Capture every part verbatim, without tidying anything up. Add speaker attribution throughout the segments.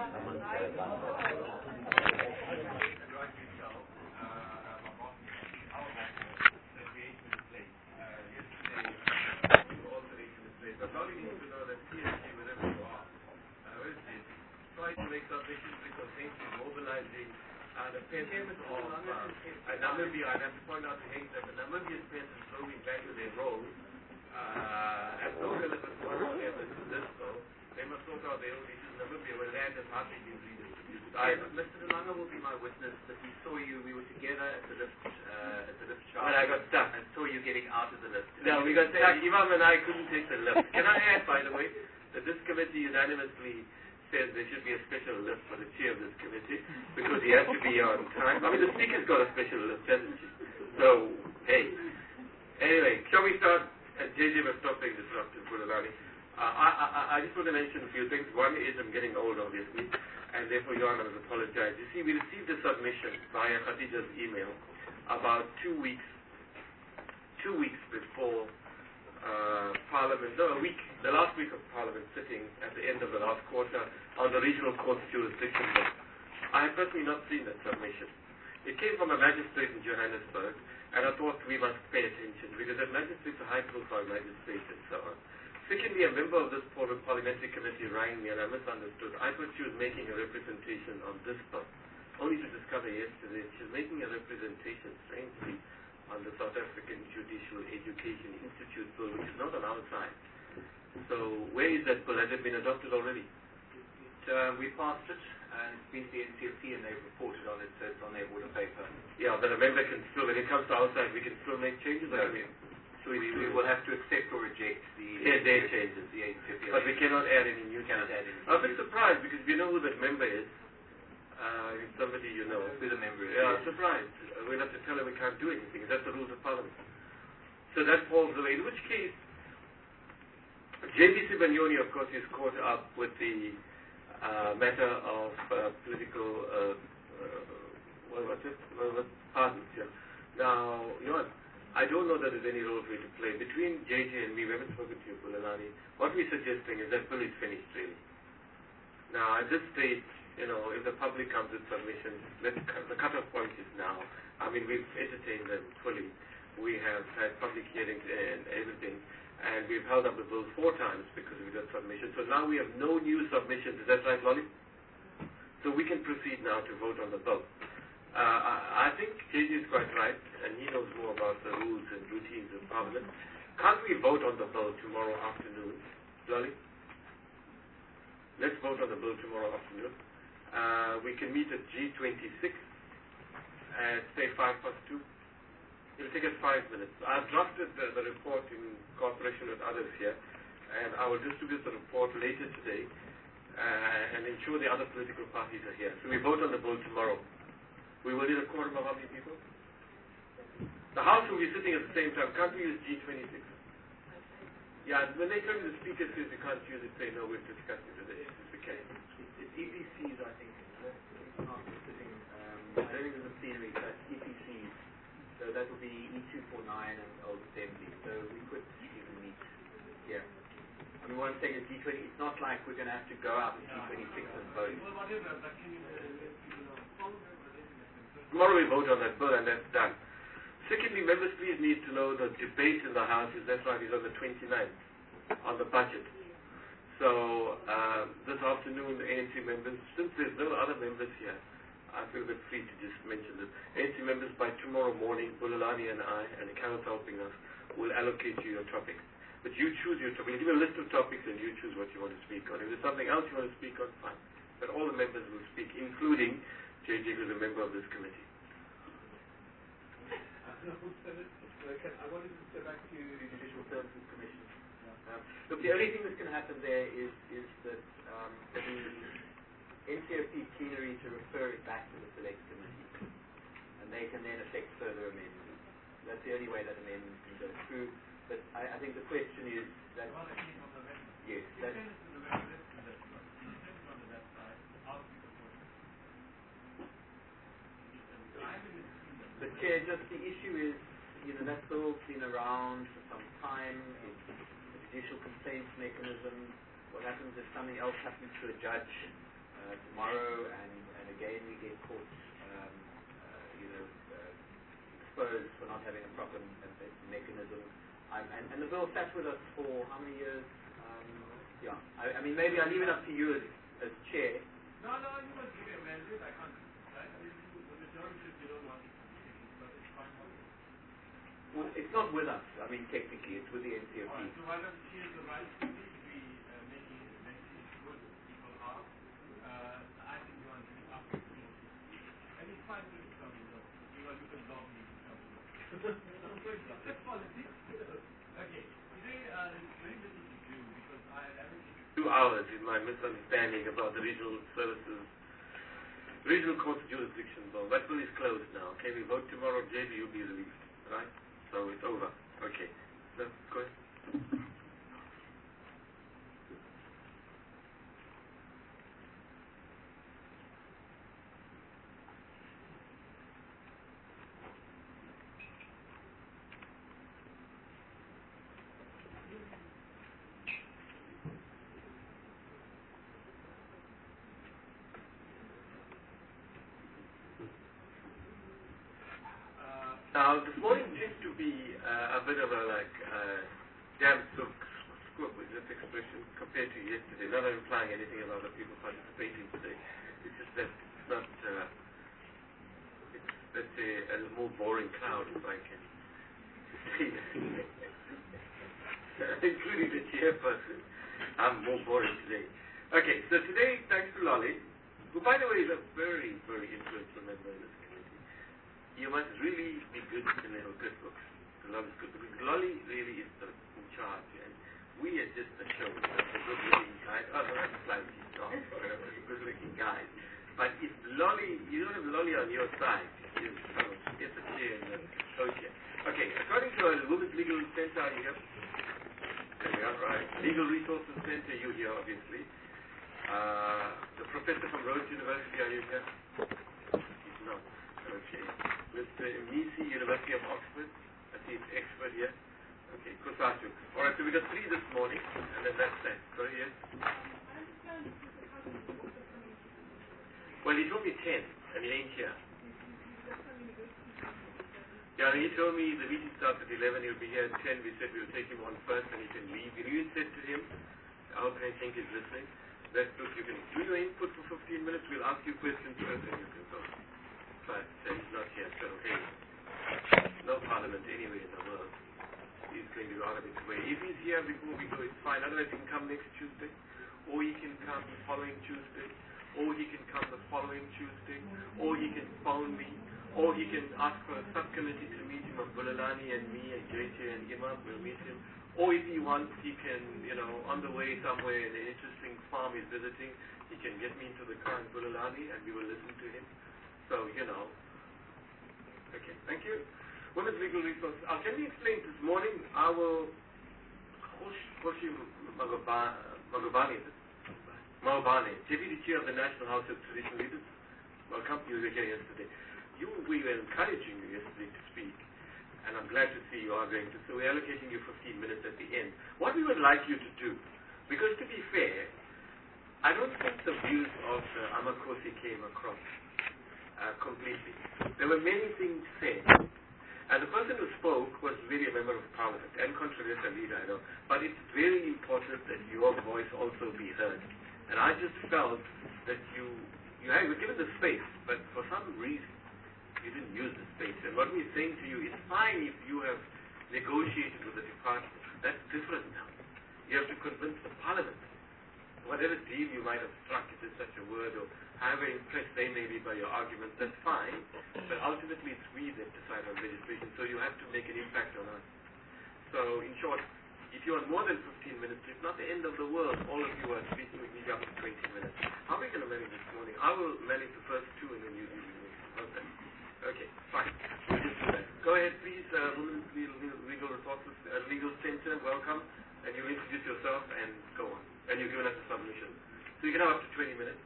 Speaker 1: to make submissions because H is mobilizing uh, the payment of uh, Namibia. I have to point out to H that the Namibian payers is going back to their role. Uh, has no relevance whatsoever to this, though. They must sort out their own issues in Namibia where land has hardly been redistributed. I,
Speaker 2: Mister Delanga will be my witness that we saw you, we were together at the lift, uh, at the lift shaft.
Speaker 1: But I got stuck.
Speaker 2: And saw you getting out of the lift.
Speaker 1: No, we got stuck. Imam and I couldn't take the lift. Can I add, by the way, that this committee unanimously says there should be a special lift for the chair of this committee because he has to be on time. I mean, the speaker's got a special lift, hasn't she? So, hey. Anyway, shall we start? Uh, J J was stop being disruptive, Bulelani. Uh, I, I, I just want to mention a few things. One is I'm getting old, obviously, and therefore, Your Honor, I must apologize. You see, we received a submission via Khadija's email about two weeks, two weeks before Uh, Parliament, no, a week, the last week of Parliament sitting at the end of the last quarter on the regional court's jurisdiction bill. I have personally not seen that submission. It came from a magistrate in Johannesburg, and I thought we must pay attention because that magistrate's a high-profile magistrate and so on. Secondly, a member of this parliamentary committee rang me and I misunderstood. I thought she was making a representation on this bill, only to discover yesterday she was making a representation, strangely, on the South African Judicial Education Institute bill, which is not on our side. So, where is that bill? Has it been adopted already?
Speaker 2: Uh, we passed it, and it's been to the N C F P, and they've reported on it, so it's on their order paper.
Speaker 1: Yeah, but a member can still, when it comes to our side, we can still make changes?
Speaker 2: No, I mean, so we, we will have to accept or reject the
Speaker 1: yeah, their changes.
Speaker 2: The N C F P.
Speaker 1: But we cannot add any new
Speaker 2: cannot add any.
Speaker 1: I'm a bit surprised, because we know who that member is. Uh, if somebody you know.
Speaker 2: Who the member is.
Speaker 1: Yeah, I'm surprised. We'll have to tell her we can't do anything. That's the rules of Parliament. So that falls away. In which case, J B Sibanyoni, of course, is caught up with the uh, matter of uh, political, uh, uh, what was it? What was pardons, yeah. Now, Johan, I don't know that there's any role for you to play. Between J J and me, we haven't spoken to you, Bulelani. What we're suggesting is that bill is finished, really. Now, at this stage, you know, if the public comes with submissions, let's, the cut-off point is now. I mean, we've entertained them fully. We have had public hearings and everything, and we've held up the bill four times because we got submissions. So now we have no new submissions. Is that right, Lolly? So we can proceed now to vote on the bill. Uh, I, I think J J is quite right, and he knows more about the rules and routines of Parliament. Can't we vote on the bill tomorrow afternoon, Lolly? Let's vote on the bill tomorrow afternoon. Uh, we can meet at G twenty-six at, say, five past two. It'll take us five minutes. I've drafted the, the report in cooperation with others here, and I will distribute the report later today uh, and ensure the other political parties are here. So we vote on the bill tomorrow. We will need a quorum of how many people? The House will be sitting at the same time. Can't we use G twenty-six? Yeah, when they come to the speaker says we can't use it, say no, we've discussed it today. It's okay.
Speaker 2: It's E P Cs, I think. Not sitting, um, I don't think there's a plenary, so it's E P Cs. So that will be E two forty-nine and Old Assembly. So we could even meet here. I mean, what I'm saying is G twenty, it's not like we're going to have to go out with G twenty-six and vote.
Speaker 1: Tomorrow we vote on that bill and that's done. Secondly, members please need to know the debate in the House is, that's right, is on the twenty-ninth, on the budget. So, uh, this afternoon, the A N C members, since there's no other members here, I feel a bit free to just mention this. A N C members, by tomorrow morning, Bulelani and I, and Carol's helping us, will allocate you your topic. But you choose your topic. We'll give you a list of topics and you choose what you want to speak on. If there's something else you want to speak on, fine. But all the members will speak, including J J, who's a member of this committee.
Speaker 2: I wanted to go back to the Judicial Services Commission. Um, look, the only thing that's going to happen there is, is that um, the N C O P plenary to refer it back to the Select Committee, and they can then effect further amendments. That's the only way that amendments can go through. But I, I think the question is that yes, that. But Chair, just the issue is, you know, that bill's been around for some time. It's the judicial complaints mechanism. What happens if something else happens to a judge? uh, tomorrow, and, and again we get caught, um, uh, you know, uh, exposed for not having a proper me- mechanism. Um, and, and the bill sat with us for how many years? Um, yeah, I, I mean, maybe I leave it up to you as, as chair.
Speaker 3: No, no, you must give a mandate. I can't, right? I mean, the majority says they don't want it, but it's fine.
Speaker 2: Well, it's not with us. I mean, technically, it's with the N C O P.
Speaker 3: All right, so why don't she has the right to be uh, making it, making it good people are. Uh, I think you want to be up to me. And it's fine to tell me no. You want you can log me to tell me no. That's politics. Okay. Today, uh, there's very little to do because I had everything.
Speaker 1: Two hours in my misunderstanding about the regional services, regional courts jurisdiction bill. That bill is closed now. Okay, we vote tomorrow. J B, you'll be released, right? So it's over. Okay. So, go ahead. Now, this morning seems to be uh, a bit of a like uh, damn so squib with this expression compared to yesterday. Not implying anything about the people participating today. It's just that it's not, uh, it's, let's say, a more boring crowd, if I can say that. Including the chairperson. I'm more boring today. Okay, so today, thanks to Lolly, who, by the way, is a very, very influential member of this committee. You must really be good in little good books. Lolly's good because Lolly really is the, in charge, and we are just the show. The good-looking guys. Oh, no, that's slightly strong for a good-looking guys. But if Lolly, you don't have Lolly on your side, you get the chair and the co-chair. Okay, according to our Women's Legal Center, are you here? There we are, right. Legal Resources Center, you here, obviously. Uh, the professor from Rhodes University, are you here? He's not. Okay. Mister Misi, University of Oxford. I see it's expert here. Okay, Kusatu. All right, so we got three this morning, and then that's that. Sorry, yes? Well, he told me ten, and he ain't here. Yeah, he told me the meeting starts at eleven, he'll be here at ten. We said we'll take him on first, and he can leave. We even said to him, I hope I think he's listening, that look, you can do your input for fifteen minutes, we'll ask you questions first, and you can go. But uh, he's not here, so hey, no parliament anywhere in the world. He's going to go out of his way. If he's here before we go, it's fine. Otherwise, he can come next Tuesday, or he can come the following Tuesday, or he can come the following Tuesday, or he can phone me, or he can ask for a subcommittee to meet him of Bulelani and me and J J and Imam. We'll meet him. Or if he wants, he can, you know, on the way somewhere in an interesting farm he's visiting, he can get me into the car in Bulelani and we will listen to him. So, you know. Okay, thank you. Women's Legal Resources. Uh, can we explain this morning our Hoshi Magobani, Maubane, Deputy Chair of the National House of Traditional Leaders. Welcome, you were here yesterday. You, we were encouraging you yesterday to speak, and I'm glad to see you are going to. So we're allocating you fifteen minutes at the end. What we would like you to do, because to be fair, I don't think the views of uh, Amakosi came across uh, completely. There were many things said, and the person who spoke was really a member of Parliament and controversial leader, I know, but it's very important that your voice also be heard. And I just felt that you, you had, were given the space, but for some reason, you didn't use the space. And what we're saying to you, it's fine if you have negotiated with the department. That's different now. You have to convince the Parliament. Whatever deal you might have struck, if it's such a word, or however impressed they may be by your arguments, that's fine. But ultimately, it's we that decide on legislation, so you have to make an impact on us. So, in short, if you want more than fifteen minutes, it's not the end of the world. All of you are speaking with me up to twenty minutes. How are we going to manage this morning? I will manage the first two, and then you do the next. Okay. Okay, fine. We'll just do that. Go ahead, please. Uh, Women's Legal, Legal Resources, uh, Legal Center, welcome. And you introduce yourself and go on. And you've given us a submission. So you can have up to twenty minutes.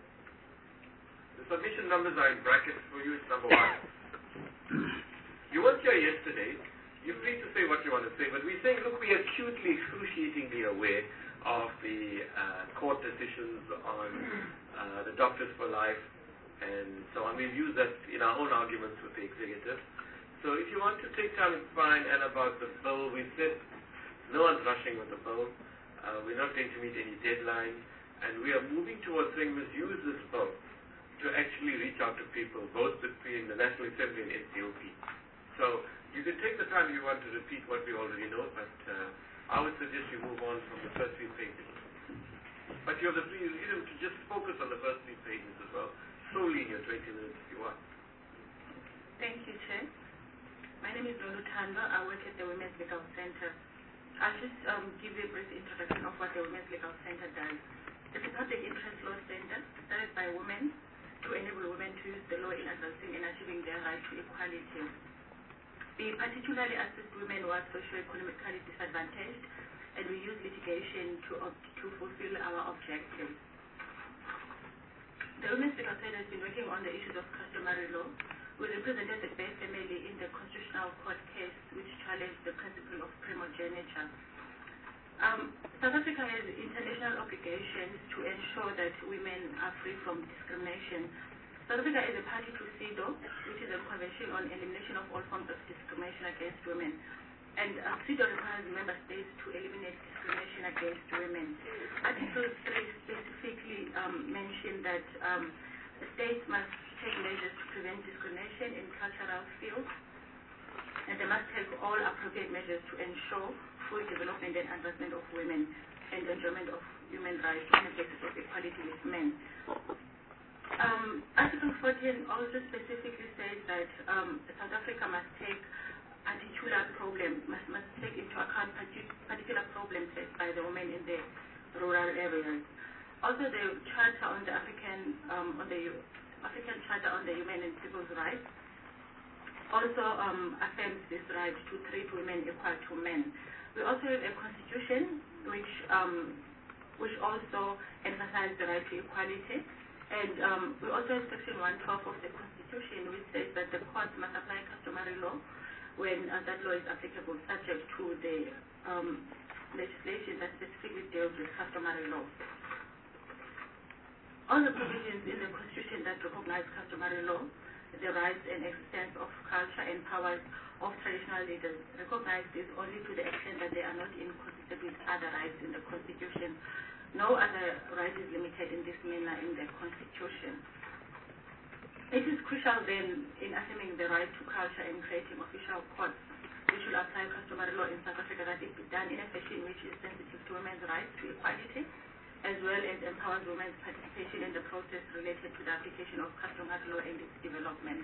Speaker 1: The submission numbers are in brackets for you. It's number one. You weren't here yesterday. You're free to say what you want to say, but we're saying, look, we are acutely, excruciatingly aware of the uh, court decisions on uh, the Doctors for Life and so on. We've used that in our own arguments with the executive. So if you want to take time and find and about the bill, we said no one's rushing with the bill. Uh, we're not going to meet any deadlines, and we are moving towards saying we must use this bill to actually reach out to people, both between the National Assembly and S D O P. So you can take the time if you want to repeat what we already know, but uh, I would suggest you move on from the first few pages. But you have the freedom to just focus on the first few pages as well, solely in your twenty minutes if you want.
Speaker 4: Thank you, Chair. My name is Lulu Tando. I work at the Women's Legal Center. I'll just um, give you a brief introduction of what the Women's Legal Center does. It's a public interest law center started by women to enable women to use the law in advancing and achieving their right to equality. We particularly assist women who are socio-economically disadvantaged, and we use litigation to, to fulfill our objectives. The Women's Legal Center has been working on the issues of customary law. We represented the Bay family in the Constitutional Court case which challenged the principle of primogeniture. Um, South Africa has international obligations to ensure that women are free from discrimination. South Africa is a party to CEDAW, which is a convention on elimination of all forms of discrimination against women. And uh, CEDAW requires member states to eliminate discrimination against women. Article three specifically um, mentioned that um, the states must take measures to prevent discrimination in cultural fields, and they must take all appropriate measures to ensure full development and advancement of women and enjoyment of human rights on the basis of equality with men. Um, Article fourteen also specifically says that um, South Africa must take particular problems, must, must take into account particular problems faced by the women in the rural areas. Also, the Charter on the African um, on the African Charter on the Human and Civil Rights also um, affirms this right to treat women equal to men. We also have a constitution which um, which also emphasizes the right to equality. And um, we also have Section one twelve of the Constitution, which says that the courts must apply customary law when uh, that law is applicable, subject to the um, legislation that specifically deals with customary law. All the provisions in the Constitution that recognize customary law, the rights and existence of culture and powers of traditional leaders, recognize this only to the extent that they are not inconsistent with other rights in the Constitution. No other right is limited in this manner in the Constitution. It is crucial then in affirming the right to culture and creating official courts which will apply customary law in South Africa that it be done in a fashion which is sensitive to women's rights to equality, as well as empowers women's participation in the process related to the application of customary law and its development.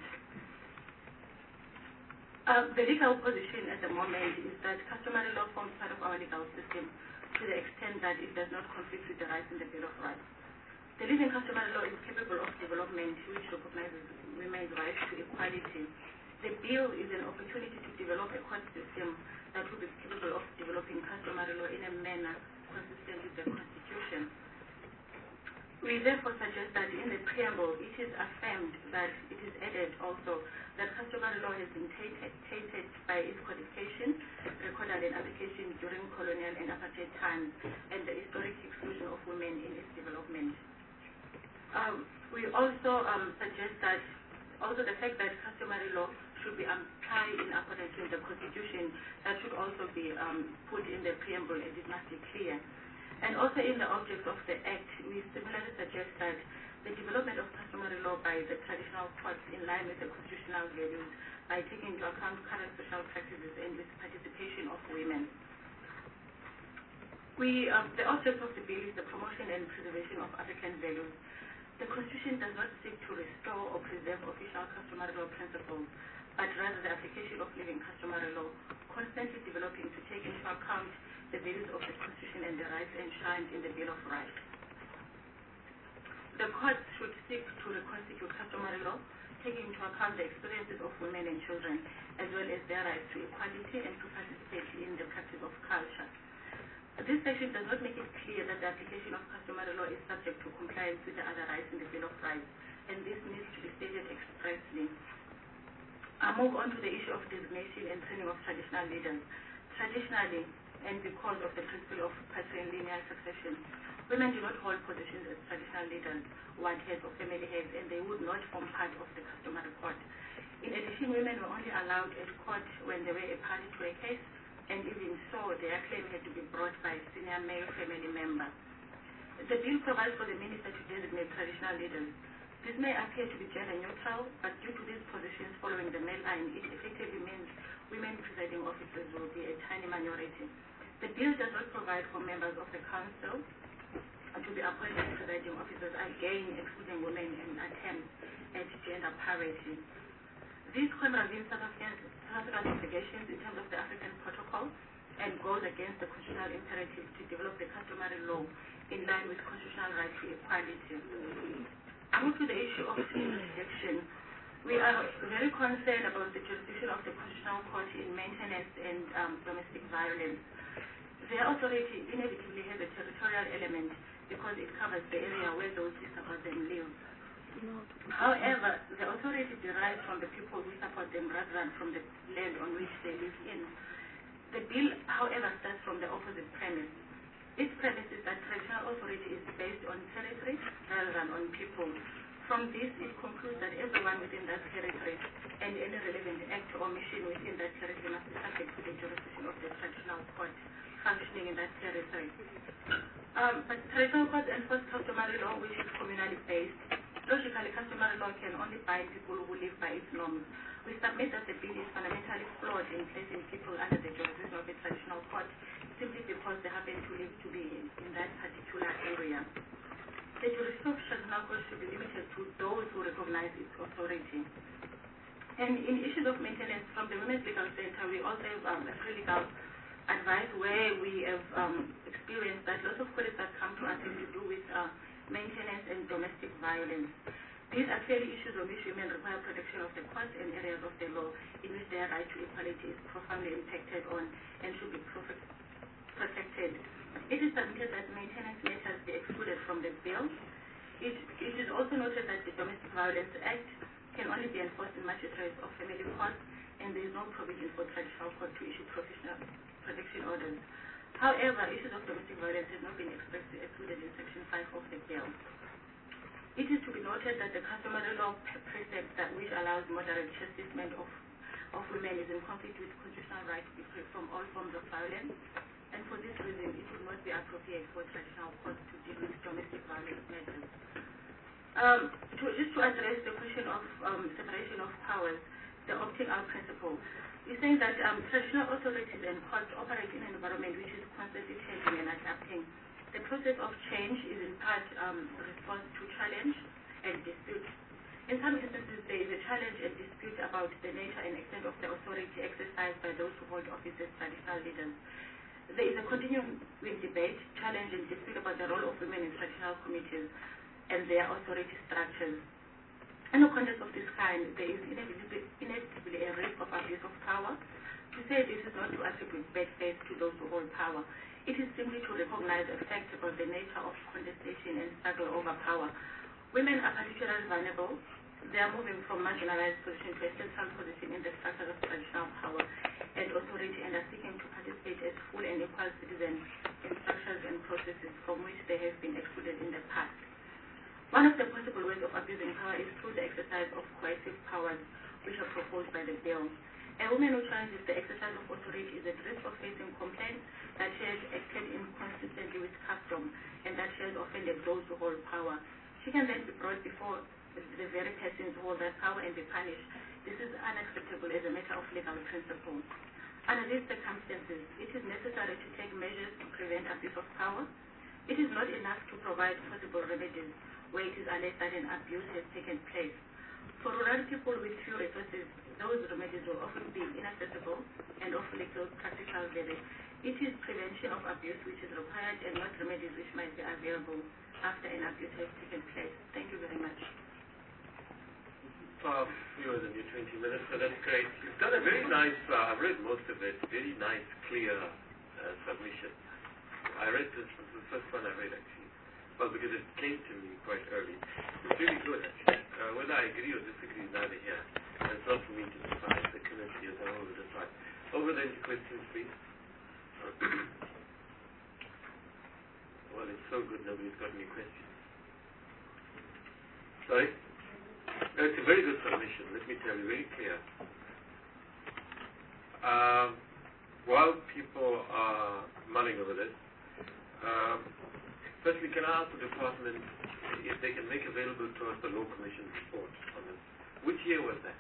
Speaker 4: Uh, the legal position at the moment is that customary law forms part of our legal system to the extent that it does not conflict with the rights in the Bill of Rights. The living customary law is capable of development which recognizes women's rights to equality. The bill is an opportunity to develop a court system that will be capable of developing customary law in a manner consistent with the Constitution. We therefore suggest that in the preamble it is affirmed that it is added also that customary law has been tainted, tainted by its codification, recorded and application during colonial and apartheid times, and the historic exclusion of women in its development. Um, we also um, suggest that also the fact that customary law should be applied in accordance with the Constitution, that should also be um, put in the preamble, and it must be clear. And also in the object of the Act, we similarly suggest that the development of customary law by the traditional courts in line with the constitutional values by taking into account current social practices and with participation of women. We, uh, the object of the bill is the promotion and preservation of African values. The Constitution does not seek to restore or preserve official customary law principles, but rather the application of living customary law, constantly developing to take into account the values of the Constitution and the rights enshrined in the Bill of Rights. The courts should seek to reconstitute customary law, taking into account the experiences of women and children, as well as their rights to equality and to participate in the practice of culture. This section does not make it clear that the application of customary law is subject to compliance with the other rights in the Bill of Rights, and this needs to be stated expressly. I move on to the issue of designation and training of traditional leaders. Traditionally, and because of the principle of patrilineal succession. Women do not hold positions as traditional leaders, ward heads or family heads, and they would not form part of the customary court. In addition, women were only allowed at court when they were a party to a case, and even so, their claim had to be brought by a senior male family member. The bill provides for the minister to designate traditional leaders. This may appear to be gender neutral, but due to these positions following the male line, it effectively means women presiding officers will be a tiny minority. The bill does not provide for members of the council to be appointed presiding officers, again excluding women and attempts at gender parity. This contravenes South African South African obligations in terms of the African Protocol and goes against the constitutional imperative to develop the customary law in line with constitutional right to equality. Move to the issue of jurisdiction. We are very concerned about the jurisdiction of the Constitutional Court in maintenance and um, domestic violence. Their authority inevitably has a territorial element because it covers the area where those who support them live. However, the authority derives from the people who support them rather than from the land on which they live in. The bill, however, starts from the opposite premise. Its premise is that traditional authority is based on territory rather than on people. From this, it concludes that everyone within that territory and any relevant act or mission within that territory must be subject to the jurisdiction of the traditional court functioning in that territory. Um, but traditional courts enforce customary law, which is communally based. Logically, customary law can only bind people who live by its norms. We submit that the bill is fundamentally flawed in placing people under the jurisdiction of a traditional court simply because they happen to live to be in, in that particular area. The jurisdiction of traditional court should be limited to those who recognize its authority. And in issues of maintenance, from the Women's Legal Center, we also have um, a free legal advice where we have um, experienced that lots of queries that come to us have to do with uh, maintenance and domestic violence. These are clearly issues on which women require protection of the courts and areas of the law in which their right to equality is profoundly impacted on and should be protected. It is submitted that maintenance matters be excluded from the bill. It, it is also noted that the Domestic Violence Act can only be enforced in magistrates or family courts, and there is no provision for traditional court to issue professional protection orders. However, issues of domestic violence have not been expressly excluded in Section five of the bill. It is to be noted that the customary law precept that which allows moderate chastisement of, of women is in conflict with constitutional right to be free from all forms of violence, and for this reason it would not be appropriate for traditional courts to deal with domestic violence matters. Um, to, just to address the question of um, separation of powers, the opting-out principle, is saying that um, traditional authorities and courts operate in an environment which is constantly changing and adapting. The process of change is in part um, a response to challenge and dispute. In some instances, there is a challenge and dispute about the nature and extent of the authority exercised by those who hold office as traditional leaders. There is a continuing debate, challenge and dispute about the role of women in traditional committees and their authority structures. In a context of this kind, there is inevitably, inevitably a risk of abuse of power. To say this is not to attribute bad faith to those who hold power. It is simply to recognize a fact about the nature of contestation and struggle over power. Women are particularly vulnerable. They are moving from marginalized position to a central position in the structure of traditional power and authority and are seeking to participate as full and equal citizens in structures and processes from which they have been excluded in the past. One of the possible ways of abusing power is through the exercise of coercive powers, which are proposed by the bill. A woman who challenges the exercise of authority is at risk of facing complaints that she has acted inconsistently with custom and that she has offended those who hold power. She can then be brought before the very persons who hold that power and be punished. This is unacceptable as a matter of legal principle. Under these circumstances, it is necessary to take measures to prevent abuse of power. It is not enough to provide possible remedies where it is alleged that an abuse has taken place. For rural people with few resources, those remedies will often be inaccessible and of little practical value. It is prevention of abuse which is required and not remedies which might be available after an abuse has taken place. Thank you very much.
Speaker 1: Far fewer than your twenty minutes, so that's great. You've done a very nice, uh, I've read most of it, very nice, clear uh, submission. I read this, this was the first one I read actually. Well, because it came to me quite early. It's really good actually. Uh, whether I agree or disagree is neither here. And it's not for me to decide, the committee as a whole will decide. Over then to questions, please. Well, it's so good nobody's got any questions. Sorry? No, it's a very good submission, let me tell you, very clear. Um, while people are mulling over this, um, firstly, can I ask the department if they can make available to us the Law Commission report on this? Which year was that?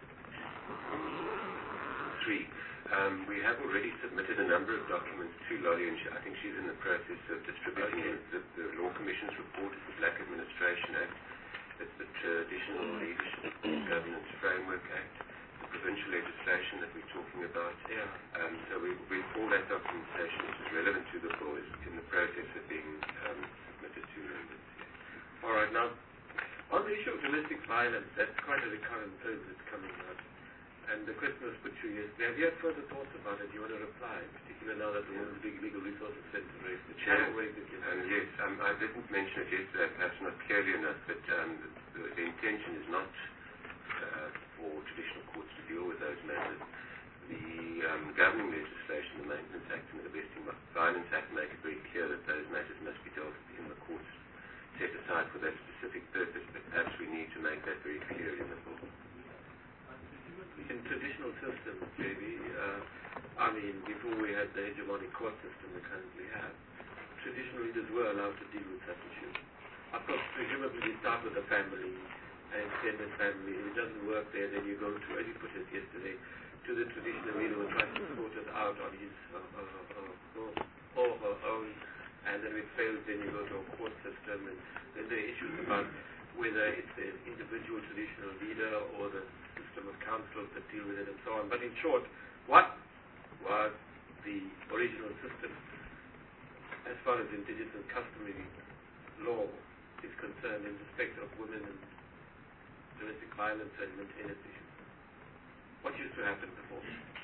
Speaker 5: Three. Um, we have already submitted a number of documents to Lolly, and she, I think she's in the process of distributing
Speaker 1: Okay.
Speaker 5: the, the Law Commission's report. It's the Black Administration Act. It's the Traditional Leadership Governance Framework Act, the provincial legislation that we're talking about.
Speaker 1: Yeah.
Speaker 5: Um, so we, we, all that documentation which is relevant to the law is in the process of being um, submitted to members.
Speaker 1: All right, now, on the issue of domestic violence, that's quite a recurrent thing that's coming out. And the question was put to you yesterday. Have you had further thoughts about it? Do you want to reply, particularly now that the Women's League Legal Resources Centre raised the
Speaker 5: Chair,
Speaker 1: How raised it
Speaker 5: um, yes, um, I didn't mention it yesterday, perhaps not clearly enough, but um, the, the intention is not uh, for traditional courts to deal with those matters. The um, governing legislation, the Maintenance Act and the Domestic Violence Act, make it very clear that those matters must be dealt with in the courts set aside for that specific purpose, but perhaps we need to make that very clear in the law.
Speaker 1: In traditional systems, J B, uh, I mean, before we had the hegemonic court system we currently have, traditional leaders were allowed to deal with such issues. Of course, presumably we start with the family and extended family. If it doesn't work there, then you go to, as you put it yesterday, to the traditional leader who tries to sort it out on his uh, uh, uh, or her own, and then if it fails, then you go to a court system, and then there are issues about whether it's the individual traditional leader or the system of councils that deal with it and so on. But in short, what was the original system as far as indigenous and customary law is concerned in respect of women and domestic violence and maintenance issues? What used to happen before?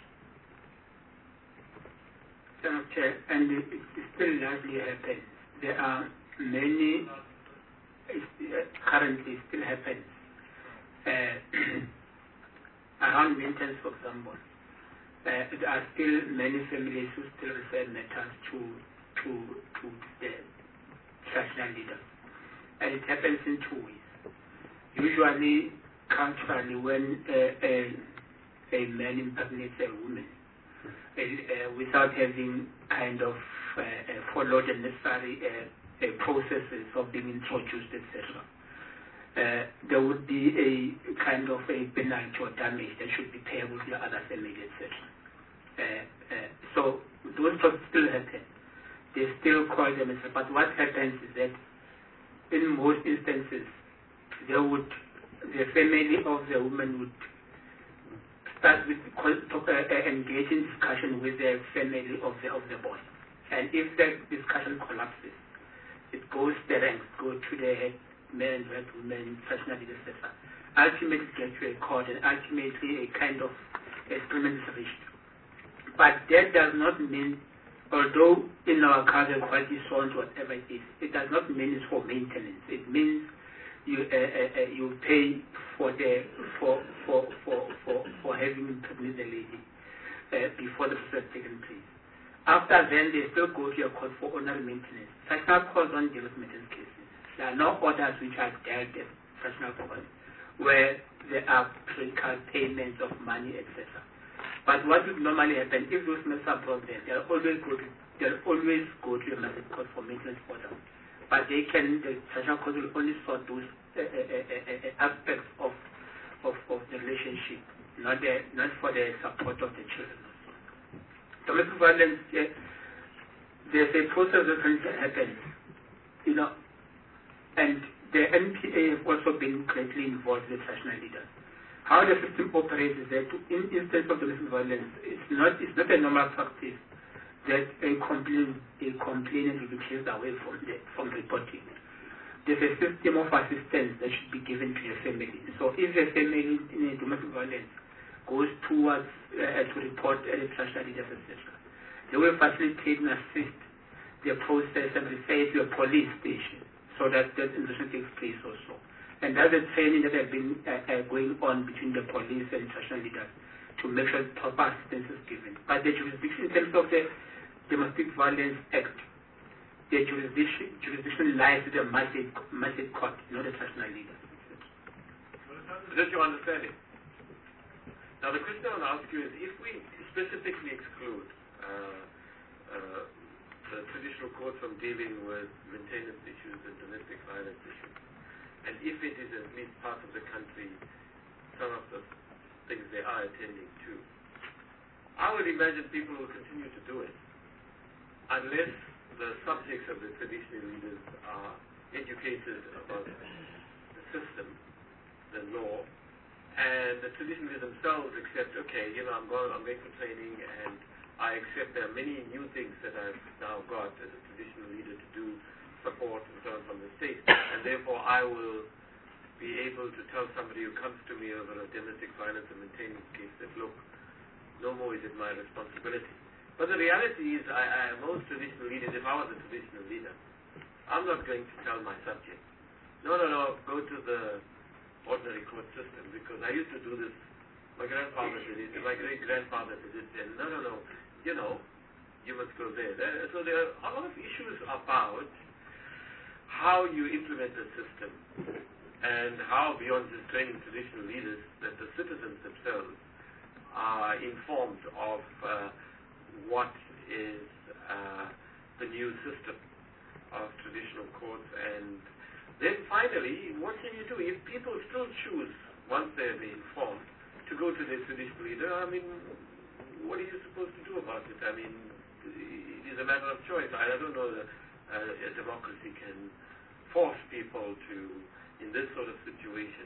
Speaker 6: Madam Chair, and it, it still largely happens. There are many, it, uh, currently still happens. Uh, around maintenance, for example, uh, there are still many families who still refer matters to to to the traditional leaders, and it happens in two ways. Usually, culturally, when uh, a, a man impregnates a woman, uh, uh, without having kind of uh, uh, followed the necessary uh, uh, processes of being introduced, et cetera. Uh, there would be a kind of a penalty or damage that should be payable to the other family, et cetera. Uh, uh, so those things still happen. They still call them, but what happens is that in most instances, they would, the family of the woman would start with talk, uh, engage in discussion with the family of the of the boy, and if that discussion collapses, it goes the ranks, go to the head men, red women, personal leaders, et cetera. Ultimately get to a court, and ultimately a kind of experiment is reached. But that does not mean, although in our culture quality zones, whatever it is, it does not mean it's for maintenance. It means you uh, uh, uh, you pay for the for for for for, for having impregnated the lady uh, before the process has taken place. After then, they still go to a court for ordinary maintenance. Fractional courts don't deal with maintenance cases. There are no orders which are dealt as fractional courts, where there are critical payments of money, et cetera. But what would normally happen if those matters are brought there? They'll always go to they'll always go to a massive court for maintenance order. But they can the fractional court will only sort those uh, uh, uh, uh, aspects of, of of the relationship, not the not for the support of the children. Domestic violence, uh, there's a process that happens, you know. And the N P A have also been greatly involved with traditional leaders. How the system operates is that in instance of domestic violence, it's not it's not a normal practice that a complaint a complainant will be chased away from the from reporting. There's a system of assistance that should be given to the family. So if the family in a domestic violence goes towards uh, to report uh, traditional leaders, et cetera, they will facilitate and assist the process and refer to a police station, so that that investigation takes place also. And that's a training that has been uh, uh, going on between the police and traditional leaders to make sure proper assistance is given. But the jurisdiction in terms of the Domestic Violence Act, the jurisdiction, jurisdiction lies with the magistrate, magistrate court, not the traditional leader.
Speaker 1: Is that your understanding? Now the question I want to ask you is, if we specifically exclude uh, uh, the traditional court from dealing with maintenance issues and domestic violence issues, and if it is at least part of the country, some of the things they are attending to, I would imagine people will continue to do it unless the subjects of the traditional leaders are educated about the system, the law, and the traditionalists themselves accept, okay, you know, I'm going, I'm going for training, and I accept there are many new things that I've now got as a traditional leader to do, support and so on from the state, and therefore I will be able to tell somebody who comes to me over a domestic violence and maintenance case that, look, no more is it my responsibility. But the reality is, I, I, most traditional leaders, if I was a traditional leader, I'm not going to tell my subjects, no, no, no, go to the ordinary court system, because I used to do this, my grandfather did it, my great-grandfather did it, and no, no, no, you know, you must go there. there. So there are a lot of issues about how you implement the system, and how, beyond just training traditional leaders, that the citizens themselves are informed of uh, what is uh, the new system of traditional courts. And then finally, what can you do? If people still choose, once they're informed, to go to their traditional leader, I mean, what are you supposed to do about it? I mean, it is a matter of choice. I don't know that uh, a democracy can force people to, in this sort of situation,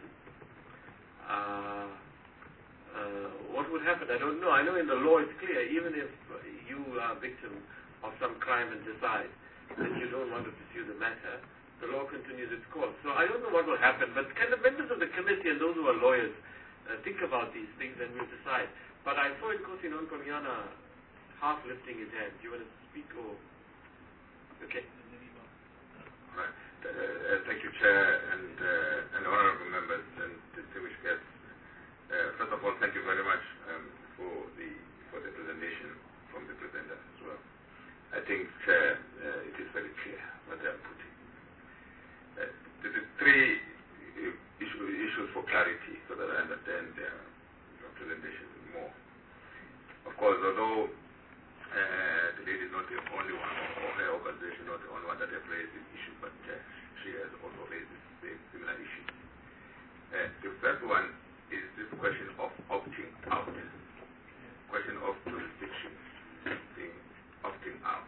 Speaker 1: uh, uh, what would happen? I don't know. I know in the law it's clear, even if you are a victim of some crime and decide that you don't want to pursue the matter, the law continues its course. So I don't know what will happen, but can the members of the committee and those who are lawyers uh, think about these things, and we'll decide. But I saw in Kosi Nonkomiana half lifting his hand. Do you want to speak or? Okay.
Speaker 5: Right. Uh, thank you, Chair, and, uh, and honorable members and distinguished guests. Uh, first of all, thank you very much um, for the for the presentation from the presenters as well. I think, Chair, uh, it is very clear what they are putting. Uh, there are three issue, issues for clarity so that I understand their, their presentation more. Of course, although uh, the lady is not the only one, or her organization not the only one that has raised this issue, but uh, she has also raised the similar issue. Uh, the first one is this question of opting out, question of jurisdiction, being opting out.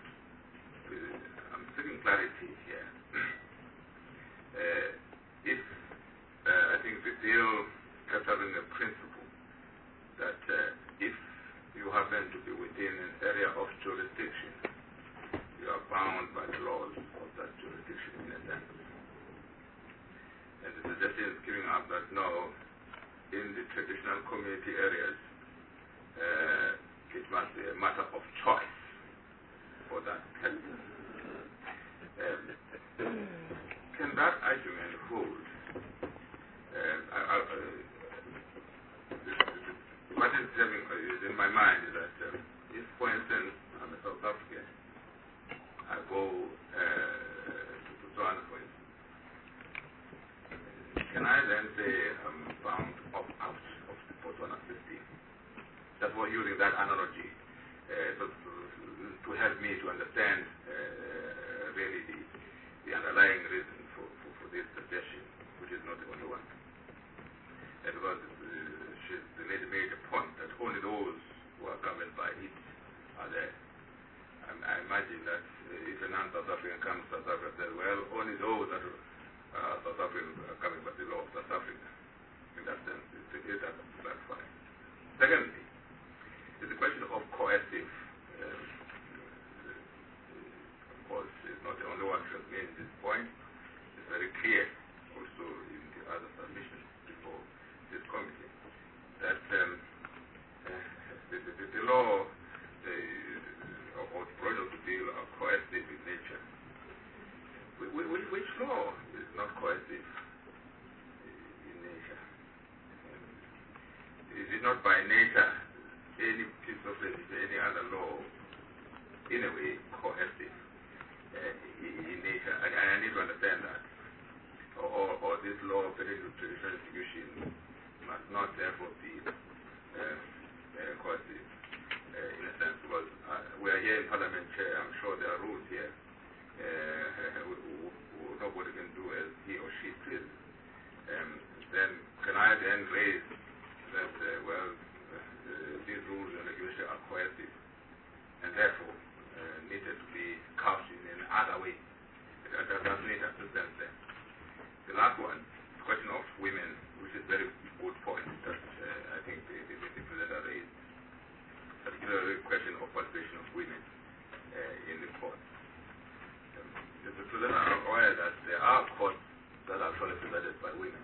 Speaker 5: I'm seeking clarity here. uh, if uh, I think the deal capturing a principle that uh, if you happen to be within an area of jurisdiction, you are bound by the laws of that jurisdiction in a sense. And the suggestion is giving up that no, in the traditional community areas, uh, it must be a matter of choice for that person. Um, can that argument hold? Um, I, I, uh, what is, having, uh, is in my mind is that um, if, for instance, I'm a South African, I go uh, to Botswana, for instance, can I then say I'm bound off out of the Botswana system? That's why using that analogy uh, so to, to help me to understand uh, really the, the underlying reason for, for, for this suggestion, which is not the only one. Uh, because uh, she, the lady made a point that only those who are governed by it are there. I, I imagine that uh, if a non-South African comes to South Africa, says, well, only those that are Uh, South Africans are coming by the law of South Africa. In that sense, it is that to clarify. Secondly, is the question of coercive. Uh, of course, it's not the only one who has made this point. It's very clear also in the other submissions before this committee that um, uh, the, the, the law uh, or the project to deal are coercive in nature. Which, which law is not coercive in nature? Is it not by nature any piece of legislation, any other law
Speaker 7: in a way, coercive uh, in nature. I, I need to understand that. Or, or, or this law of the traditional institution must not therefore be uh, uh, coercive uh, in a sense, because uh, we are here in Parliament, Chair. I'm sure there are rules here. Uh, who, who, who nobody can do as he or she feels. Um, then can I then raise that, uh, well, uh, these rules and regulations are coercive and therefore uh, needed to be couched in an other way. That does need to present them. The last one, the question of women, which is a very good point that uh, I think the, the, the presenter raised, particularly the question of participation of women uh, in the court. Um, the presenter are aware that there are courts that are actually presided by women.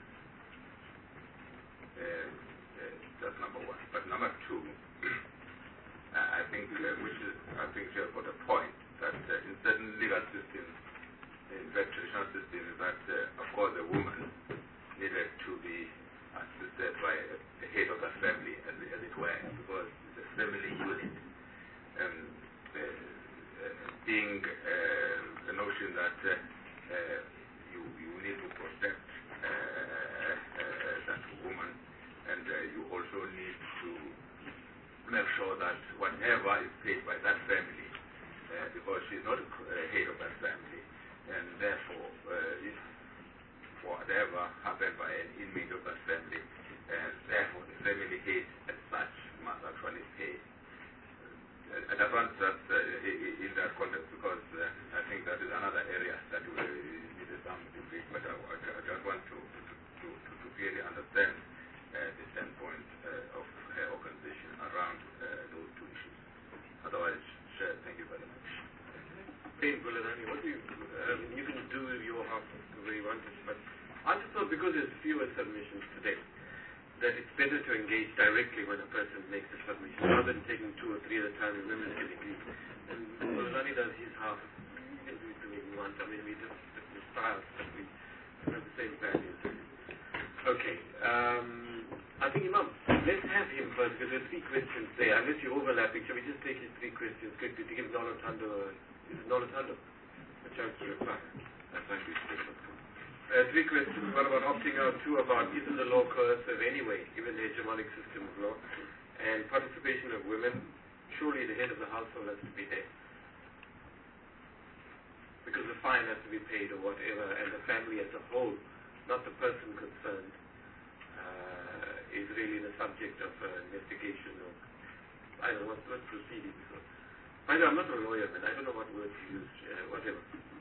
Speaker 7: Uh, uh, that's number one. But number two, I think, uh, which is, I think you have got a point, that uh, in certain legal systems, in fact, traditional systems, that uh, of course the woman needed to be assisted by a, a head of the family, as, as it were, because it's a family unit. Um, uh, uh, being uh, the notion that uh, uh, you, you need to protect uh, uh, that woman, and uh, you also need to make sure that whatever is paid by that family, uh, because she's not a head of that family, and therefore, uh, if whatever happened by an inmate of that family, uh, therefore the family head as such must actually pay. Uh, I just want that uh, in that context, because uh, I think that is another area that we need some debate, but I, I just want to, to, to, to, to really understand uh, the standpoint uh, of her organization around uh, those two issues. Otherwise, Chair, thank you very much.
Speaker 1: Painful, Anani. What do you, um, you can do your half the way you want it, but I just thought because there's fewer submissions today, that it's better to engage directly when a person makes a submission, rather than taking two or three at a time and women's committee. And Anani does his half, and we do it once. I mean, we just different styles, but we have the same values. Okay. Um, I think, Imam, let's have him first, because there's three questions there. Unless you're overlapping, shall we just take his three questions quickly to give Nola Tando, is it Nola Tando a chance to reply? That's like we speak about. Uh, three questions. One about opting out, two about isn't the law coercive anyway, given the hegemonic system of law, and participation of women. Surely the head of the household has to be there, because the fine has to be paid or whatever, and the family as a whole, not the person concerned, uh, is really the subject of uh, investigation or I don't know what, what proceedings. So, I know, I'm not a lawyer, but I don't know what words to use, uh, whatever.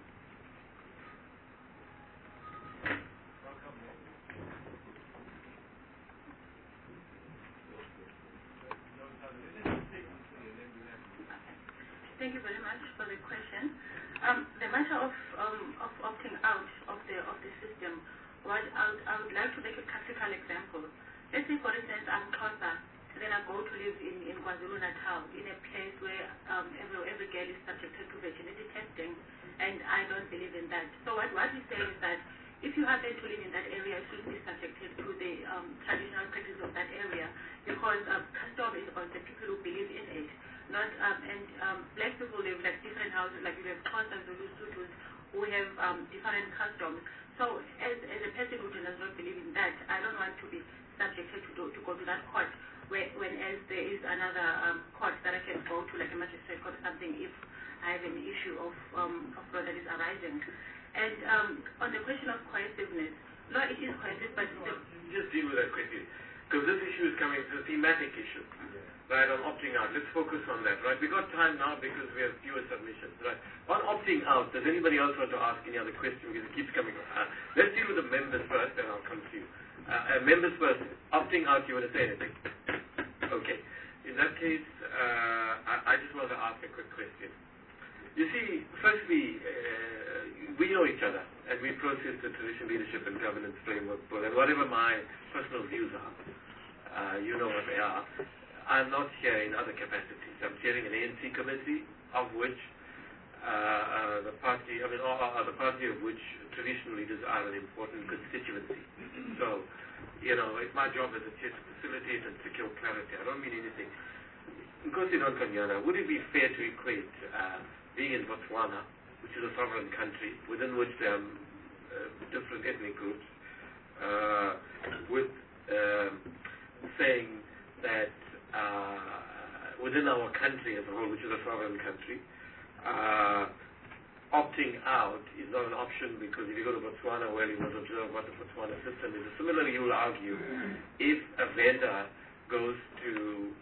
Speaker 4: Thank you very much for the question. Um, the matter of, um, of opting out of the of the system, what I would, I would like to make a practical example. Let's say, for instance, I'm Xhosa, then I go to live in, in KwaZulu-Natal, in a place where um, every, every girl is subjected to virginity testing, and I don't believe in that. So what, what we say is that if you happen to live in that area, you should be subjected to the um, traditional practices of that area, because uh, custom is about the people who believe in it. Not um, and um, black people live like different houses, like you have Xhosa, Zulu, Sutus, who have um, different customs. So as, as a person who does not believe in that, I don't want to be subjected to, do, to go to that court, where, when as there is another um, court that I can go to, like a magistrate court or something, if I have an issue of, um, of law that is arising. And um, on the question of coerciveness, law it is coercive, but the,
Speaker 1: just deal with that quickly, because this issue is coming, it's a thematic issue. Right, on opting out. Let's focus on that, right? We've got time now because we have fewer submissions, right? On opting out, does anybody else want to ask any other question? Because it keeps coming up. Uh, let's deal with the members first, then I'll come to you. Uh, uh, members first, opting out, you want to say anything? Okay. In that case, uh, I, I just want to ask a quick question. You see, firstly, uh, we know each other, and we process the traditional leadership and governance framework, and whatever my personal views are, uh, you know what they are. I'm not here in other capacities. I'm chairing an A N C committee, of which uh, uh, the party, I mean, or, or the party of which traditional leaders are an important constituency. So, you know, it's my job as a chair to facilitate and secure clarity. I don't mean anything Nkosi Nonkanyana, would it be fair to equate uh, being in Botswana, which is a sovereign country within which there are uh, different ethnic groups, uh, with um, saying that uh, within our country as a whole, which is a sovereign country, uh, opting out is not an option because if you go to Botswana, well, you must observe what the Botswana system is. Similarly, you will argue if a vendor goes to,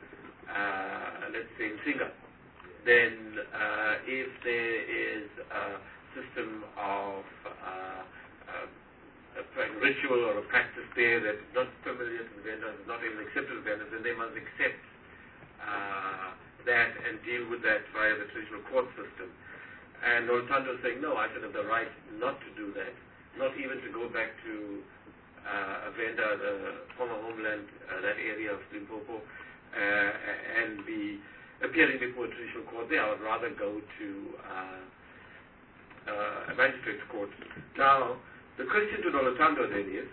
Speaker 1: uh, let's say, Msinga, then uh, if there is a system of uh, uh, a ritual or a practice there that is not familiar to the vendors, not even accepted to the vendors, then they must accept uh, that and deal with that via the traditional court system. And Noluthando is saying, no, I should have the right not to do that, not even to go back to uh, a vendor, the former homeland, uh, that area of Limpopo, uh, and be appearing before a traditional court there. I would rather go to uh, uh, a magistrate's court. Now, the question to Noluthando then is,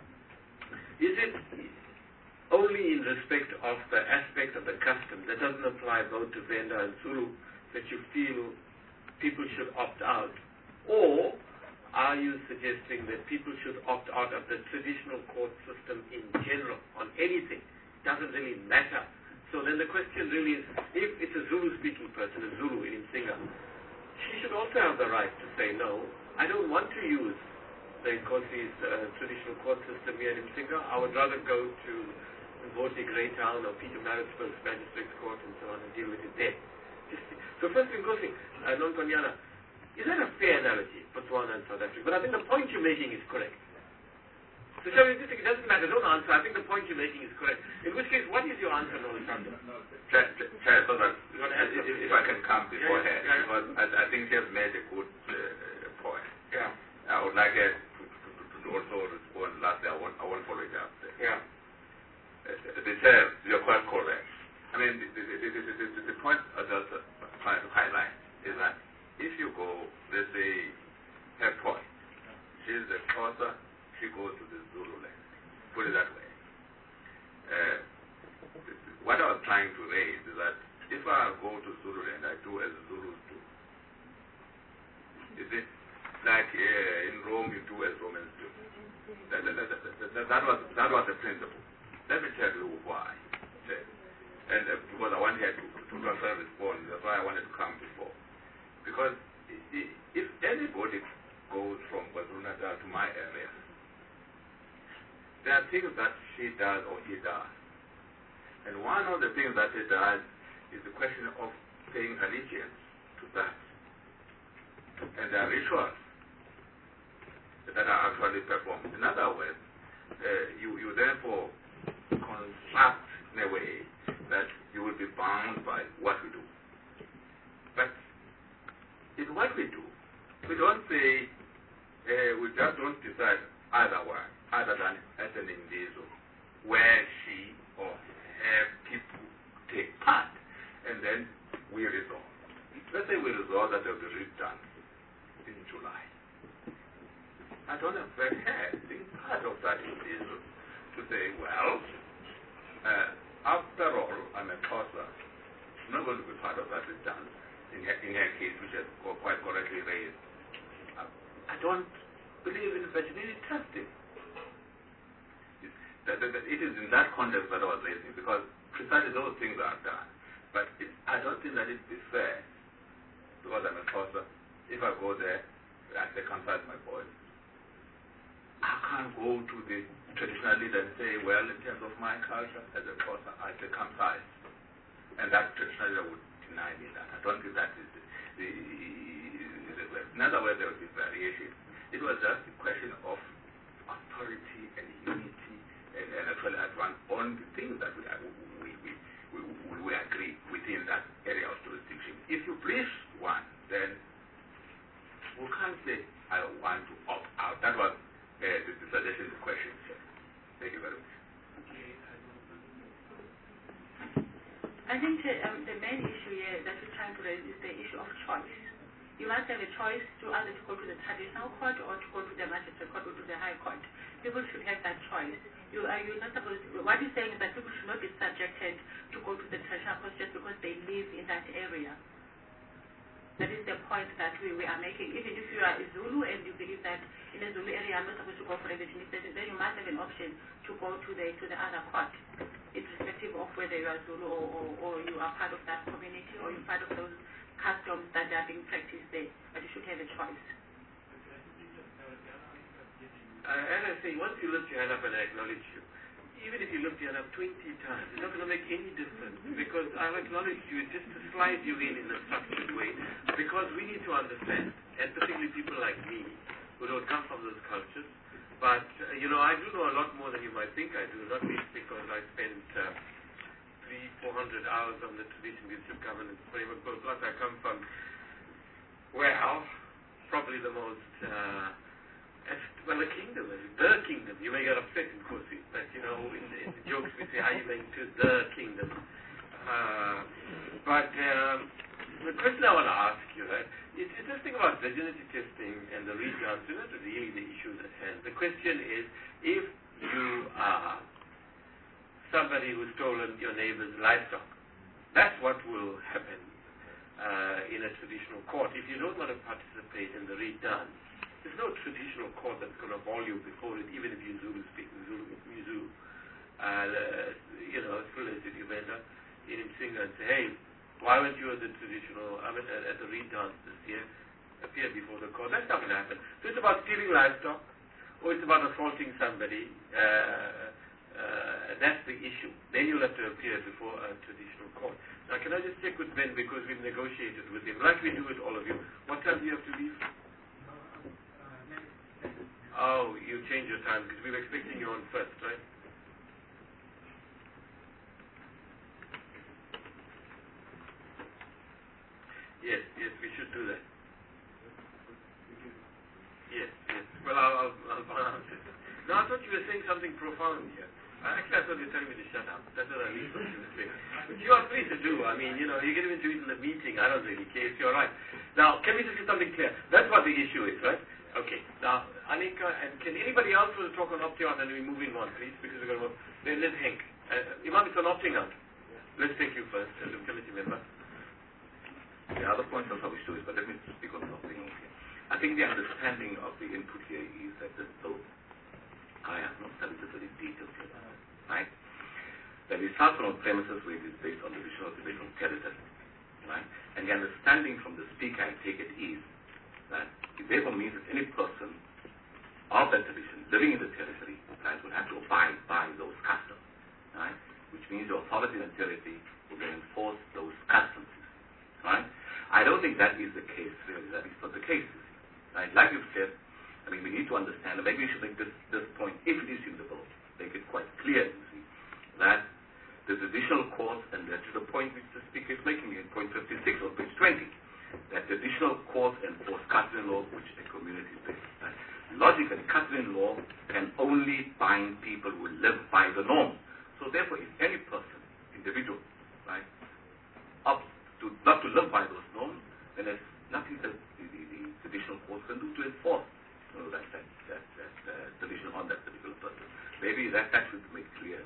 Speaker 1: is it only in respect of the aspect of the custom that doesn't apply both to Venda and Zulu that you feel people should opt out, or are you suggesting that people should opt out of the traditional court system in general on anything? Doesn't really matter. So then the question really is, if it's a Zulu-speaking person, a Zulu in Msinga, she should also have the right to say, no, I don't want to use the Nkosi's uh, traditional court system here in Msinga. I would rather go to Mvoti Greytown or Peter Maritzburg's Magistrates Court and so on and deal with it there. So first thing, Nkosi uh, Nonkanyana, is that a fair analogy, Botswana and South Africa? But I think the point you're making is correct. So shall we just, it doesn't matter, don't answer. I think the point you're making is correct. In which case, what is your answer, Noluthando?
Speaker 7: Chair, Chair, so that if, if I can come beforehand, yeah, yeah. because I, I think you have made a good uh, point.
Speaker 1: Yeah.
Speaker 7: I would like uh, to, to, to, to also respond lastly. I won't, I won't follow it up there.
Speaker 1: Yeah.
Speaker 7: Uh, the Chair, you're quite correct. I mean, the, the, the, the, the, the point I was just trying to highlight is that if you go, let's say, her point, she's a Xhosa, she goes to the Zulu land. Put it that way. Uh, what I was trying to raise is that if I go to Zulu land, I do as Zulus do. Is it like uh, in Rome you do as Romans do? That, that, that, that, that, was, that was the principle. Let me tell you why. And uh, because I wanted to, to, to respond, that's why I wanted to come before. Because if anybody goes from KwaZulu-Natal to my area, there are things that she does or he does. And one of the things that he does is the question of paying allegiance to that. And there are rituals that are actually performed. In other words, uh, you, you therefore construct in a way that you will be bound by what we do. But in what we do, we don't say, uh, we just don't decide either way, other than as an individual, where she or her people take part, and then we resolve. Let's say we resolve that there will be redone in July. I don't have that head being part of that individual to say, well, uh, after all, I'm a Xhosa. I'm not going to be part of that return in her, in her case, which is quite correctly raised. I, I don't believe in virginity testing. It, that, that, that it is in that context that I was raising, because precisely those things are done. But it, I don't think that it is fair, because I'm a Xhosa. If I go there, I circumcise my boys. I can't go to the traditional leader and say, well, in terms of my culture as a Xhosa, I circumcise. And that traditional leader would deny me that. I don't think that is the, the, the way. In other words, there would be variation. It was just a question of authority and unity and, and actually advance on the things that we, we, we, we, we, we agree within that area of jurisdiction. If you please one, then we can't say, I want to opt out. That was Uh, the, the suggestion, the question. Thank you very much.
Speaker 4: I think uh, um, the main issue here that we're trying to raise is the issue of choice. You must have a choice to either to go to the traditional court or to go to the magistrate court or to the high court. People should have that choice. You are you're not supposed to, what you're saying is that people should not be subjected to go to the traditional courts just because they live in that area. That is the point that we, we are making. Even if you are a Zulu and you believe that in a Zulu area I'm not supposed to go for religion, then you must have an option to go to the to the other court, irrespective of whether you are Zulu or, or, or you are part of that community or you're part of those customs that are being practiced there. But you should have a choice.
Speaker 1: Uh, and I say, once you lift your hand up and I acknowledge you, even if you lift your hand up twenty times, it's not going to make any difference because I've acknowledged you just to slide you in in a structured way because we need to understand, and particularly people like me who don't come from those cultures, but, uh, you know, I do know a lot more than you might think I do, not least because I spent uh, three, four hundred hours on the tradition leadership governance framework, plus I come from, well, probably the most... Uh, Well, the kingdom, the kingdom. You may get upset in Kosi, but you know, in the, in the jokes we say, are you going to the kingdom? Uh, but um, the question I want to ask you, right, is you just think about virginity testing and the readouts, they're not really the issues at hand. The question is, if you are somebody who's stolen your neighbor's livestock, that's what will happen uh, in a traditional court. If you don't want to participate in the read-downs, there's no traditional court that's going to haul you before it, even if you Zulu speak Zulu. Zulu. Uh, you know, Phyllis, if you went up in Msinga and say, hey, why weren't you at the traditional, I mean, at, at the reed dance this year, appear before the court? That's not going to happen. So it's about stealing livestock, or it's about assaulting somebody. Uh, uh, that's the issue. Then you'll have to appear before a traditional court. Now, can I just check with Ben, because we've negotiated with him, like we do with all of you. What time do you have to leave? Oh, you changed your time because we were expecting you on first, right? Yes, yes, we should do that. Yes, yes. Well, I'll, I'll, I'll pronounce it. No, I thought you were saying something profound here. Actually, I thought you were telling me to shut up. That's what I mean. What you were saying. But you are free to do. I mean, you know, you get into it in the meeting. I don't really care if you're right. Now, can we just get something clear? That's what the issue is, right? Okay. Now, Anika, and can anybody else want to talk on opting out, and we're moving on, please, because we're going to. Then let's Henk. Uh, Imam, it's on opting out. Let's take you first, as a committee member.
Speaker 7: The other point also I wish to is, but let me speak on something here. I think the understanding of the input here is that the so I have not studied the very details here, right? That we start from a premises where it is based on the vision of the based on territory, right? And the understanding from the speaker, I take it, is that it therefore means that any person of that tradition living in the territory, right, will have to abide by those customs, right? Which means the authority in the territory will enforce those customs, right? I don't think that is the case, really. That is not the case, right? Like you've said, I mean, we need to understand, and maybe we should make this, this point, if it is usable, make it quite clear, you see, that the traditional courts, and that is the point which the speaker is making in point fifty-six on page twenty, that traditional courts enforce customary law which a community is based. Right? Logically, customary law can only bind people who live by the norm. So therefore, if any person, individual, right, opts to not to live by those norms, then there's nothing that the, the, the traditional courts can do to enforce you know, that, that, that, that uh, tradition on that particular person. Maybe that, that should be made clear.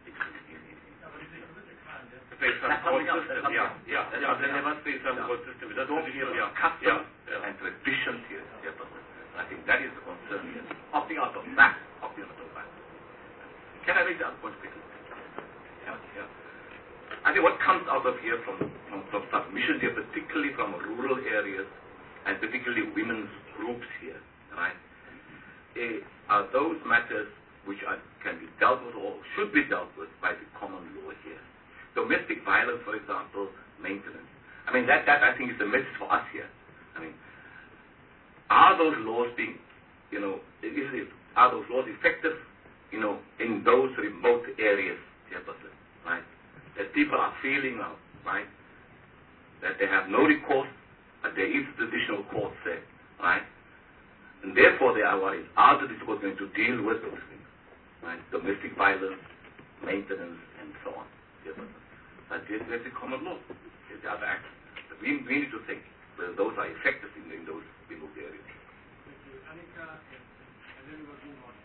Speaker 1: Face some court system, yeah, yeah, yeah. Then there must be some court system. That's traditional, yeah,
Speaker 7: custom
Speaker 1: yeah,
Speaker 7: and traditions here. here I think that is the concern here. Opting out of that, opting out of that. Can I make that point quickly? Yeah, yeah. I think what comes out of here from, from, from submission here, particularly from rural areas and particularly women's groups here, right, eh, are those matters which are, can be dealt with or should be dealt with by the common law here. Domestic violence, for example, maintenance. I mean, that, that I think is the message for us here. I mean, are those laws being, you know, is it, are those laws effective, you know, in those remote areas, right? That people are feeling now, right? That they have no recourse, but there is traditional courts there, right? And therefore they are worried. Are the districts going to deal with those things, right? Domestic violence, maintenance, and so on. But there's, there's the common law. There's the other acts. But we, we need to think whether those are effective in, in those remote areas.
Speaker 3: Thank you. Anika, and then we'll move on.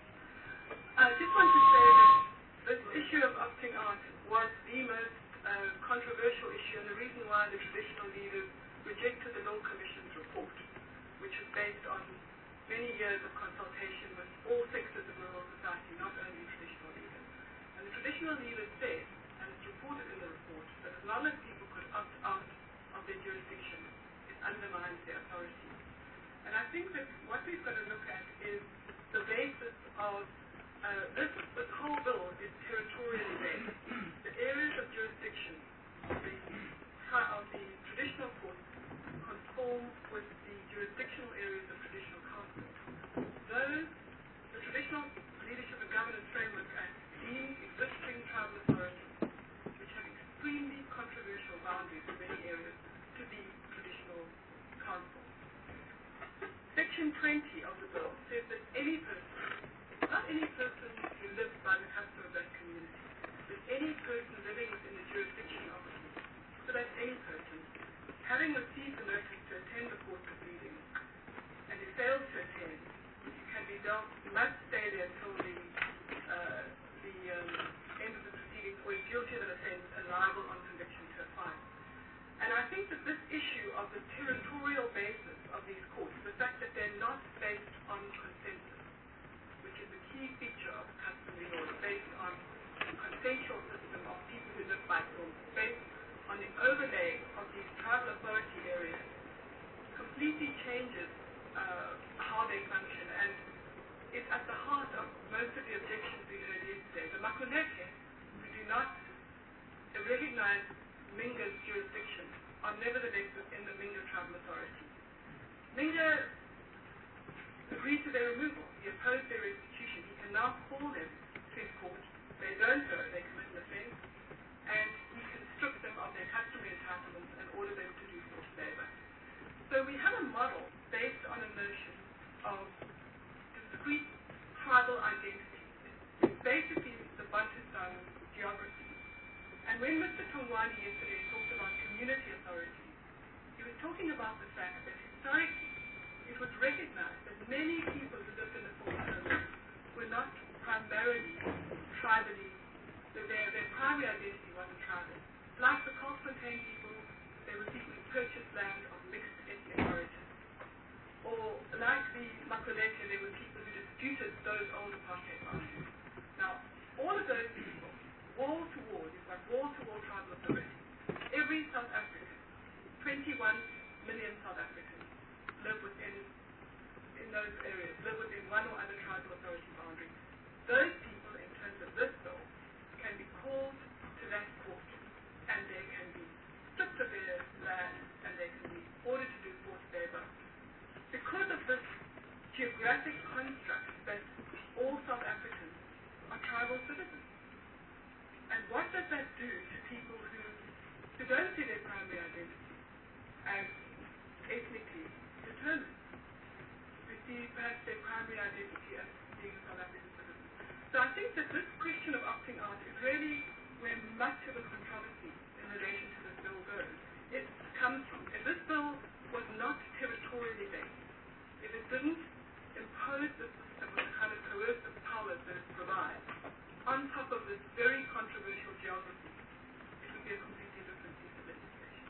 Speaker 8: I just want to say that this issue of opting out was the most um, controversial issue and the reason why the traditional leaders rejected the Law Commission's report, which was based on many years of consultation with all sectors of rural society, not only traditional leaders. And the traditional leaders said, and it's reported in the report, that as long as people could opt out of their jurisdiction, it undermines their authority. And I think that what we've got to look at is the basis of uh, this, this whole bill is territorially based. The areas of jurisdiction of the, of the traditional courts conform with the jurisdictional areas of traditional councils. Those, the Traditional Leadership and Governance Framework Act, deem existing tribal authorities, which have extremely controversial boundaries in many areas, to be traditional councils. Section twenty of the bill says that any person, not any person who lives by the custom of that community, but any person living within the jurisdiction of it, so that's any person, having received the notice to attend the court proceedings, and who fails to attend, can be dealt, must stay there until the, uh, the um, end of the proceedings, or is guilty of an offence and liable on conviction to a fine. And I think that this issue of the territorial basis of these courts, the fact that they're not based on consensus, which is a key feature of customary law, it's based on a consensual system of people who live by law, based on the overlay of these tribal authority areas, completely changes uh, how they function, and it's at the heart of most of the objections we heard yesterday. The Makuleke, who do not recognize Minga's jurisdiction, are nevertheless within the Minga Tribal Authority. Minga agreed to their removal. He opposed their restitution. He can now call them to his court. They don't go, they commit an offence, and he can strip them of their customary entitlements and order them to do forced labor. So we have a model based on a notion of discrete tribal identity. It's basically the Bantustan geography. And when Mister Tongwani yesterday talked about community authority, he was talking about the fact that historically it was recognized that many people who lived in the Four Corners were not primarily tribally, that their, their primary identity wasn't tribal. Like the Kolkfontein people, they were people who purchased land of mixed ethnic origin. Or like the Makuleke, they were people who disputed those old apartheid boundaries. Now, all of those people, wall to wall, you've got wall to wall tribal authority. Every South African, twenty-one million South Africans, live within in those areas, live within one or other tribal authority boundary. Those people, in terms of this bill, can be called to that court, and they can be stripped of their land, and they can be ordered to do forced labor. Because of this geographic construct that all South Africans are tribal citizens. And what does that do to people who, who don't see their primary identity as ethnically determined? Who see perhaps their primary identity as being a South African citizen. So I think that this question of opting out is really where much of the controversy in relation to this bill goes. It comes from, if this bill was not territorially based, if it didn't impose the system with the kind of coercive powers that it provides, on top of this very controversial geography, it would be a completely different piece of legislation.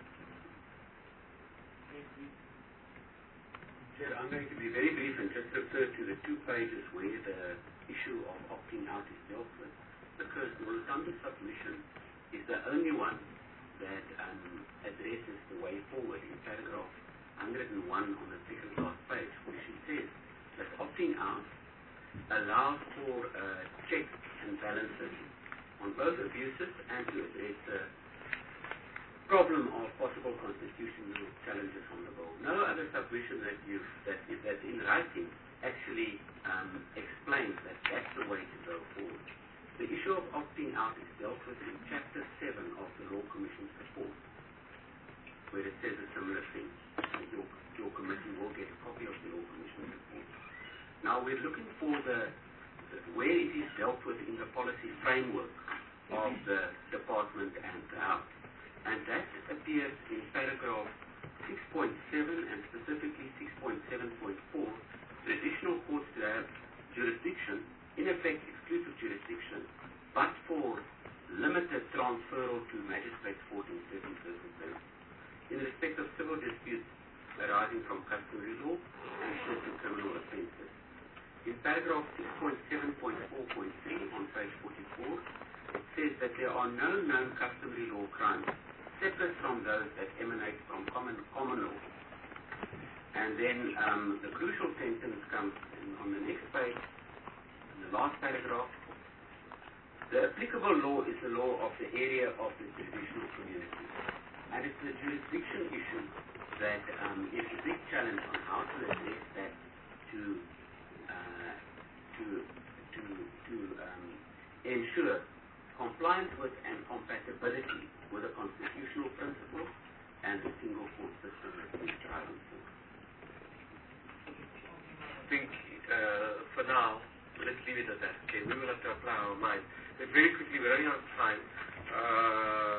Speaker 9: Chair, I'm going to be very brief and just refer to the two pages where the issue of opting out is dealt with, because the Lusanda submission is the only one that um, addresses the way forward in paragraph one hundred and one on the second last page, where she says that opting out allows for uh, checks and balances on both abuses and to address the problem of possible constitutional challenges on the bill. No other submission that you that is that in writing actually um, explains that that's the way to go forward. The issue of opting out is dealt with in chapter seven of the Law Commission's report, where it says a similar thing. Your, your committee will get a copy of the Law Commission's report. Now we're looking for the, the where it is dealt with in the policy framework of the department and the House. And that appears in paragraph six point seven and specifically six point seven point four. Traditional courts to have jurisdiction, in effect exclusive jurisdiction, but for limited transferal to magistrates' court in certain circumstances in respect of civil disputes arising from customary law and certain criminal offences. In paragraph six point seven point four point three on page forty-four, it says that there are no known customary law crimes separate from those that emanate from common, common law. And then um, the crucial sentence comes in, on the next page, in the last paragraph. The applicable law is the law of the area of the jurisdictional community. And it's the jurisdiction issue that um, is a big challenge on how to address that to uh, to to to um, ensure compliance with and compatibility with the constitutional principles and the single court system that we are striving for.
Speaker 1: I think uh, for now, let's leave it at that. Okay, we will have to apply our mind. But very quickly, we're running out of time. Uh,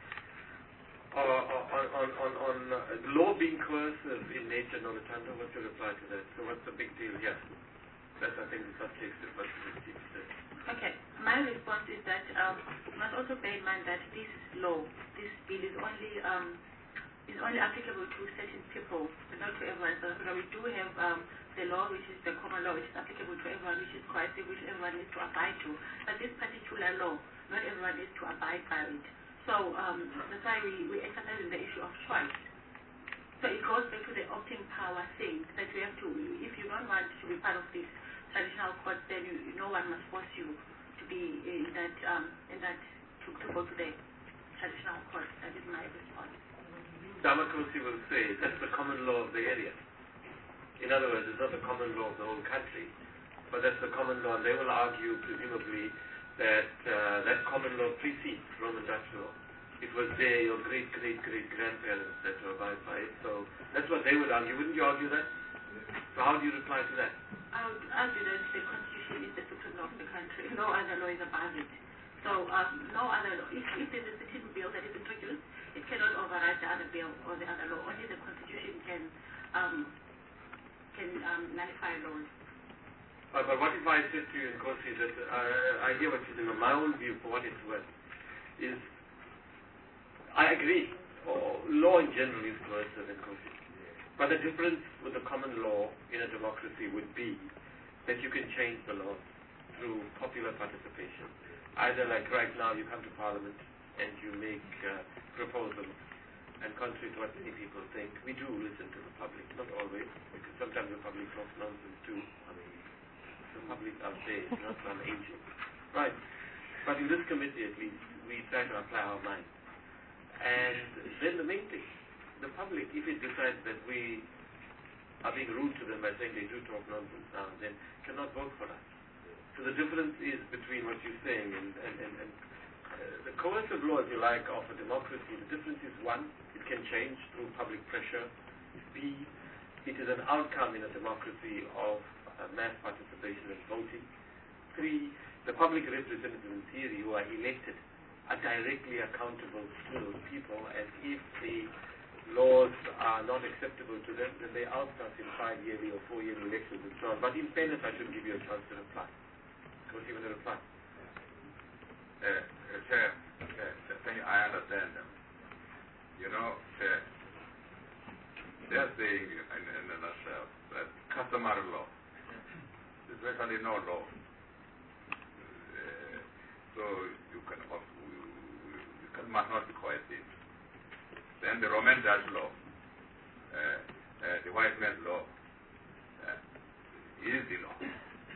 Speaker 1: on on on on uh, law being coercive in nature, Nolutando, what's your reply to that? So what's the big deal here? That's, I think, the subject of what the chief said.
Speaker 4: Okay, my response is that um, you must also bear in mind that this law, this bill is only um, is only applicable to certain people, but not to everyone. So we do have um, the law, which is the common law, which is applicable to everyone, which is coercive, which everyone needs to abide to. But this particular law, not everyone needs to abide by it. So um, that's why we, we emphasize the issue of choice. So it goes back to the opting power thing, that we have to, if you don't want to be part of this traditional court, then you, no one must force you to be in that, um, in that to, to go to the traditional court. That is my response.
Speaker 1: Damakosi will say that's the common law of the area. In other words, it's not the common law of the whole country, but that's the common law. And they will argue, presumably, that uh, that common law precedes Roman Dutch law. It was there, your great, great, great grandparents that to abide by it. So that's what they would argue. Wouldn't you argue that? So how do you reply to that?
Speaker 4: I would argue that the Constitution is the supreme law of the country. No other law is above it. So um, no other law. If, if there's a certain bill that is introduced, it cannot override the other bill or the other law. Only the Constitution can um, can um, nullify laws.
Speaker 1: Uh, but what if I said to you in Kosi that uh, I hear what you're doing, my own view for what it's worth is, I agree, oh, law in general is coercive in Kosi. But the difference with the common law in a democracy would be that you can change the law through popular participation. Either like right now you come to Parliament and you make uh, proposals, and contrary to what many people think, we do listen to the public, not always, because sometimes the public talks nonsense too. I mean, the public out there is not some angel. Right. But in this committee, at least, we try to apply our mind. And then the main thing, the public, if it decides that we are being rude to them by saying they do talk nonsense now and then, cannot vote for us. So the difference is between what you're saying and, and, and, and uh, the coercive law, if you like, of a democracy. The difference is, one, it can change through public pressure. B, it is an outcome in a democracy of uh, mass participation and voting. Three, the public representatives in theory who are elected are directly accountable to those people, and if the laws are not acceptable to them, then they oust us in five-yearly or four-yearly elections and so on. But in fairness, I should give you a chance to reply. Don't even reply.
Speaker 7: Uh, uh, Chair, uh, I understand them. You know, uh, they're saying in, in a nutshell that customary law is virtually no law. Uh, so you can also, you can, must not be coercive. Then the Roman Dutch law, uh, uh, the white man's law, uh, is the law.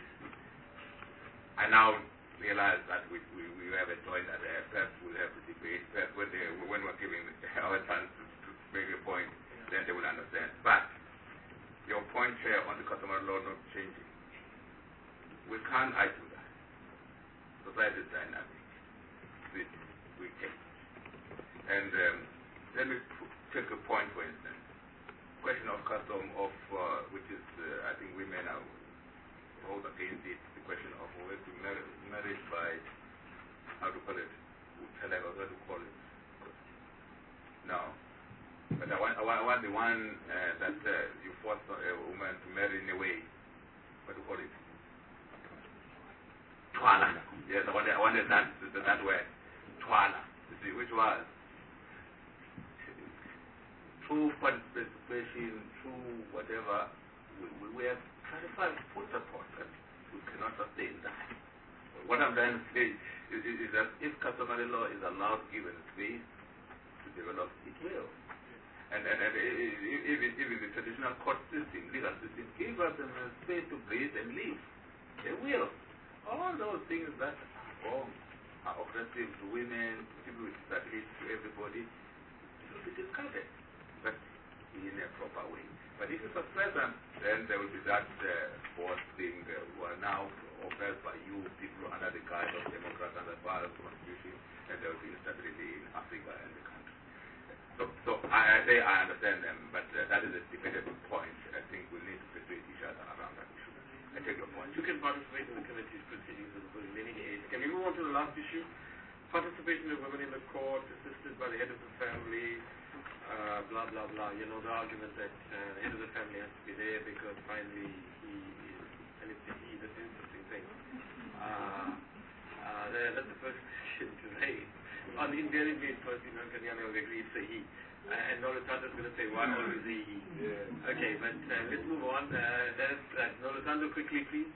Speaker 7: I now realize that we, we, we have a joint that uh, perhaps we'll have to debate, perhaps when, they, when we're giving our chance to, to make a point, then they will understand. But your point here on the customary law not changing, we can't argue that. Society is dynamic. We, we can. And um, let me take a point, for instance. Question of custom of, uh, which is, uh, I think women are hold against it, the question of whether to marry, marriage by, how to call it, how to call it. No. But I want, I want, I want the one uh, that uh, you force a woman to marry in a way, what do you call it? Twala. Yes, I wanted, I wanted that, that word. Twala. which was through participation, through whatever, we, we, we have clarified full support, and we cannot sustain that. What I'm trying to say is, is, is that if customary law is allowed given space to develop, it will. And, and, and even, even the traditional court system, legal system, give us a space to breathe and live. They will. All those things that are wrong, are oppressive to women, to people with disabilities, to everybody, should be discarded, but in a proper way. But if you suppress them, then there will be that uh, force thing uh, who are now oppressed by you, people under the guise of democrats and the violent constitution, and there will be instability in Africa and the country. So, so I, I say I understand them, but uh, that is a debatable point. I think we need to persuade each other around that issue. I take your point.
Speaker 1: You can participate in the committee's proceedings in any case. Can we move on to the last issue? Participation of women in the court, assisted by the head of the family, uh, blah, blah, blah. You know, the argument that uh, the head of the family has to be there because finally he is, and it's a he, that's an interesting thing. Uh, uh, that's the first question to raise. On invariably, first, you know, Kanyana will agree it's a he. Uh, and Nolutando is going to say, why always a he? Yeah. Okay, but uh, let's move on. Uh, that's, uh, Nolutando, quickly, please.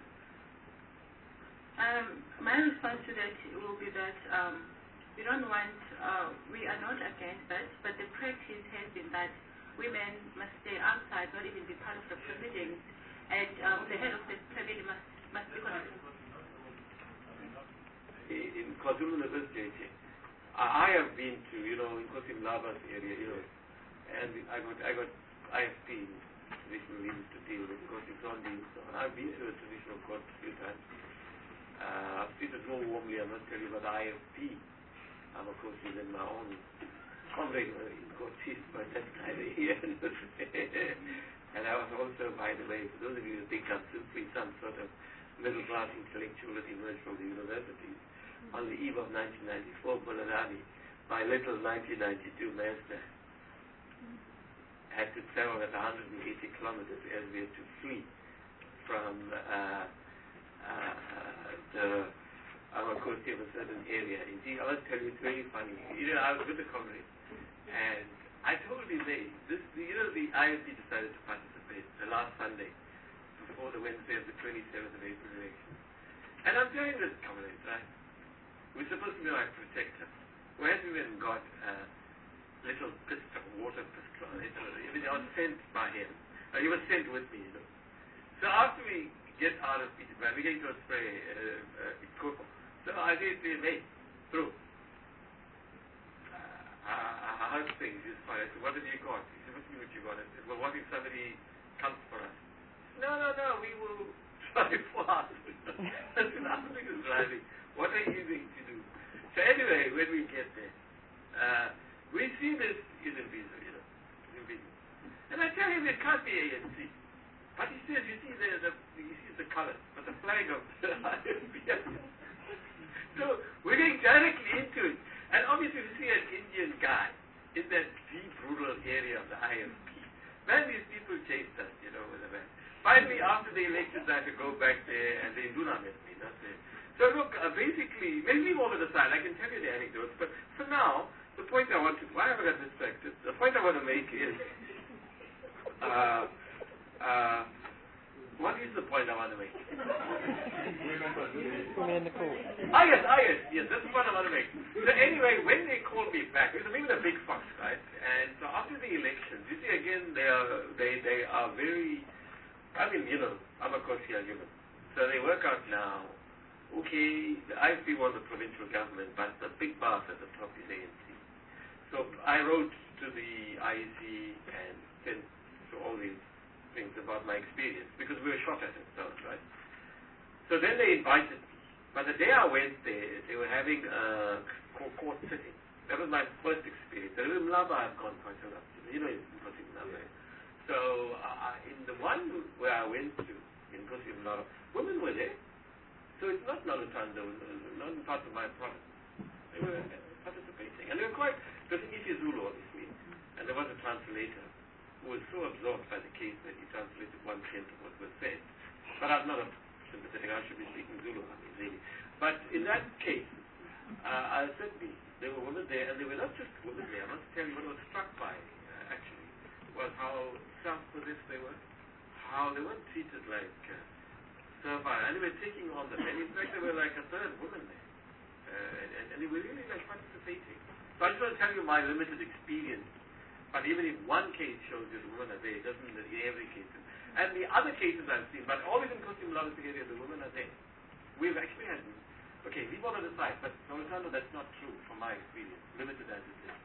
Speaker 4: Um, my response to that will be that um, we don't want, uh, we are not against that, but the practice has been that women must stay outside, not even be part of the proceedings, and um, the head of the family must, must be connected.
Speaker 1: In KwaZulu-Natal, J J, I have been to, you know, in Kosim Laba's area, you know, and I got, I got I F P traditional leaders to deal with because it's on the, so I've been to a traditional court a few times. Uh, I've treated more warmly, I must tell you, about I F P. I'm, of course, in my own comrade in court chief, but that's neither here nor there. And I was also, by the way, for those of you who think I'm simply some sort of middle-class intellectual that emerged from the universities, on the eve of nineteen ninety-four, Bolarani, my little nineteen ninety-two master, had to travel at one hundred eighty kilometers as we had to flee from uh, uh, the Amakosi of a certain area. Indeed, I must tell you, it's very funny. You know, I was with the comrade, and I told him, hey, this, you know, the I F P decided to participate the last Sunday before the Wednesday of the twenty-seventh of April election. And I'm telling this comrade, right? We're supposed to be like protectors. Where we went and got a uh, little pistol, water pistol, little, I mean, I was sent by him. Uh, he was sent with me, you know. So after we get out of Peterborough, we're going to a spray, uh, uh, Coco. So I said to him, hey, through. Uh, how's things? He's fine. I said, what have you got? He said, what do you mean what you got? I said, well, what if somebody comes for us? No, no, no, we will try fast. I said, nothing is driving. What are you going to do? So anyway, when we get there, uh, we see this is invisible, you know, invisible. And I tell him it can't be A N C. But he says, you see the, the you see the color, but the flag of the I F P. So we're going directly into it. And obviously we see an Indian guy in that deep rural area of the I F P. Man, these people chased us, you know, with a man. Finally, after the elections, I had to go back there, and they do not met me, not there. So look, uh, basically, we'll leave over the side. I can tell you the anecdotes, but for now, the point I want to, why have I got distracted? The point I want to make is, uh, uh, what is the point I want to make?
Speaker 10: Women in the court.
Speaker 1: Ah, yes, ah, yes, yes, that's the point I want to make. So anyway, when they called me back, it was even a big fuss, right? And so after the elections, you see, again, they are, they, they are very, I mean, you know, I'm a course here, human. So they work out now. Okay, the I F P was a provincial government, but the big boss at the top is A N C. So I wrote to the I E C and sent to all these things about my experience, because we were shot at ourselves, right? So then they invited me. But the day I went there, they were having a court sitting. That was my first experience. The Mlaba I've gone quite a lot. You know, in Kosim Mlaba. So uh, in the one where I went to, in Kosim Mlaba, women were there. So it's not Nolutando, not part of my product. They were participating. And they were quite, because Ishi Zulu, obviously, and there was a translator who was so absorbed by the case that he translated one tenth of what was said. But I'm not a sympathetic, I should be speaking Zulu, I mean, really. But in that case, uh, I certainly there were women there, and they were not just women there. I must tell you what I was struck by, uh, actually, was how self-possessed they were, how they weren't treated like uh, servile, and they were taking on the men. In fact, they were like a third woman there, uh, and, and, and they were really like participating. So I just want to tell you my limited experience. But even if one case shows you the women are there, it doesn't mean that in every case. And the other cases I've seen, but always in Costume Logistic area, the women are there. We've actually had, okay, leave all of the side, but for example, that's not true from my experience, limited as it is.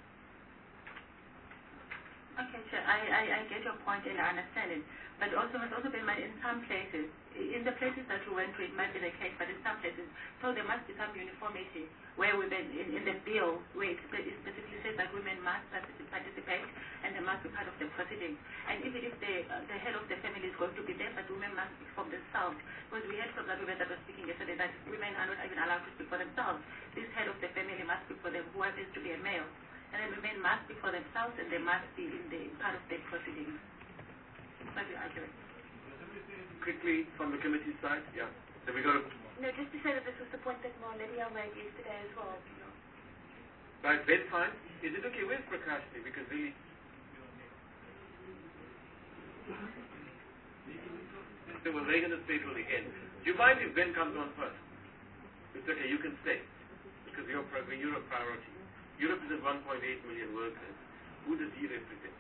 Speaker 4: Okay, sure. I, I, I get your point and I understand it. But also, must also be in mind, in some places, in the places that we went to, it might be the case, but in some places, so there must be some uniformity where women, in, in the bill, where it specifically says that women must participate and they must be part of the proceedings. And even if the, uh, the head of the family is going to be there, but women must speak for themselves. Because we heard from the women that were speaking yesterday that women are not even allowed to speak for themselves. This head of the family must speak for them, who happens to be a male. And then women must speak for themselves and they must be in the part of the proceedings. Must be accurate.
Speaker 1: Quickly, from the committee side, yeah. Then we go to...
Speaker 10: No, just to say that this was the point that Lydia made yesterday as well.
Speaker 1: Right, that's fine. Is it okay? Where's Prakashni? Because really... So we're going to stay till the end. Do you mind if Ben comes on first? It's okay, you can stay. Because you're, you're a priority. Europe is at one point eight million workers. Who does he represent?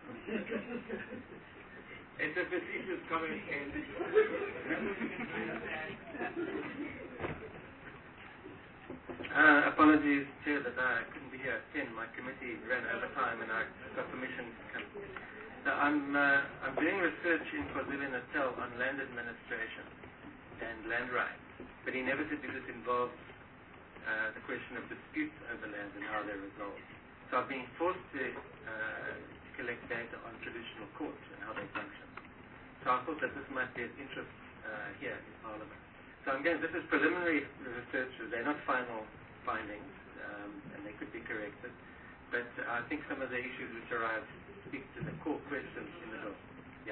Speaker 1: S F S C is coming in.
Speaker 11: Uh, apologies, Chair, that I couldn't be here at ten. My committee ran over time and I got permission to come. So I'm, uh, I'm doing research in KwaZulu-Natal on land administration and land rights. But inevitably this involves uh, the question of disputes over land and how they're resolved. So I've been forced to uh, collect data on traditional courts and how they function. So I thought that this might be of interest uh, here in Parliament. So I'm going, this is preliminary research, they're not final findings, um, and they could be corrected. But uh, I think some of the issues which arise speak to the core questions in the bill. Yeah.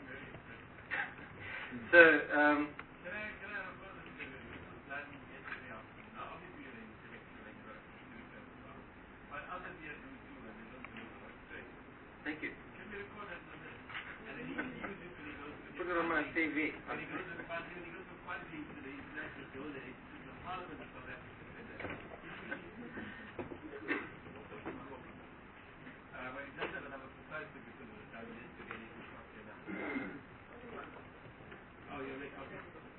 Speaker 11: So, um,
Speaker 3: Can I, can I have a further look at the plan yesterday afternoon? Now, obviously, you're in connection with the but others here do too, and they don't do it straight.
Speaker 11: Thank you.
Speaker 3: Can we record that in a minute? And then he can use it when he goes to the...
Speaker 11: Put it on my T V.
Speaker 3: When he goes to the party, when he goes to party to the international show, that it's the Parliament of South Africa. Uh, but it doesn't have another precisely because of the time yesterday, it's not enough. Oh, you're late, okay.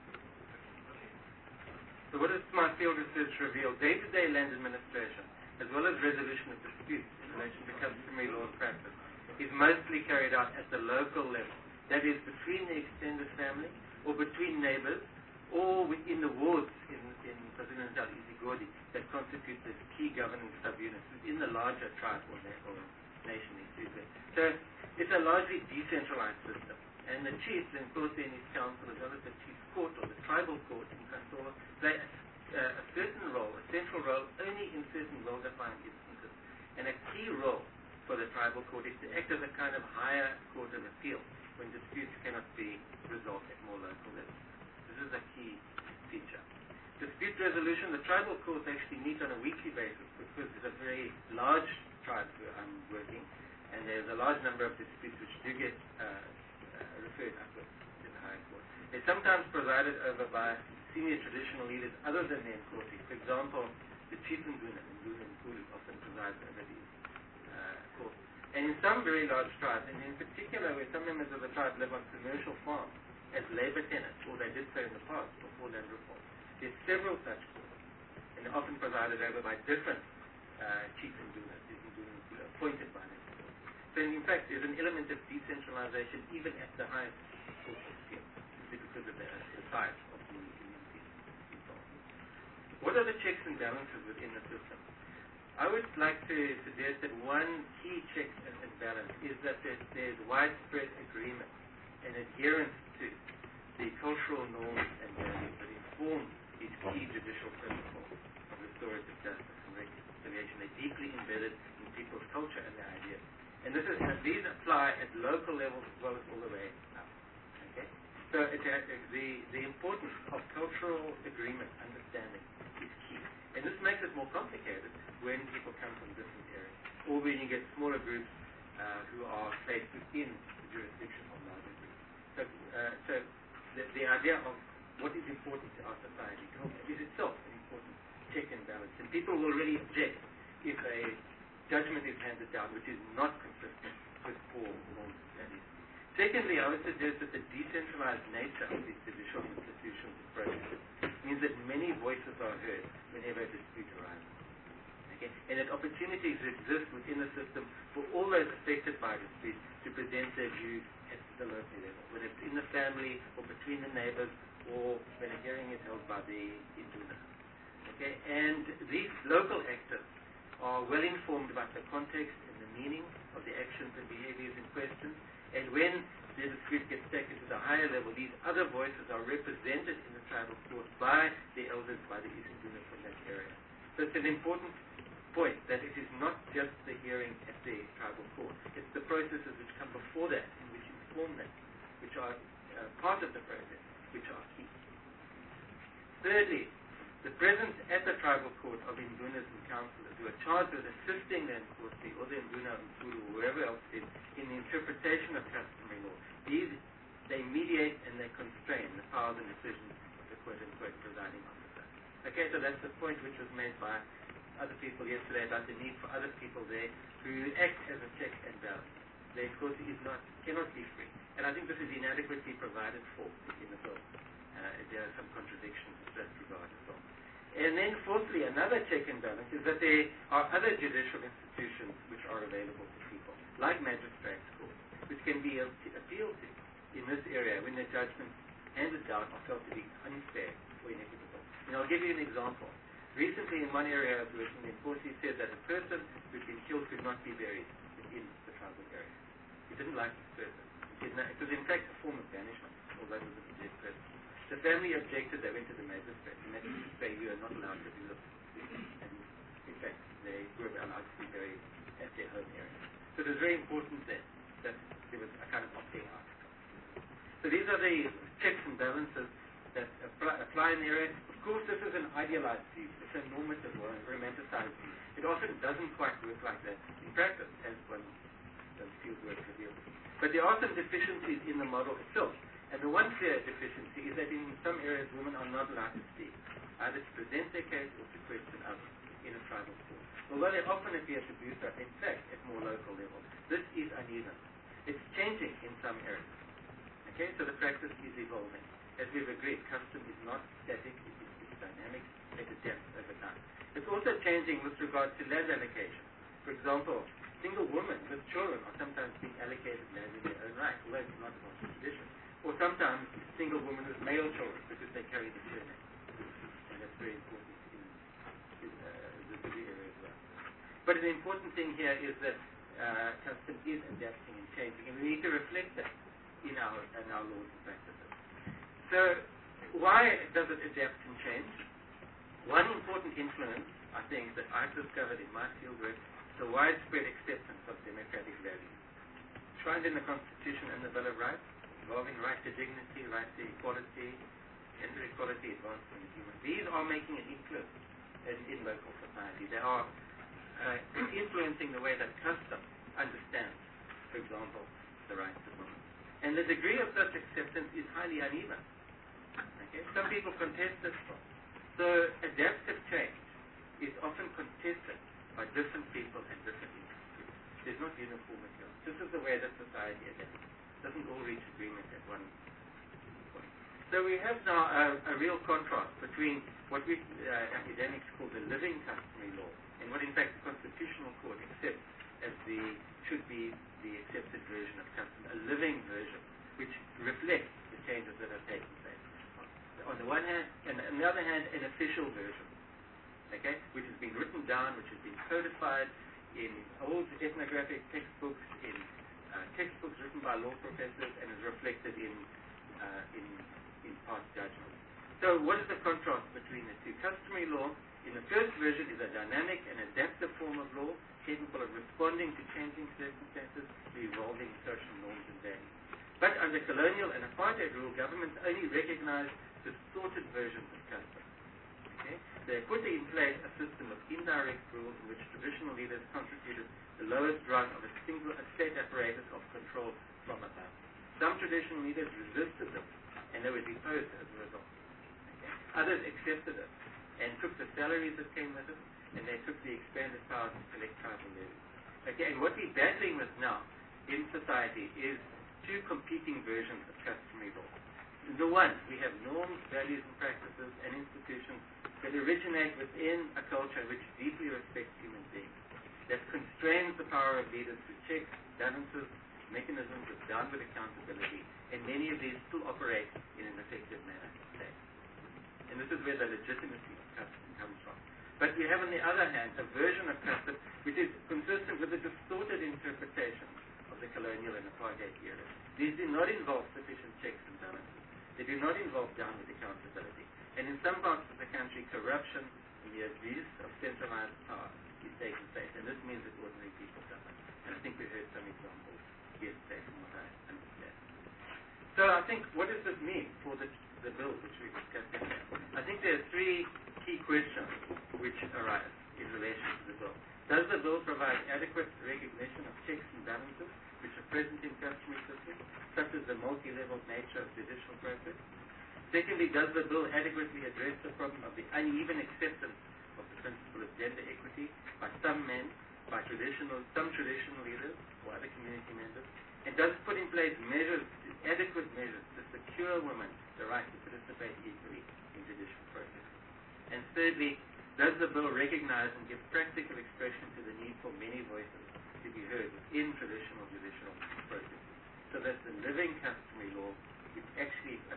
Speaker 11: So what does my field research reveal? Day-to-day land administration, as well as resolution of disputes in relation to customary law and practice, is mostly carried out at the local level. That is, between the extended family, or between neighbors, or within the wards in, in KwaZulu-Natal, Izigodi, that constitute this key governing subunits within the larger tribe or, or nation, Izigwe. So it's a largely decentralized system. And the chiefs, and both in his council, as well as the chief's court or the tribal court in Kasoa, play a, uh, a certain role, a central role, only in certain well-defined instances. And a key role for the tribal court is to act as a kind of higher court of appeal when disputes cannot be resolved at more local levels. This is a key feature. Dispute resolution, the tribal courts actually meet on a weekly basis because it's a very large tribe where I'm working, and there's a large number of disputes which do get uh, referred upwards to the higher court. They're sometimes presided over by senior traditional leaders other than the Nkoti. For example, the chief Nguna and Nguna Nkulu often presides over these uh, courts. And in some very large tribes, and in particular where some members of the tribe live on commercial farms as labor tenants, or they did so in the past before land reform, there's several such courts, and they're often presided over by different uh, chief Nguna, Nguna Nkulu, appointed by them. So in fact, there's an element of decentralization even at the highest court of appeal, simply because of the, the size of the communities involved. What are the checks and balances within the system? I would like to suggest that one key check and balance is that there's, there's widespread agreement and adherence to the cultural norms and values that inform these key judicial principles of restorative justice and reconciliation. They're deeply embedded in people's culture and their ideas. And this is, and these apply at local levels as well as all the way up. Okay? So it, uh, the, the importance of cultural agreement, understanding, is key. And this makes it more complicated when people come from different areas, or when you get smaller groups uh, who are placed within the jurisdiction of larger groups. So, uh, so the, the idea of what is important to our society is itself an important check and balance. And people will really object if a judgment is handed down which is not consistent with core norms and values. Secondly, I would suggest that the decentralized nature of these judicial institutions and processes means that many voices are heard whenever a dispute arises. Okay? And that opportunities exist within the system for all those affected by disputes to present their views at the local level, whether it's in the family or between the neighbors or when a hearing is held by the induna. Okay? And these local actors are well informed about the context and the meaning of the actions and behaviors in question. And when the dispute gets taken to the higher level, these other voices are represented in the tribal court by the elders, by the isinduna from that area. So it's an important point that it is not just the hearing at the tribal court. It's the processes which come before that and which inform that, which are uh, part of the process, which are key. Thirdly, the presence at the tribal court of indunas and councillors who are charged with assisting the Nkosi or the induna Mkulu or whoever else is in the interpretation of customary law. These, they mediate and they constrain the powers and decisions of the quote-unquote presiding officer. Okay, so that's the point which was made by other people yesterday about the need for other people there who act as a check and balance. The Nkosi is not, cannot be free. And I think this is inadequately provided for in the bill. Uh, there are some contradictions in that regard as well. And then fourthly, another check and balance is that there are other judicial institutions which are available to people, like magistrates' courts, which can be appealed to in this area when the judgments handed down are felt to be unfair or inequitable. And I'll give you an example. Recently in one area of working, the Nkosi said that a person who'd been killed could not be buried within the tribal area. He didn't like this person. It was in fact a form of banishment, although it was a dead person. The family objected, they went to the magistrate. The magistrate said, you are not allowed to do this. And in fact, they were allowed to be buried at their home area. So it was very important that, that there was a kind of opting out. So these are the checks and balances that apply, apply in the area. Of course, this is an idealized view. It's a normative or a romanticized view. It often doesn't quite work like that in practice, as one does field work reveals. But there are some deficiencies in the model itself. And the one clear deficiency is that in some areas women are not allowed to speak, either to present their case or to question others in a tribal court. Although they often appear to do so, in fact, at more local level. This is uneven. It's changing in some areas. Okay, so the practice is evolving. As we've agreed, custom is not static, it is it's dynamic, it adapts over time. It's also changing with regard to land allocation. For example, single women with children are sometimes being allocated land in their own right, although it's not a tradition. Or sometimes single women with male children because they carry the surname. And that's very important in, in uh, the city area as well. But the important thing here is that uh, custom is adapting and changing, and we need to reflect that in our, in our laws and practices. So why does it adapt and change? One important influence, I think, that I've discovered in my fieldwork is the widespread acceptance of democratic values. Enshrined in the Constitution and the Bill of Rights, involving right to dignity, right to equality, gender equality, advancement of human. These are making an influence in, in local society. They are uh, influencing the way that custom understands, for example, the rights of women. And the degree of such acceptance is highly uneven. Okay? Some people contest this. So adaptive change is often contested by different people and different interest groups. There's not uniformity. This is the way that society adapts. Doesn't all reach agreement at one point. So we have now a, a real contrast between what we uh, academics call the living customary law and what in fact the Constitutional Court accepts as the should be the accepted version of custom, a living version which reflects the changes that are taking place. On the one hand, and on the other hand, an official version, okay, which has been written down, which has been codified in old ethnographic textbooks, in Uh, textbooks written by law professors and is reflected in, uh, in, in past judgments. So what is the contrast between the two? Customary law, in the first version, is a dynamic and adaptive form of law capable of responding to changing circumstances, to evolving social norms and values. But under colonial and apartheid rule, governments only recognize distorted versions of custom. Okay? they put in place a system of indirect rules in which traditional leaders contributed the lowest rung of a single a state apparatus of control from above. Some traditional leaders resisted them, and they were deposed as a result. Okay? Others accepted it and took the salaries that came with it, and they took the expanded powers to collect tribal levies. Okay, and what we're battling with now in society is two competing versions of customary law. The one, we have norms, values, and practices and institutions that originate within a culture which deeply respects human beings, that constrains the power of leaders to check balances, mechanisms of downward accountability, and many of these still operate in an effective manner today. And this is where the legitimacy of custom comes from. But we have, on the other hand, a version of custom which is consistent with the distorted interpretation of the colonial and apartheid era. These do not involve sufficient checks and balances. They do not involve downward accountability. And in some parts of the country, corruption and the abuse of centralized power is taking place. And this means that ordinary people suffer. And I think we heard some examples yesterday from what I understand. So I think, what does this mean for the, the bill which we discussed today? I think there are three key questions which arise in relation to the bill. Does the bill provide adequate recognition of checks and balances which are present in customary systems, such as the multi-level nature of judicial process? Secondly, does the bill adequately address the problem of the uneven acceptance of the principle of gender equity by some men, by traditional, some traditional leaders or other community members? And does it put in place measures, adequate measures, to secure women the right to participate equally in judicial process? And thirdly, does the bill recognize and give practical expression to the need for many voices to be heard within traditional judicial processes, so that the living customary law, which actually uh,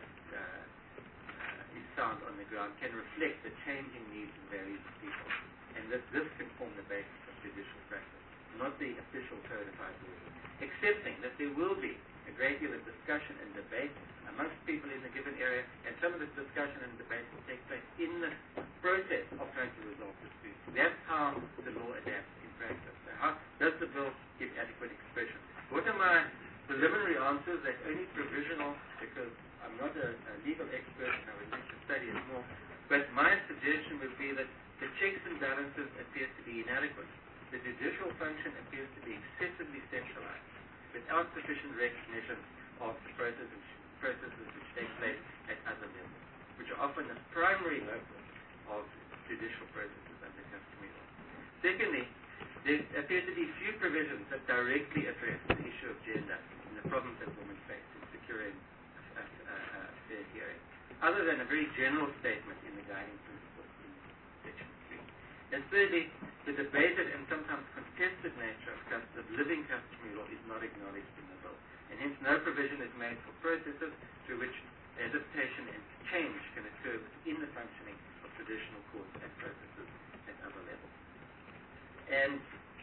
Speaker 11: uh, is sound on the ground, can reflect the changing needs and values of people, and that this can form the basis of judicial practice, not the official codified laws, accepting that there will be a great deal of discussion and debate amongst people in a given area, and some of this discussion and debate will take place in the process of trying to resolve disputes. That's how the law adapts in practice. So how does the bill give adequate expression? What are my preliminary answers? That's only provisional, because I'm not a, a legal expert and I would need to study it more. But my suggestion would be that the checks and balances appear to be inadequate. The judicial function appears to be excessively centralized, without sufficient recognition of the processes, processes which take place at other levels, which are often the primary locus of judicial processes under customary law. Secondly, there appear to be few provisions that directly address the issue of gender and the problems that women face in securing a, a, a, a fair hearing, other than a very general statement in the guiding principles in section three. And thirdly, the debated and sometimes contested nature of, cust- of living customary law is not acknowledged in the bill, and hence no provision is made for processes through which adaptation and change can occur within the functioning of traditional courts and processes at other levels. And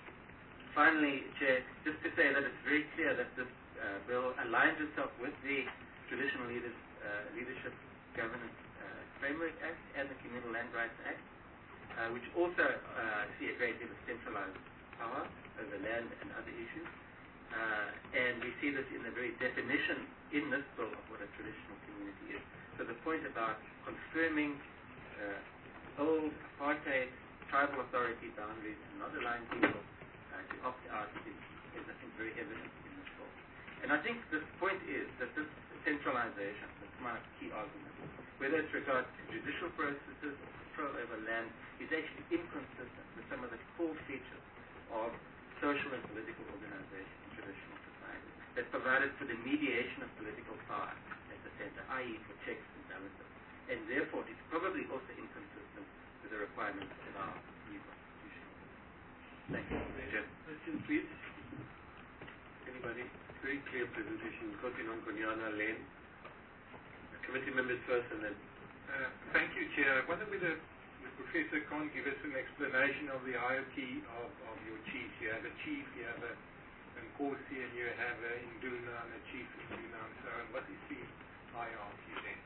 Speaker 11: finally, Chair, just to say that it's very clear that this uh, bill aligns itself with the Traditional Leaders, uh, Leadership Governance uh, Framework Act and the Communal Land Rights Act, Uh, which also uh, see a great deal of centralized power over land and other issues. Uh, and we see this in the very definition in this bill of what a traditional community is. So the point about confirming uh, old apartheid tribal authority boundaries and not allowing people uh, to opt out is, is, I think, very evident in this bill. And I think the point is that this centralization, that's my key argument, whether it's regards to judicial processes or control over land, is actually inconsistent with some of the core features of social and political organization in traditional society that provided for the mediation of political power at the center, that is for checks and balances. And therefore, it's probably also inconsistent with the requirements of our new constitution. Thank you.
Speaker 1: Question, please. Anybody? Very clear presentation. Kotinon Konyana Lane. Committee members first and then.
Speaker 12: Uh, thank you, Chair. I wonder whether the Professor can give us an explanation of the hierarchy of, of your chiefs. You have a chief, you have a Nkosi, and you have an Induna and a chief Induna and so on. What is the hierarchy there?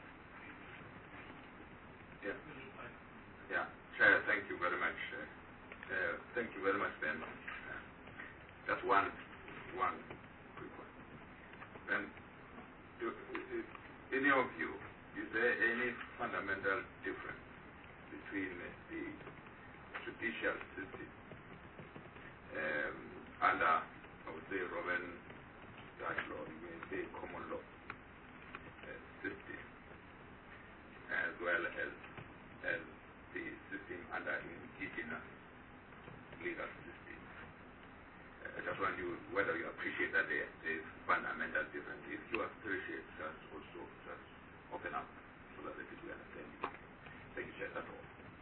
Speaker 7: Yeah. Yeah. Chair, thank you very much. Uh, uh, thank you very much, Ben. Uh, just one, one quick one. Ben, do, in your view, is there any fundamental difference between judicial system um, under, I would say, Roman Dutch law, you may say common law uh, system, as well as, as the system under indigenous legal system. Uh, I just want you, whether you appreciate that there, there is fundamental difference. If you appreciate, just also just open up so that the people understand you. Thank you, Chair. That's all.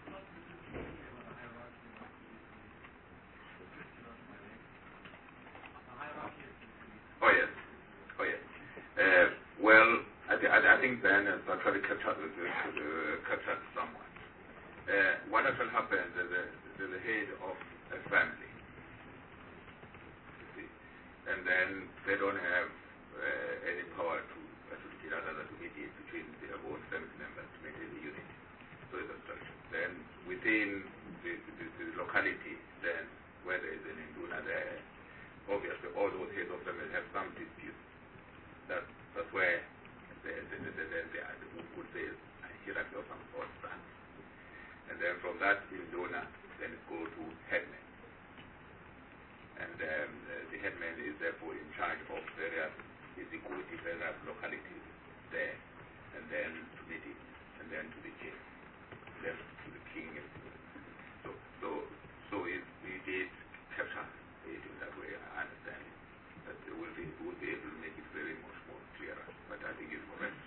Speaker 7: Oh yes, oh yes. Uh, well, I, th- I, I think then uh, I'll try to catch up, uh, uh, catch up somewhat. Uh, what actually happens is the, the, the head of a family, you see, and then they don't have uh, any power to actually other than to mediate between their own family members to maintain the unity. So it's a structure. Then within the, the, the locality, then where there is an induna there, obviously all those heads of family have some dispute. That, that's where the, the, the, the, the, the, the would say a hierarchy of some sort starts. And then from that induna, then it goes to headman. And um, the headman is therefore in charge of various executive various localities there, and then to meeting, and then to the king, then to the king. And so, so, so it, we did capture it in that way. I understand that we will be, we will be able to make it very much more clearer. But I think it's correct.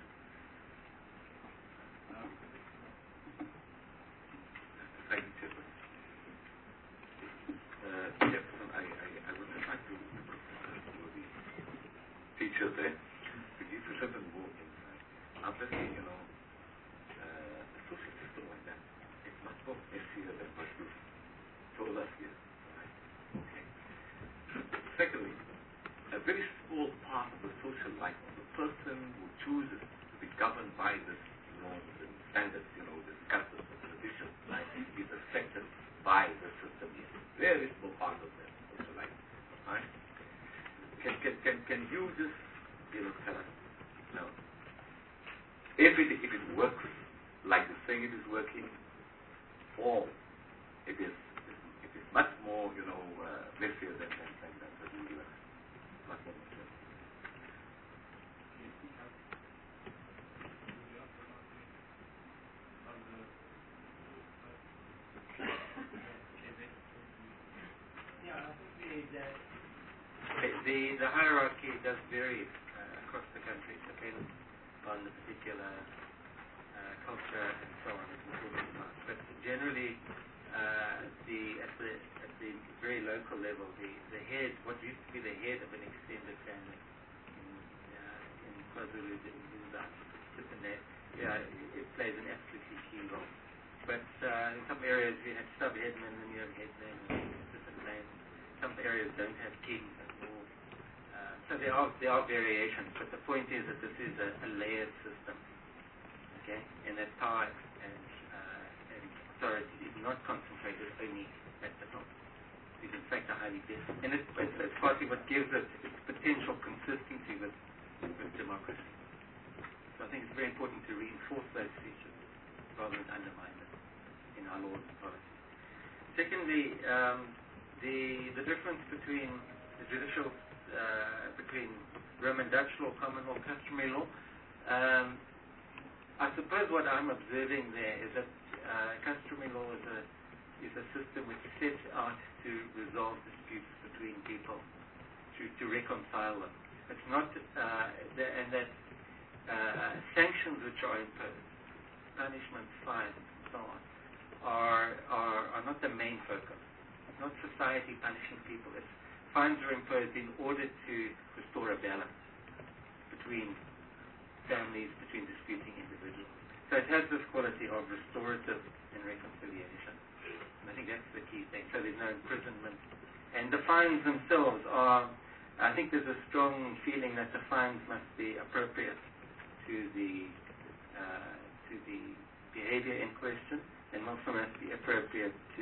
Speaker 7: Um,
Speaker 9: Thank you, Chairman. Uh, Chairman, I, I, I would like to uh, the teacher there to give a certain more insight. Obviously, you know, uh, a social system like that, it's much more messier than what you told us here. Right? Okay. Secondly, a very small part of the social life of the person who chooses to be governed by this norms and standards, you know, this customs and traditions, right, is affected by the system here. Very small part of their social life. Right? Can, can, can, can you just, you know, tell us, you know, if it, if it works like you're saying it is working, or it is, it is much more, you know, uh, messier than, than, than, than the U S. Much more messier.
Speaker 11: The, the hierarchy does vary uh, across the country. It depends on the particular uh, culture and so on. It's important about. But generally, uh, the at the at the very local level, the, the head, what used to be the head of an extended family in uh, in KwaZulu, in, in that, yeah, it plays an absolutely key role. But uh, in some areas you have sub-headmen and you have headmen and different names. Some areas don't have kings and more. Uh, so there are there are variations, but the point is that this is a, a layered system, okay, and that power and, uh, and authority is not concentrated only at the top. It is in fact a highly different, and it's, it's, it's partly what gives it its potential consistency with, with democracy. So I think it's very important to reinforce those features rather than undermine them in our laws and policies. Secondly, um, the the difference between the judicial uh, between Roman Dutch law, common law, customary law. Um, I suppose what I'm observing there is that uh, customary law is a is a system which sets out to resolve disputes between people, to to reconcile them. It's not uh, the, and that uh, sanctions which are imposed, punishments, fines, and so on, are are are not the main focus. It's not society punishing people. It's fines are imposed in order to restore a balance between families, between disputing individuals. So it has this quality of restorative and reconciliation. And I think that's the key thing. So there's no imprisonment. And the fines themselves are, I think there's a strong feeling that the fines must be appropriate to the uh, to the behavior in question, and also must be appropriate to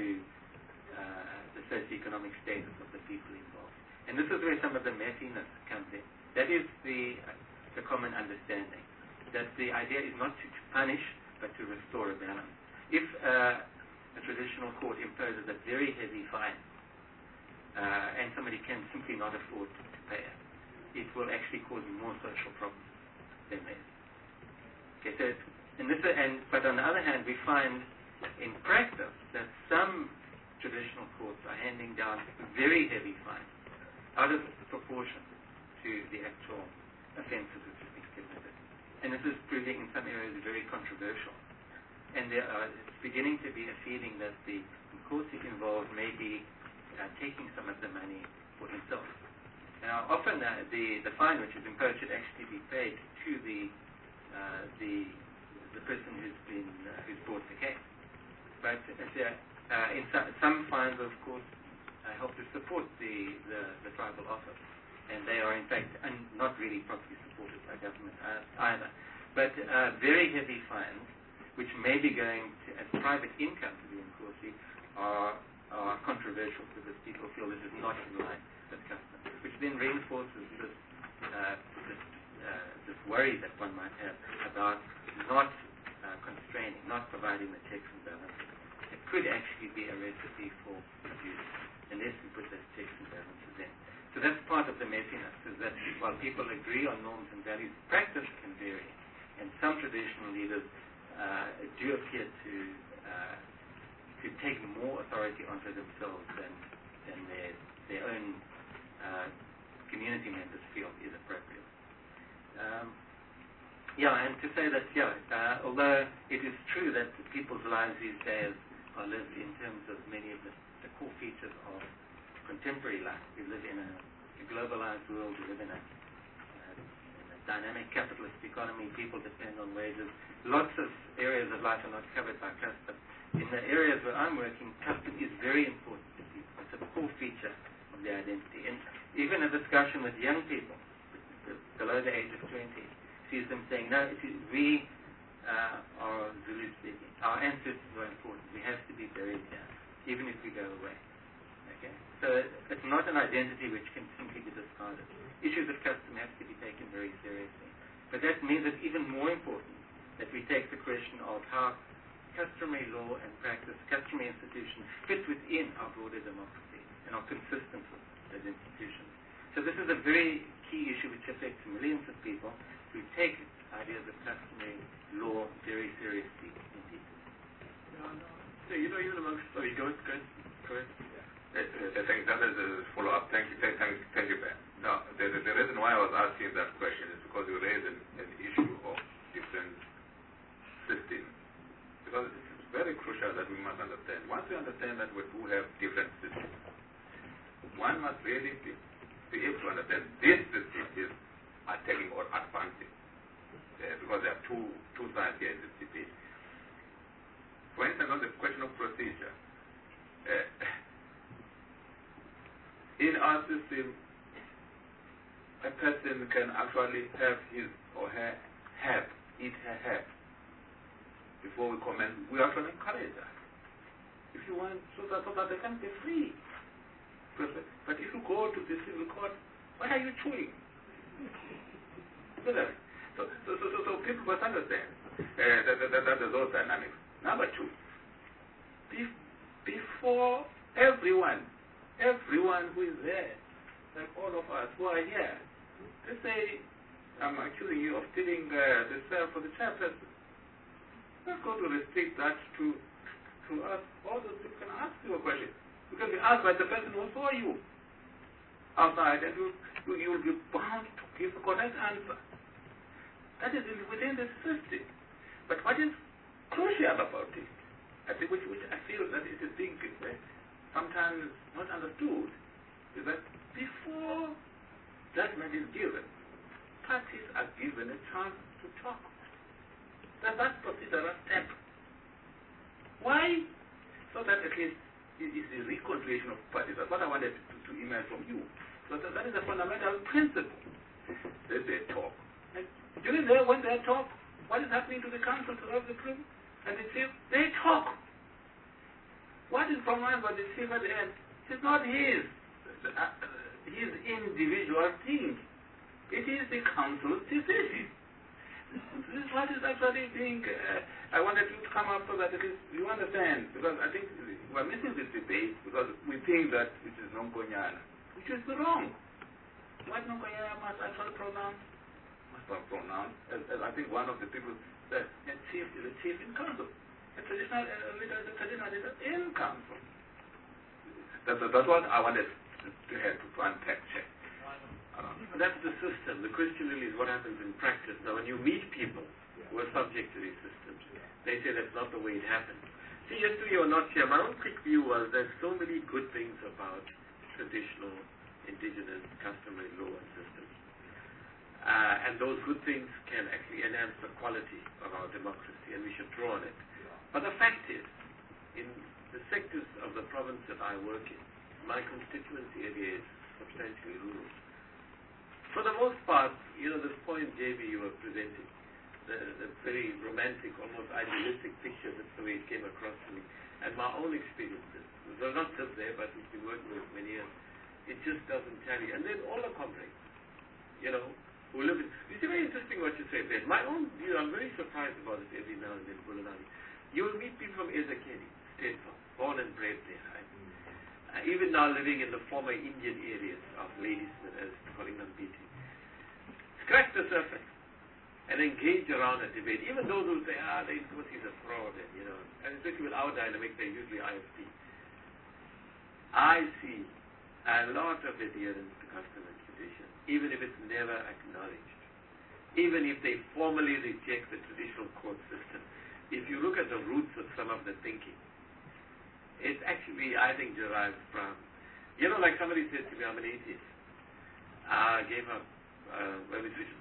Speaker 11: uh, the socioeconomic status of the people involved. And this is where some of the messiness comes in. That is the uh, the common understanding, that the idea is not to punish, but to restore a balance. If uh, a traditional court imposes a very heavy fine, uh, and somebody can simply not afford to pay it, it will actually cause more social problems than this. Okay, so it's, and this, and, but on the other hand, we find in practice that some traditional courts are handing down very heavy fines out of proportion to the actual offences which have been committed. And this is proving in some areas very controversial. And there are, it's beginning to be a feeling that the courts involved may be uh, taking some of the money for themselves. Now, often uh, the, the fine which is imposed should actually be paid to the uh, the the person who's been uh, who's brought the case. But uh, uh, in some, some fines, of course, uh, help to support the, the, the tribal office, and they are in fact un- not really properly supported by government uh, either. But uh, very heavy fines, which may be going to, as private income to the Nkosi, are are controversial because people feel this is not in line with custom, which then reinforces this uh, this, uh, this worry that one might have about not uh, constraining, not providing the checks and balances. It could actually be a recipe for abuse unless we put those checks and balances in. So that's part of the messiness, is that while people agree on norms and values, practice can vary, and some traditional leaders uh, do appear to uh, to take more authority onto themselves than than their their own uh, community members feel is appropriate. Um, yeah, and to say that, yeah, uh, although it is true that people's lives these days are lived in terms of many of the, the core features of contemporary life. We live in a, a globalized world. We live in a, uh, in a dynamic capitalist economy. People depend on wages. Lots of areas of life are not covered by custom. In the areas where I'm working, custom is very important to people. It's a core feature of their identity. And even a discussion with young people below the age of twenty sees them saying, no, if you, we uh, are Zulu speaking. Our ancestors are important. We have to be buried here, even if we go away. Okay? So it's not an identity which can simply be discarded. Issues of custom have to be taken very seriously. But that means it's even more important that we take the question of how customary law and practice, customary institutions fit within our broader democracy and are consistent with those institutions. So this is a very key issue which affects millions of people who take ideas of customary law very seriously indeed.
Speaker 7: No, no. So, you know, even amongst... Oh, you go ahead, go ahead. Go ahead. Uh, uh, thank, that is a follow-up. Thank you, thank, thank, thank you, Ben. Now, the, the, the reason why I was asking that question is because you raised an, an issue of different systems. Because it's very crucial that we must understand. Once we understand that we do have different systems, one must really be, be able to understand this system is attacking or advancing. Uh, because there are two, two sides here in this debate. For instance, on the question of procedure, uh, in our system, a person can actually have his or her help, eat her help. Before we comment, we actually encourage that. If you want, so that, so that they can be free. But if you go to the civil court, what are you chewing? So, so, so, so, so people must understand uh, that, that, that, that there's those dynamics. Number two, be, before everyone, everyone who is there, like all of us who are here, let's say I'm accusing you of stealing uh, the cell for the chairperson. We're not going to restrict that to, to us. All those people can ask you a question. You can be asked by the person who saw you outside, and you, you, you will be bound to give the correct answer. That is in, within the system. But what is crucial about it, I think, which, which I feel that it is being uh, sometimes not understood, is that before judgment is given, parties are given a chance to talk. That that procedural step. Why? So that at least it is the reconciliation of parties. That's what I wanted to, to email from you. So that, that is a fundamental principle. They, they talk. And during there, when they talk, what is happening to the council, to the Supreme and the chief? They talk. What is pronounced by the chief at the end is not his, uh, his individual thing. It is the council's decision. This is what is actually being, uh, I wanted you to come up so that it is, you understand, because I think we're missing this debate because we think that it is non-Konyana, which is wrong. What non-Konyana must actually pronounce? Must not pronounce, as, as I think one of the people said, a chief is a chief in council. A traditional uh, leader is a traditional leader in council. That's, that's what I wanted to have to unpack, check.
Speaker 1: Uh, that's the system. The question really is what happens in practice. Now, when you meet people who are subject to these systems, they say that's not the way it happens. See, just to your not here, my own quick view was there's so many good things about traditional, indigenous, customary law and systems. Uh, and those good things can actually enhance the quality of our democracy, and we should draw on it. But the fact is, in the sectors of the province that I work in, my constituency area is substantially rural. For the most part, you know, this point, J B, you were presenting, the, the very romantic, almost idealistic picture, that's the way it came across to me. And my own experiences, so not just there, but we've been working with many years, it just doesn't tally. And then all the comrades, you know, who live in, you see, very interesting what you say, Ben. My own, you know, I'm very surprised about it every now and then, Bulelani. You will meet people from Ezekeni, State Farm, born and bred there, right? Uh, even now living in the former Indian areas of Ladysmith, as calling them B T. Scratch the surface and engage around a debate. Even those who say, ah, the Incosis are fraud, and, you know, and especially with our dynamic, they're usually I F P. I see a lot of adherence to custom and tradition, even if it's never acknowledged. Even if they formally reject the traditional court system. If you look at the roots of some of the thinking, it's actually, I think, derived from, you know, like somebody said to me, I'm an atheist. I gave up, uh, well, it's written.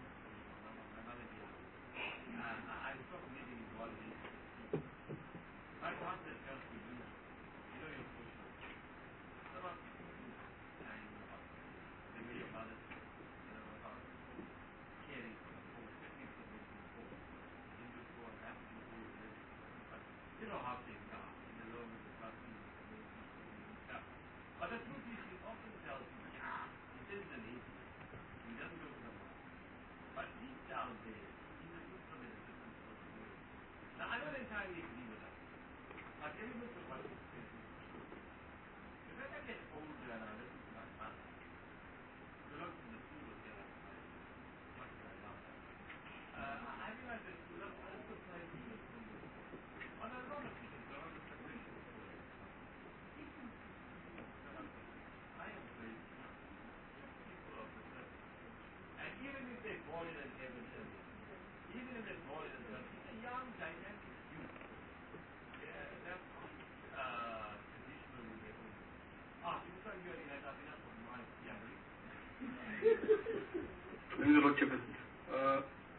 Speaker 13: Uh,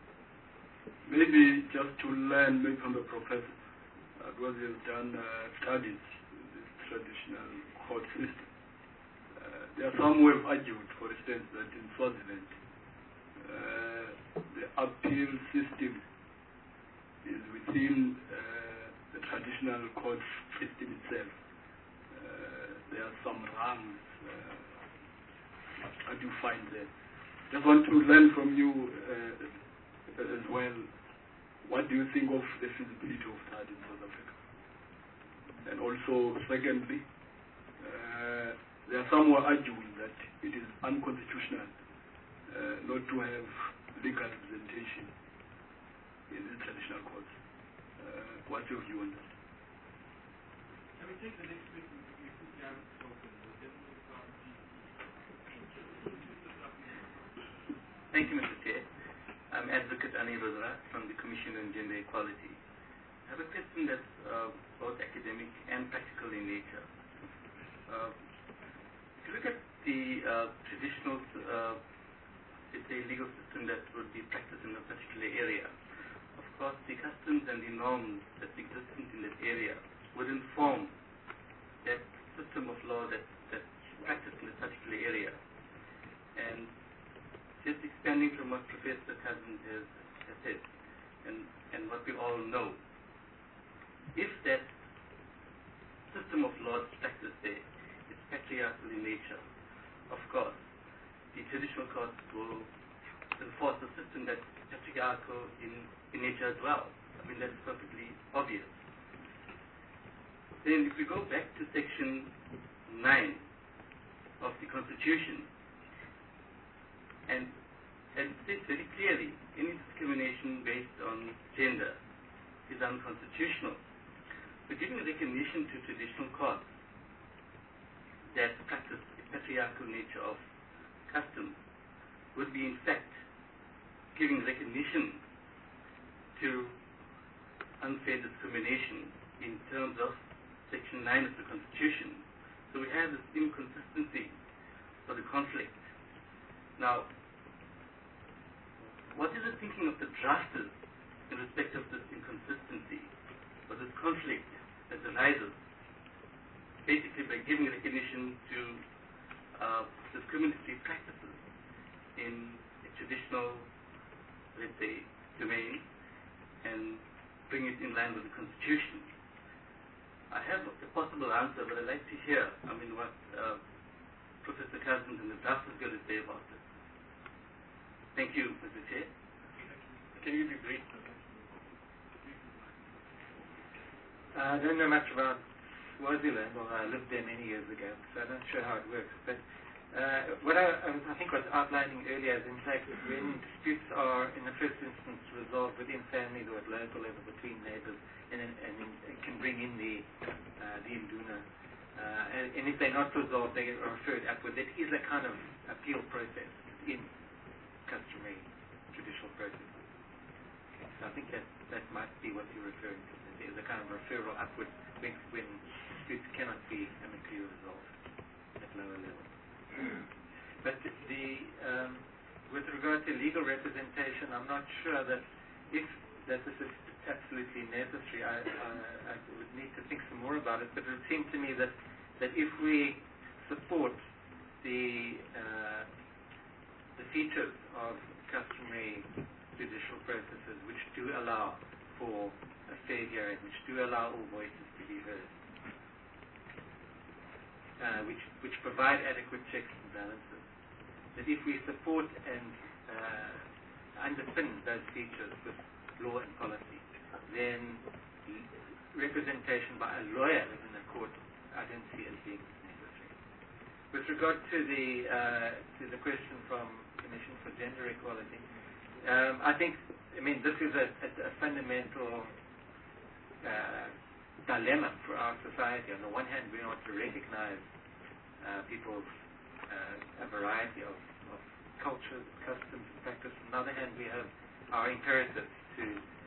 Speaker 13: maybe just to learn maybe from the professor, uh, because he has done uh, studies in this traditional court system. Uh, there are some who have argued, for instance, that in Swaziland, uh, the appeal system is within uh, the traditional court system itself. Uh, there are some rungs. Uh, what do you find there? Just want to learn from you uh, as well. What do you think of the feasibility of that in South Africa? And also, secondly, uh, there are some who are arguing that it is unconstitutional uh, not to have legal representation in the traditional courts. Uh, what's your view on that?
Speaker 3: Can we take the next question? We put down spoken.
Speaker 14: Thank you, Mister Chair. I'm Advocate Ani Rodra from the Commission on Gender Equality. I have a question that's uh, both academic and practical in nature. Uh, if you look at the uh, traditional, uh, it's a legal system that would be practiced in a particular area, of course, the customs and the norms that exist in that area would inform that system of law that, that's practiced in a particular area. And just expanding from what Professor Cousins has, has said, and, and what we all know, if that system of law is practiced there is patriarchal in nature, of course, the traditional courts will enforce a system that's patriarchal in, in nature as well. I mean, that's perfectly obvious. Then if we go back to section nine of the Constitution, and, and it states very clearly, any discrimination based on gender is unconstitutional. But giving recognition to traditional courts that practice the patriarchal nature of custom would be in fact giving recognition to unfair discrimination in terms of section nine of the Constitution. So we have this inconsistency or the conflict. Now, what is the thinking of the drafters in respect of this inconsistency or this conflict that arises basically by giving recognition to uh, discriminatory practices in a traditional, let's say, domain and bring it in line with the Constitution? I have a possible answer, but I'd like to hear, I mean, what uh, Professor Cousins and the draft is going to say about this. Thank you, Mister Chair.
Speaker 11: Can you be brief? Uh, I don't know much about Swaziland, although I lived there many years ago, so I'm not sure how it works. But uh, what I, I think was outlining earlier is, in fact, when disputes are, in the first instance, resolved within families or at local level between neighbours, and, and, and it can bring in the uh, the Induna. Uh, and, and if they're not resolved, they are referred upward. That is a kind of appeal process in customary judicial processes. So I think that that might be what you're referring to. There's a kind of referral upward when, when disputes cannot be amicably resolved at lower level. But the um, with regard to legal representation, I'm not sure that if that this is absolutely necessary. I, I, I would need to think some more about it. But it would seem to me that that if we support the uh, the features of customary judicial processes, which do allow for a fair hearing, which do allow all voices to be heard, uh, which which provide adequate checks and balances, that if we support and uh, underpin those features with law and policy, then representation by a lawyer in the court, I don't see as being necessary. With regard to the uh, to the question from Commission for Gender Equality, um, I think, I mean, this is a, a, a fundamental uh, dilemma for our society. On the one hand, we want to recognize uh, people's uh, a variety of, of cultures, customs, and practice. On the other hand, we have our imperatives to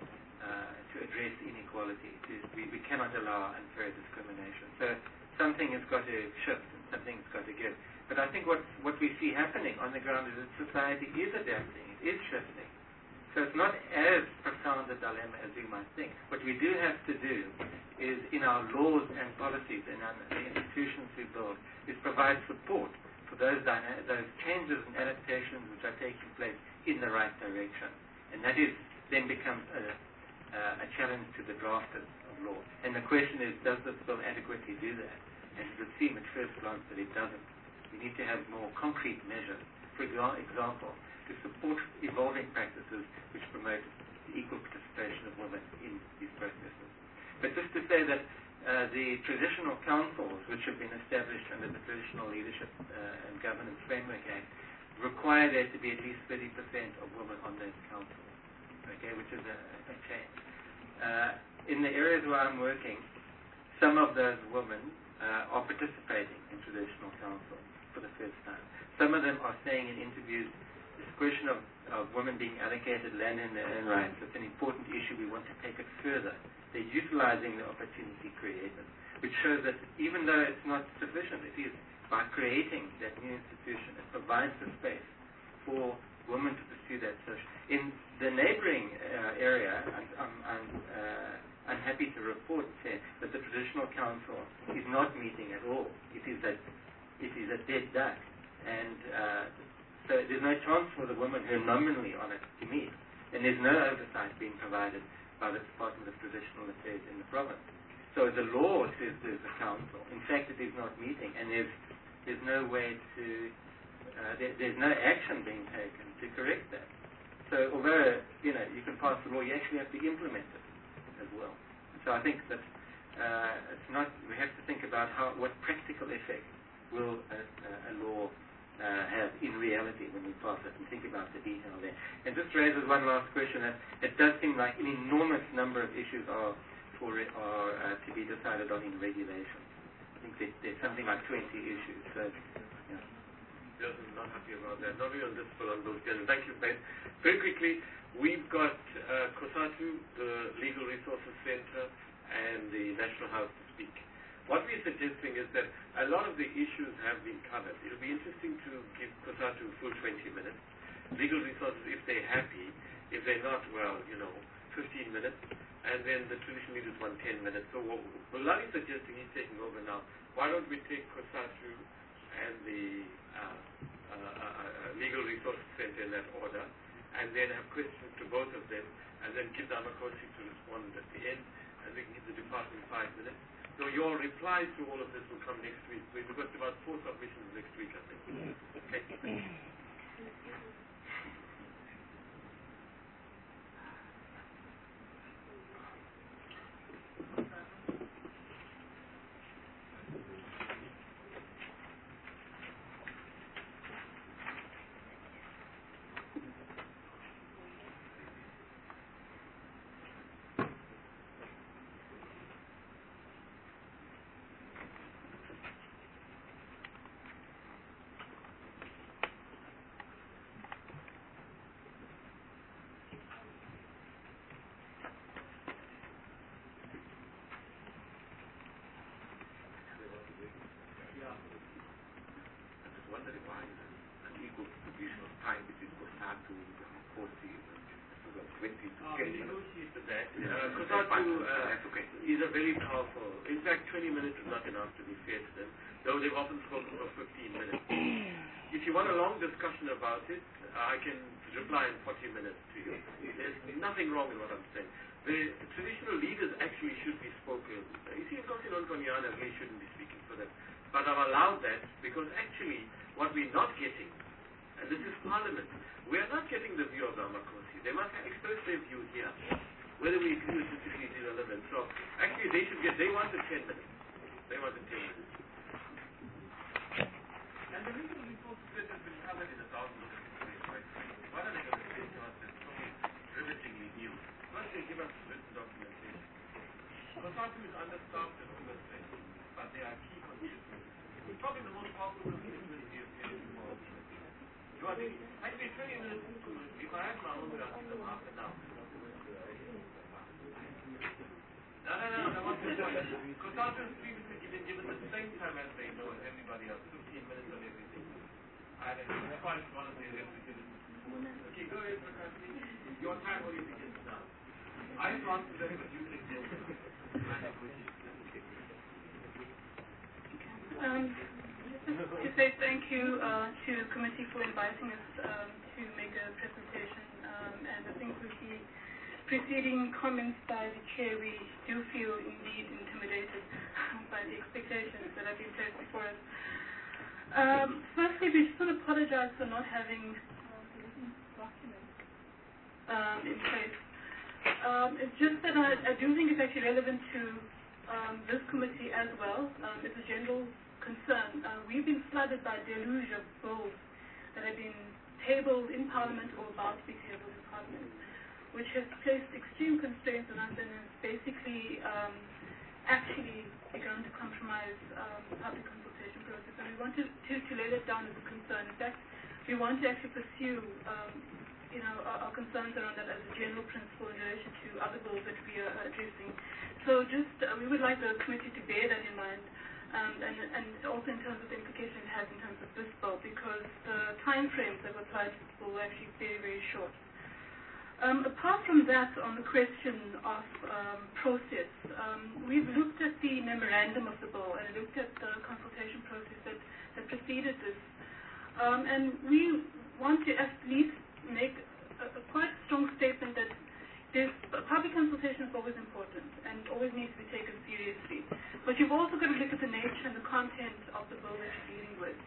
Speaker 11: uh, to address inequality. To, we, we cannot allow unfair discrimination. So something has got to shift and something's got to give. But I think what what we see happening on the ground is that society is adapting, it is shifting. So it's not as profound a dilemma as you might think. What we do have to do is, in our laws and policies and our, the institutions we build, is provide support for those dyna- those changes and adaptations which are taking place in the right direction. And that is then becomes a, uh, a challenge to the drafters of law. And the question is, does this bill adequately do that? And it would seem at first glance that it doesn't. We need to have more concrete measures. For example, to support evolving practices which promote the equal participation of women in these processes. But just to say that uh, the traditional councils which have been established under the Traditional Leadership uh, and Governance Framework Act require there to be at least thirty percent of women on those councils, okay, which is a, a change. Uh, in the areas where I'm working, some of those women uh, are participating in traditional councils for the first time. Some of them are saying in interviews, this question of, of women being allocated land in their own rights, it's an important issue, we want to take it further. They're utilizing the opportunity created, which shows that even though it's not sufficient, it is by creating that new institution, it provides the space for women to pursue that search. In the neighboring uh, area, I'm, I'm, I'm, uh, I'm happy to report here that the Traditional Council is not meeting at all. It is a, it is a dead duck. And uh, so there's no chance for the women who are nominally on it to meet. And there's no oversight being provided by the Department of Traditional Affairs in the province. So the law says there's a council. In fact, it is not meeting, and there's there's no way to, uh, there, there's no action being taken to correct that. So although, you know, you can pass the law, you actually have to implement it as well. So I think that uh, it's not, we have to think about how, what practical effect will a, a law uh, have in reality when we pass it, and think about the detail there. And just raises one last question, that it does seem like an enormous number of issues are, for, are uh, to be decided on in regulation. I think that there's something like twenty issues. So, yeah.
Speaker 1: Yes, I'm not happy about that. Not even on this, but on those general. Thank you, Ben. Very quickly, we've got uh, COSATU, the Legal Resources Center, and the National House to speak. What we're suggesting is that a lot of the issues have been covered. It'll be interesting to give COSATU a full twenty minutes. Legal Resources, if they're happy. If they're not, well, you know, fifteen minutes. And then the traditional leaders want ten minutes. So what Mulani is suggesting, he's taking over now. Why don't we take COSATU and the uh, uh, uh, Legal Resources Center in that order, and then have questions to both of them, and then give Damakosi to respond at the end, and we can give the department five minutes. So your replies to all of this will come next week. We've got about four submissions next week, I think. Okay. COSATU uh, is a very powerful. In fact, twenty minutes is not enough to be fair to them, though they've often spoken for fifteen minutes. If you want a long discussion about it, uh, I can reply in forty minutes to you. There's nothing wrong with what I'm saying. The traditional leaders actually should be spoken. You see, Nkosi Nonkonyane really shouldn't be speaking for them. But I've allowed that because actually what we're not getting, and this is Parliament, we are not getting the view of Damakosi. They must express their view here. Whether we agree with it is irrelevant. So actually they should get, they wanted ten minutes. They wanted ten minutes. And the legal resources that has been covered in a thousand of different ways, right? What are they going to say to us that's so rivetingly new? First they give us written documentation. COSATU is understaffed and overstretched, but they are key constituents. It's probably the most powerful constituency of the world. You are the, actually twenty minutes into it, if I had my own way, I'd give them half an hour. No, no, no, that wasn't the point. COSATU is previously given, given the same time as they know as everybody else, fifteen minutes on everything. I don't know, quite one of the executives. Okay, go ahead, Prakashni. Your time only begins now. I thought that but you can deal with it.
Speaker 4: Um, to say thank you uh, to the committee for inviting us um, to make a presentation, um, and I think with the preceding comments by the chair, we do feel indeed intimidated by the expectations that have been placed before us. Um, firstly, we just want to apologize for not having um, documents um, in place. Um, it's just that I, I do think it's actually relevant to um, this committee as well. Um, it's a general concern. Uh, we've been flooded by a deluge of bills that have been tabled in Parliament or about to be tabled in Parliament, which has placed extreme constraints on us and has basically um, actually begun to compromise um, the public consultation process. And we want to, to, to lay that down as a concern. In fact, we want to actually pursue um, you know, our, our concerns around that as a general principle in relation to other bills that we are addressing. So just, uh, we would like the committee to bear that in mind, um, and, and also in terms of the implication it has in terms of this bill, because the time frames that were applied to this bill were actually very, very short. Um, apart from that, on the question of um, process, um, we've looked at the memorandum of the bill and looked at the consultation process that, that preceded this. Um, and we want to at least make a, a quite strong statement that this public consultation is always important and always needs to be taken seriously. But you've also got to look at the nature and the content of the bill that you're dealing with.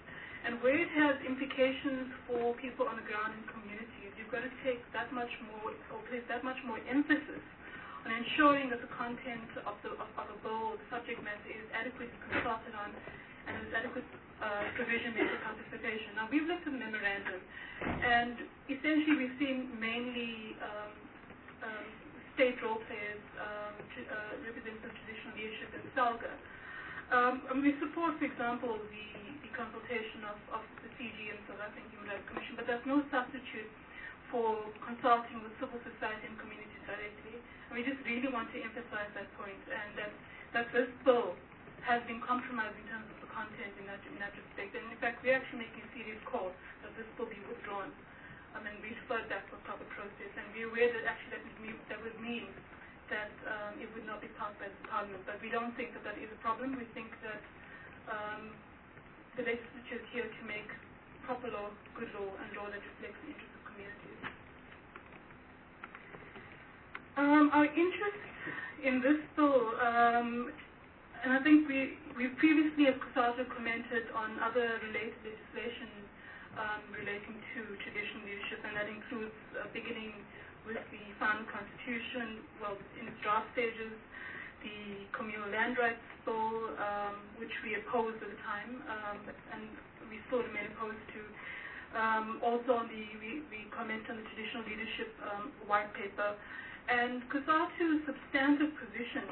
Speaker 8: And where it has implications for people on the ground in communities, you've got to take that much more, or place that much more emphasis on ensuring that the content of, the, of, of a bill, the subject matter, is adequately consulted on and there's adequate uh, provision made for participation. Now, we've looked at the memorandum, and essentially we've seen mainly um, um, state role players, um, to, uh, representatives of traditional leadership in SALGA. Um, and we support, for example, the, the consultation of, of the C G and South African Human Rights Commission, but there's no substitute for consulting with civil society and communities directly. And we just really want to emphasize that point, and that, that this bill has been compromised in terms of the content in that, in that respect. And in fact, we're actually making a serious call that this bill be withdrawn. Um, and we referred that for proper process. And we're aware that actually that would mean, that would mean that um, it would not be passed by the Parliament. But we don't think that that is a problem. We think that um, the legislature is here to make proper law, good law, and law that reflects the interests of communities. Um, our interest in this bill, um, and I think we, we previously as COSATU commented on other related legislation um, relating to traditional leadership, and that includes uh, beginning with the final constitution, well, in its draft stages, the communal land rights bill, um, which we opposed at the time, um, and we still remain opposed to. Um, also, on the, we, we comment on the traditional leadership um, white paper, and COSATU's substantive position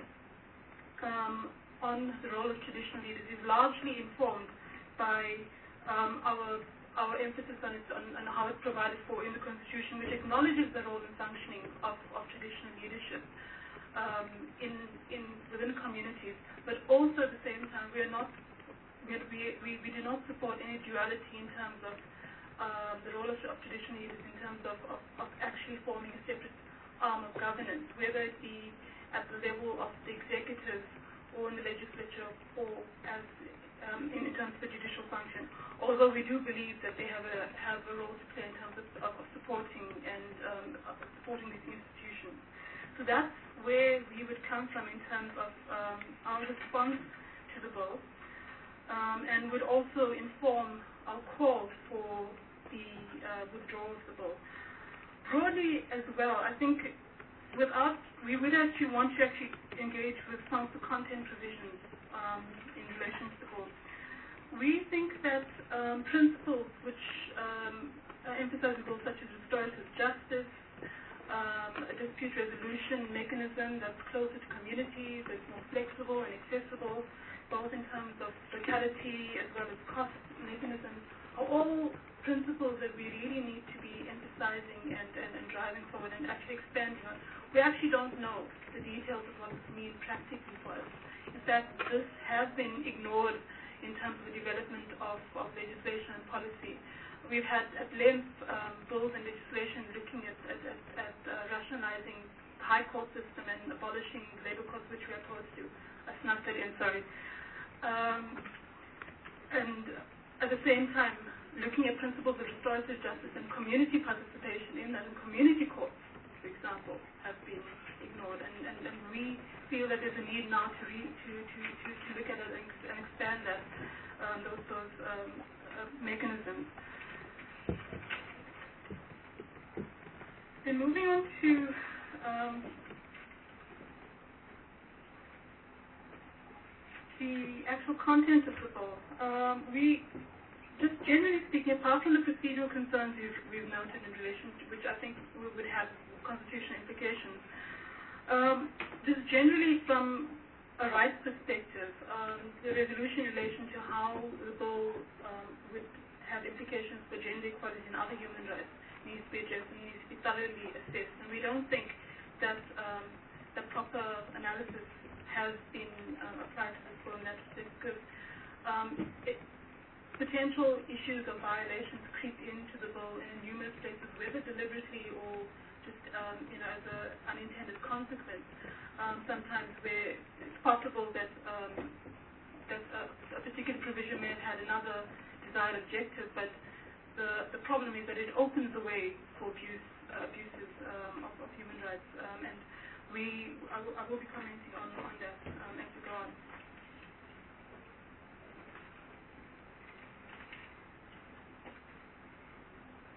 Speaker 8: um, on the role of traditional leaders is largely informed by um, our our emphasis on, it, on, on how it's provided for in the Constitution, which acknowledges the role and functioning of, of traditional leadership um, in, in within communities, but also at the same time we are not we, we, we do not support any duality in terms of uh, the role of, of traditional leaders in terms of, of, of actually forming a separate arm of governance, whether it be at the level of the executive or in the legislature, or as um, in, in terms of the judicial function. Although we do believe that they have a have a role to play in terms of, of, of supporting and um, of supporting these institutions. So that's where we would come from in terms of um, our response to the bill, um, and would also inform our call for the uh, withdrawal of the bill. Broadly as well, I think without, we would actually want to actually engage with some of the content provisions um, in relation to the bill. We think that um, principles which um, emphasize the bill, such as restorative justice, um, a dispute resolution mechanism that's closer to communities, that's more flexible and accessible, both in terms of locality as well as cost mechanisms, are all principles that we really need to be emphasizing and, and, and driving forward and actually expanding on. We actually don't know the details of what this means practically for us. In fact, this has been ignored in terms of the development of, of legislation and policy. We've had at length um, bills and legislation looking at, at, at, at uh, rationalizing the high court system and abolishing labor courts, which we are opposed to. I snuck that in, sorry. Um, and at the same time, looking at principles of restorative justice and community participation in that, and community courts, for example, have been ignored. And, and, and we feel that there's a need now to, re, to, to, to, to look at it and, and expand that, um, those, those um, uh, mechanisms. Then moving on to um, the actual content of the bill. Um, we Just generally speaking, apart from the procedural concerns we've, we've noted in relation to which I think we would have constitutional implications, um, just generally from a rights perspective, um, the resolution in relation to how the bill um, would have implications for gender equality and other human rights needs to be addressed and needs to be thoroughly assessed. And we don't think that um, the proper analysis has been uh, applied to this bill in that respect, because um, it, potential issues of violations creep into the bill in numerous places, whether deliberately or just um, you know, as an unintended consequence. Um, sometimes where it's possible that um, that a, a particular provision may have had another desired objective, but the the problem is that it opens the way for abuse uh, abuses um, of, of human rights, um, and we I, w I will be commenting on on that um, as we go on.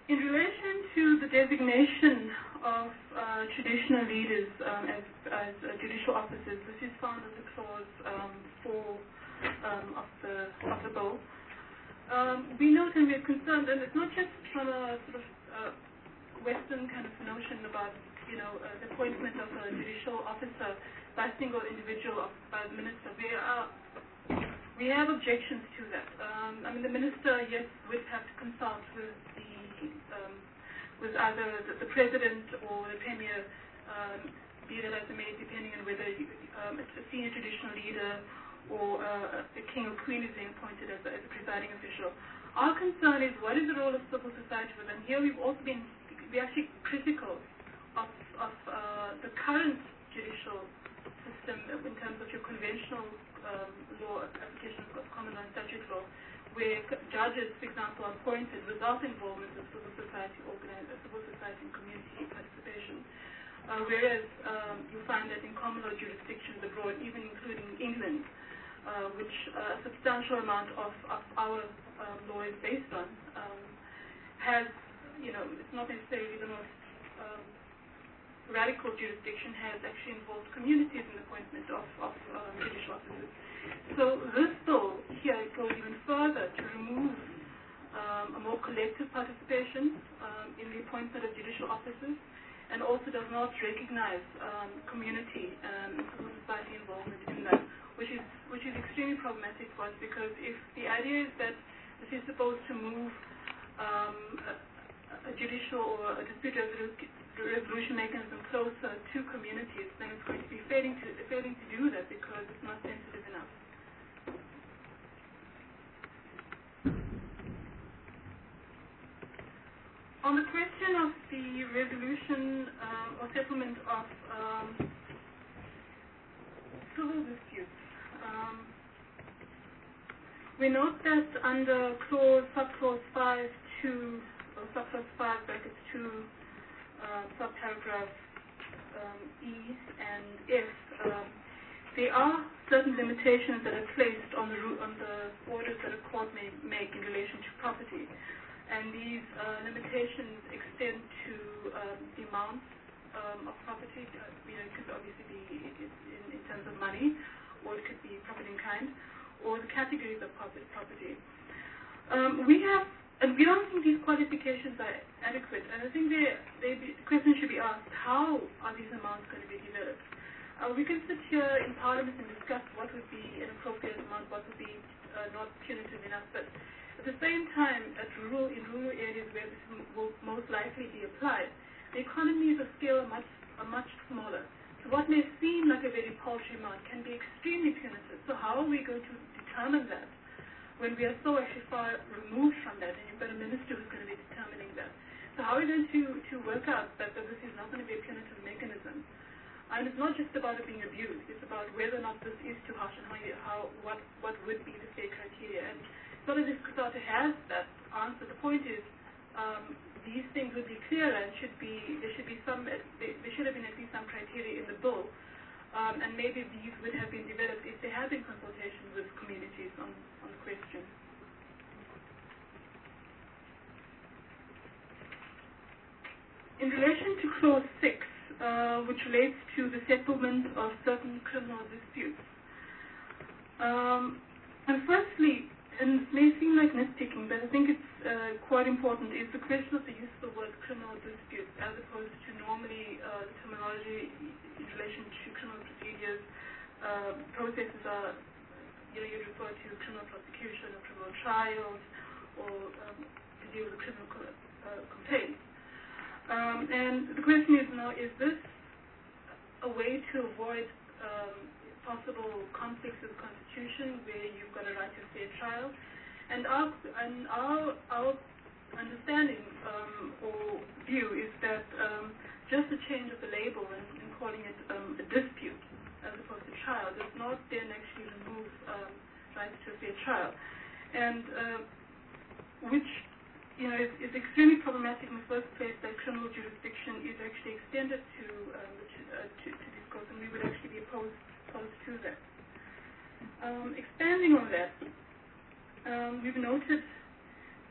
Speaker 4: In relation to the designation of uh, traditional leaders um, as, as uh, judicial officers, this is found as a clause um, four um, of the of the bill. Um, we note and we're concerned, and it's not just from a sort of uh, Western kind of notion about you know uh, the appointment of a judicial officer by a single individual, of, by the minister. We are we have objections to that. Um, I mean, the minister, yes, would have to consult with the um, with either the, the president or the premier, um, be that as it may, depending on whether you, um, it's a senior traditional leader or uh, a king or queen is being appointed as a, as a presiding official. Our concern is what is the role of civil society within here. We've also been we're actually critical of, of uh, the current judicial system in terms of your conventional um, law applications of common law and statute law, where judges, for example, are appointed without involvement of civil society organized, civil society and community participation. Uh, whereas um, you find that in common law jurisdictions abroad, even including England, uh, which uh, a substantial amount of, of our um, law is based on, um, has, you know, it's not necessarily the most um, radical jurisdiction, has actually involved communities in the appointment of, of um, judicial officers. So this bill here goes even further to remove um, a more collective participation um, in the appointment of judicial officers, and also does not recognize um, community um, and civil society involvement in that, which is which is extremely problematic for us, because if the idea is that this is supposed to move um, a, a judicial or a dispute resolution resolution mechanism closer to communities, then it's going to be failing to failing to do that because it's not sensitive enough. On the question of the resolution uh, or settlement of um, civil disputes, um, we note that under clause subclause five two or subclause five brackets two. Uh, subparagraph um, E and F, um, there are certain limitations that are placed on the on the orders that a court may make in relation to property, and these uh, limitations extend to um, the amount um, of property. Uh, you know, it could obviously be in, in terms of money, or it could be property in kind, or the categories of property. Um, we have. And we don't think these qualifications are adequate. And I think they, they be, the question should be asked, how are these amounts going to be developed? Uh, we can sit here in Parliament and discuss what would be an appropriate amount, what would be uh, not punitive enough. But at the same time, at rural, in rural areas where this will most likely be applied, the economies of scale are much, are much smaller. So what may seem like a very paltry amount can be extremely punitive. So how are we going to determine that when we are so actually far removed from that, and you've got a minister who's going to be determining that? So how are we going to, to work out that, that this is not going to be a punitive mechanism? And it's not just about it being abused, it's about whether or not this is too harsh and how, you, how what, what would be the fair criteria. And sort of this Kusata has that answer. The point is, um, these things would be clearer and should be, there should be some, there, there should have been at least some criteria in the bill. Um, and maybe these would have been developed if there had been consultation with communities on, on the question. In relation to clause six, uh, which relates to the settlement of certain criminal disputes. Um, and firstly, and it may seem like nitpicking, but I think it's uh, quite important, is the question of the use of the word criminal dispute as opposed to normally uh, the terminology in relation to criminal procedures. Uh, processes are, you know, you refer to criminal prosecution or criminal trials or um, to deal with criminal co uh, complaints. Um, and the question is now, is this a way to avoid um, possible conflicts with the Constitution where you've got a right to a fair trial? And our, and our, our understanding um, or view is that um, just the change of the label and, and calling it um, a dispute as opposed to trial does not then actually remove um, rights to a fair trial. And uh, which you know, is, is extremely problematic in the first place that criminal jurisdiction is actually extended to, um, to, uh, to, to this court, and we would actually be opposed, opposed to that. Um, expanding on that, um, we've noted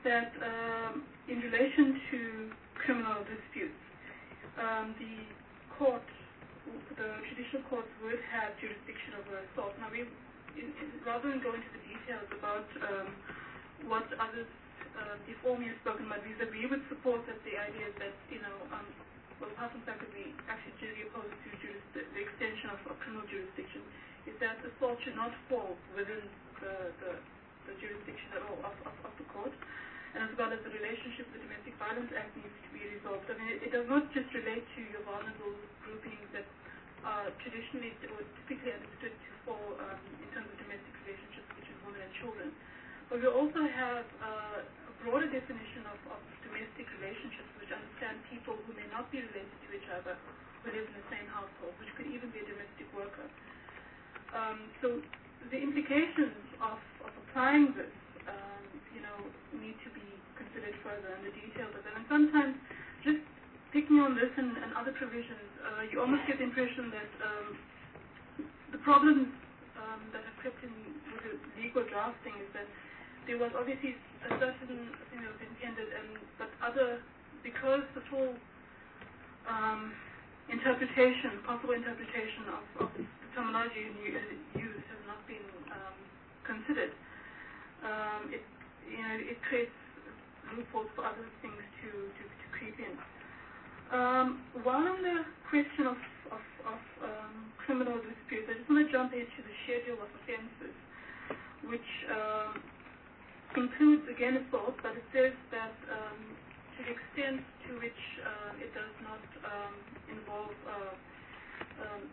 Speaker 15: that um, in relation to criminal disputes, um, the court, the judicial courts would have jurisdiction over assault. Now, we, in, in, rather than go into the details about um, what others uh, before me have spoken about, vis-a-vis, we would support that the idea that, you know, um, well, apart from the fact that we actually generally opposed to juris- the, the extension of, of criminal jurisdiction, is that assault should not fall within the, the, the jurisdiction at all of, of, of the court. And as well as the relationship with the Domestic Violence Act needs to be resolved. I mean, it, it does not just relate to your vulnerable groupings that are traditionally or typically understood to fall um, in terms of domestic relationships between women and children. But we also have uh, a broader definition of, of domestic relationships, which understand people who may not be related to each other, who live in the same household, which could even be a domestic worker. Um, so the implications of, of applying this, um, you know, need to be considered further, and the details of it. And sometimes, just picking on this and, and other provisions, uh, you almost get the impression that um, the problems um, that have crept in with the legal drafting is that there was obviously a certain thing that was intended, and but other, because the full um, interpretation, possible interpretation of, of the terminology used has not been um, considered. Um, it, you know, it creates loopholes for other things to, to, to creep in. Um, while on the question of, of, of um, criminal disputes, I just want to jump into the schedule of offences, which um, includes, again, assault, but it says that um, to the extent to which uh, it does not um, involve uh, um,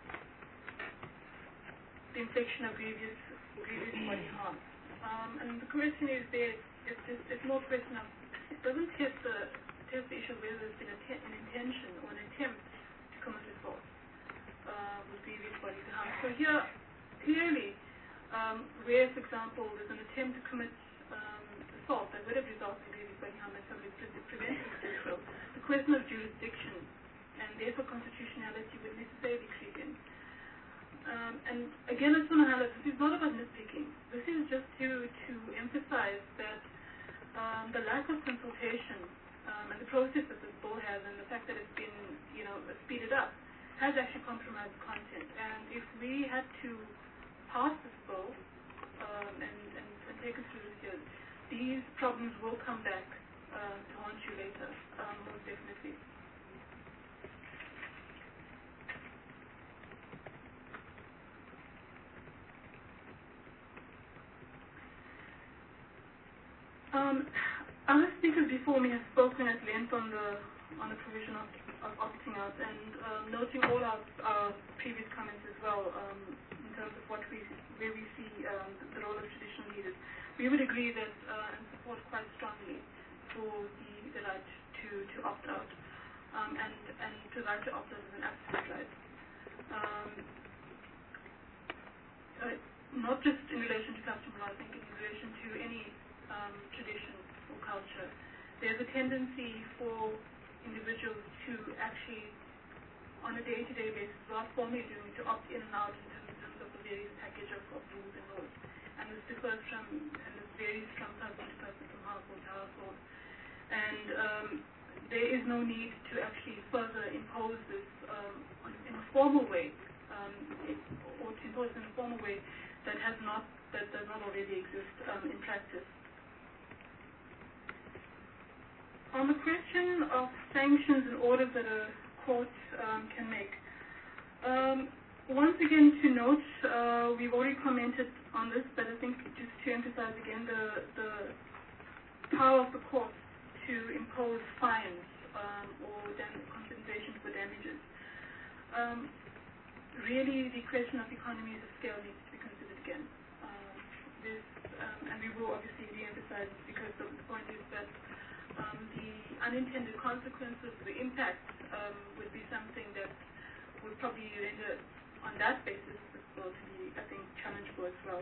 Speaker 15: the infliction of grievous, grievous body harm. Um, and the question is there, it's, it's, it's more a question of, it doesn't test the, test the issue of whether there's been a te- an intention or an attempt to commit assault uh, with grievous bodily harm. So here, clearly, um, where, for example, there's an attempt to commit um, assault that would have resulted in grievous bodily harm and somebody pre- prevented it, the question of jurisdiction and therefore constitutionality would necessarily creep in. Um, and again, I just want to highlight, this is not about nitpicking. This is just to, to emphasize that um, the lack of consultation um, and the process that this bill has and the fact that it's been, you know, speeded up has actually compromised the content. And if we had to pass this bill um, and, and, and take it through this year, these problems will come back uh, to haunt you later, um, most definitely. Um, other speakers before me have spoken at length on the on the provision of, of opting out, and um, noting all our, our previous comments as well um, in terms of what we where we see um, the role of traditional leaders. We would agree that uh, and support quite strongly for the, the right to, to opt out, um, and and to the right to opt out is an absolute right. Um, uh, not just in relation to custom law, I think in relation to any Um, tradition or culture. There's a tendency for individuals to actually, on a day-to-day basis, without formally doing, to opt in and out in terms, in terms of the various package of, of rules and laws. And this differs from, and this varies from person to person, from household to household. And um, there is no need to actually further impose this um, on, in a formal way, um, it, or to impose in a formal way that has not, that does not already exist um, in practice. On the question of sanctions and orders that a court um, can make, um, once again to note, uh, we've already commented on this, but I think just to emphasize again the, the power of the court to impose fines um, or dam- compensation for damages. Um, really, the question of economies of scale needs to be considered again. Um, this, um, and we will obviously re-emphasize because the, the point is that Um, the unintended consequences, the impact, um, would be something that would probably render, on that basis, this bill to be, I think, challengeable as well.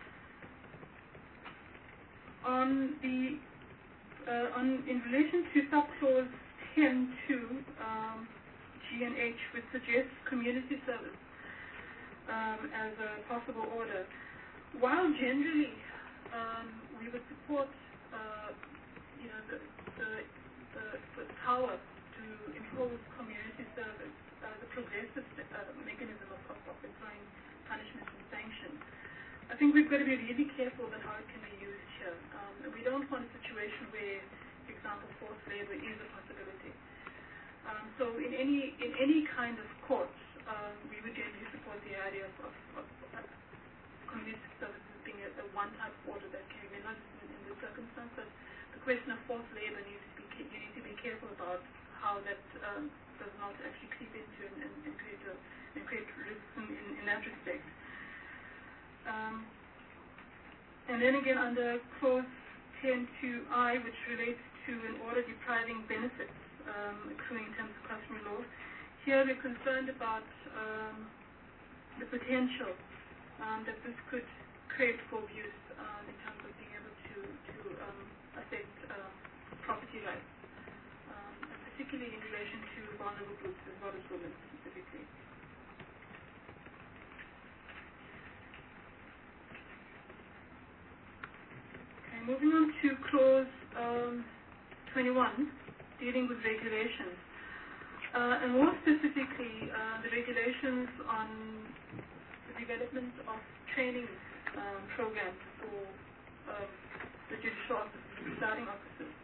Speaker 15: On the, uh, on in relation to subclause ten two, um, G and H, which suggests community service um, as a possible order. While generally um, we would support uh, you know, the, the, the, the power to impose community service, uh, the progressive uh, mechanism of, of, of employing punishment and sanction. I think we've got to be really careful about how it can be used here. Um, and we don't want a situation where, for example, forced labor is a possibility. Um, so in any in any kind of court, um, we would generally support the idea of, of, of uh, community services being a, a one-type order that can be not in, in this circumstance, but the question of forced labor needs to be you need to be careful about how that um, does not actually creep into and, and, and create a, and create risks in, in, in that respect. Um, and then again under clause ten two I, which relates to an order depriving benefits um, accruing in terms of customary law, here we're concerned about um, the potential um, that this could create for abuse um, in terms of being able to, to um, affect uh, property rights, um, and particularly in relation to vulnerable groups as well as women specifically. Okay, moving on to clause um, twenty-one, dealing with regulations. Uh, and more specifically, uh, the regulations on the development of training um, programs for uh, the judicial officers, the presiding officers.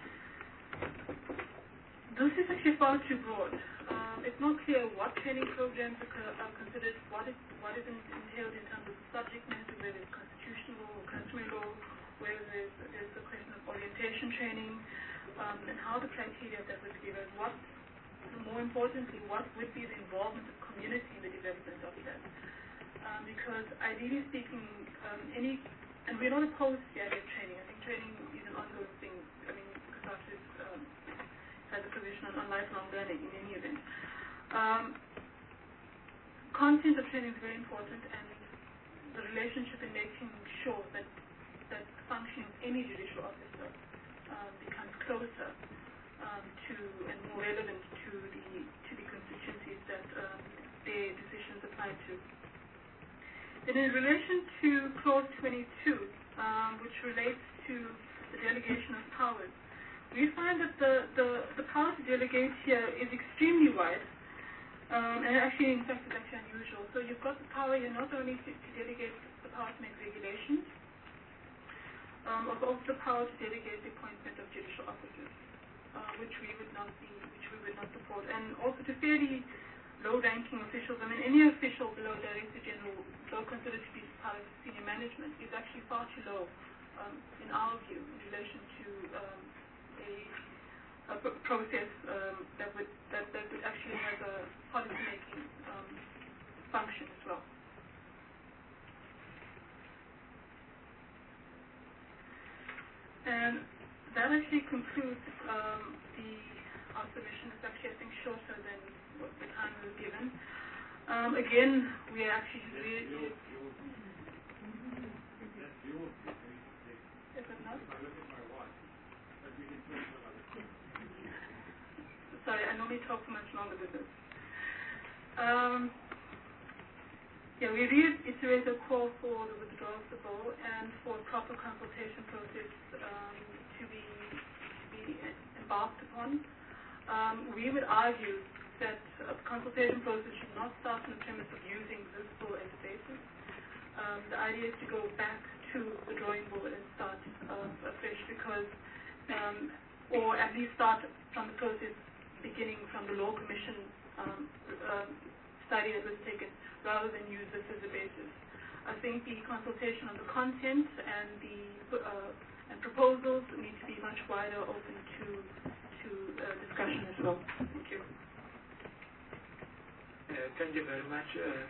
Speaker 15: This is actually far too broad. Um, it's not clear what training programs are, co are considered, what is, what is entailed in terms of subject matter, whether it's constitutional or customary law, whether there's, there's a question of orientation training, um, and how the criteria of that would be given, what more importantly, what would be the involvement of community in the development of that? Um, because ideally speaking, um, any, and we're not opposed to the idea of training. I think training is an ongoing thing. I mean, COSATU um, has a position on, on lifelong learning in any event. Um, content of training is very important, and the relationship in making sure that, that the function of any judicial officer um, becomes closer Um, to and more relevant to the to the constituencies that um, their decisions apply to. And in relation to clause twenty-two, um, which relates to the delegation of powers, we find that the, the, the power to delegate here is extremely wide, um, and actually, in fact, it's actually unusual. So you've got the power here not only to, to delegate the power to make regulations, um, but also the power to delegate the appointment of judicial officers. Uh, which we would not be, which we would not support, and also to fairly low-ranking officials. I mean, any official below Director General, though considered to be part of senior management, is actually far too low, um, in our view, in relation to um, a, a process um, that would that, that would actually have a policy-making um, function as well. And that actually concludes um, the our submission. It's actually, I think, shorter than what the time we were given. Um, again, we are actually really... Is it not? Sorry, I normally talk for much longer than this. Um, Yeah, we reiterate the call for the withdrawal of the bill and for a proper consultation process um, to be to be embarked upon. Um, we would argue that a consultation process should not start on the premise of using this bill as a basis. Um, the idea is to go back to the drawing board and start uh, afresh, because, um, or at least start from the process beginning from the Law Commission um, uh, study that was taken, rather than use this as a basis. I think the consultation on the content and the uh, and proposals need to be much wider, open to to uh, discussion as well. Thank you.
Speaker 6: Uh, thank you very much. Uh,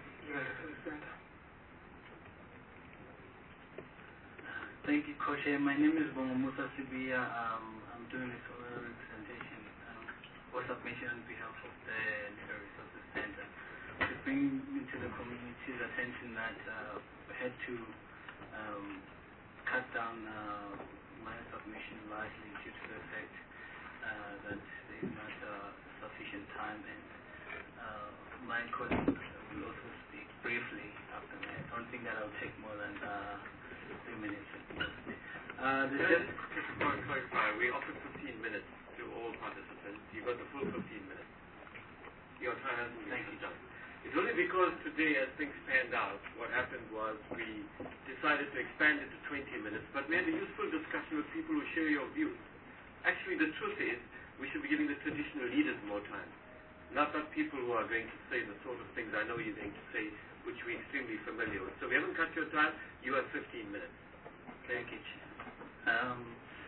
Speaker 14: Thank you, Co-Chair. My name is Bongo Musa Sibia. Um, I'm doing this oral representation um, for submission on behalf of the Legal Resources Center. To bring into the community's attention that uh, we had to um, cut down uh, my submission largely due to the fact uh, that there is not uh, sufficient time, and uh, my colleague will also speak briefly after me. I don't think that I'll take more than uh, three minutes.
Speaker 11: Uh,
Speaker 1: Can I just clarify? We offered fifteen minutes to all participants. You got the full fifteen minutes. Your time hasn't been used up. It's only because today, as things panned out, what happened was we decided to expand it to twenty minutes, but we had a useful discussion with people who share your views. Actually, the truth is, we should be giving the traditional leaders more time, not not people who are going to say the sort of things I know you're going to say, which we're extremely familiar with. So we haven't cut your time. You have fifteen minutes.
Speaker 14: Thank you, Chief. Um,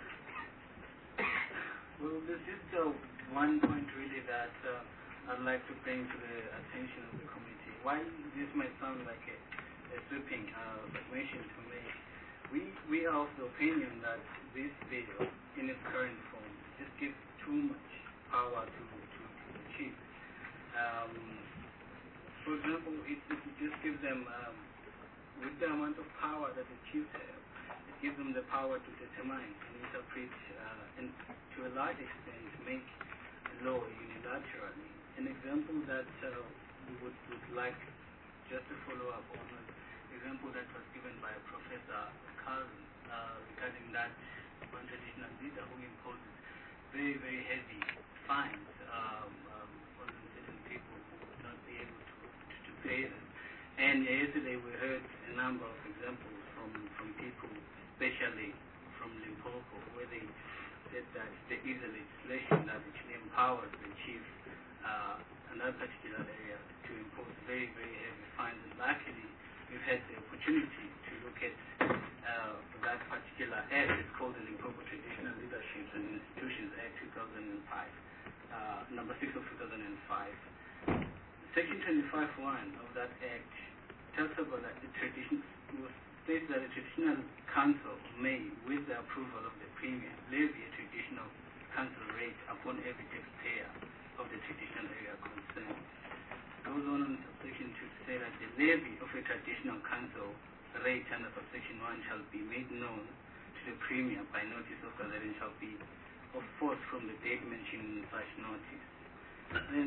Speaker 14: well, there's just uh, one point really that uh, I'd like to bring to the attention of the committee. While this might sound like a, a sweeping uh, submission to make, we, we are of the opinion that this bill, in its current form, just gives too much power to, to, to the chief. Um, for example, it, it just gives them, um, with the amount of power that the chiefs have, it gives them the power to determine and interpret, uh, and to a large extent, make law unilaterally. An example that uh, we would, would like just to follow up on an example that was given by Professor Carlson uh, regarding that one traditional leader who imposes very, very heavy fines um, um, on certain people who would not be able to, to, to pay them. And yesterday we heard a number of examples from, from people, especially from Limpopo, where they said that there is a legislation that actually empowers the chief Uh, another particular area to impose very, very heavy fines. And actually, we've had the opportunity to look at uh, that particular act. It's called the Limpopo Traditional Leaderships and Institutions Act two thousand five, uh, number six of two thousand five. Section twenty-five point one of that act talks about that the tradition states that a traditional council may, with the approval of the premier, levy a traditional council rate upon every taxpayer of the traditional area concerned. It goes on in subsection two to say that the levy of a traditional council rate under subsection one shall be made known to the premier by notice of gathering shall be of force from the date mentioned in such notice. And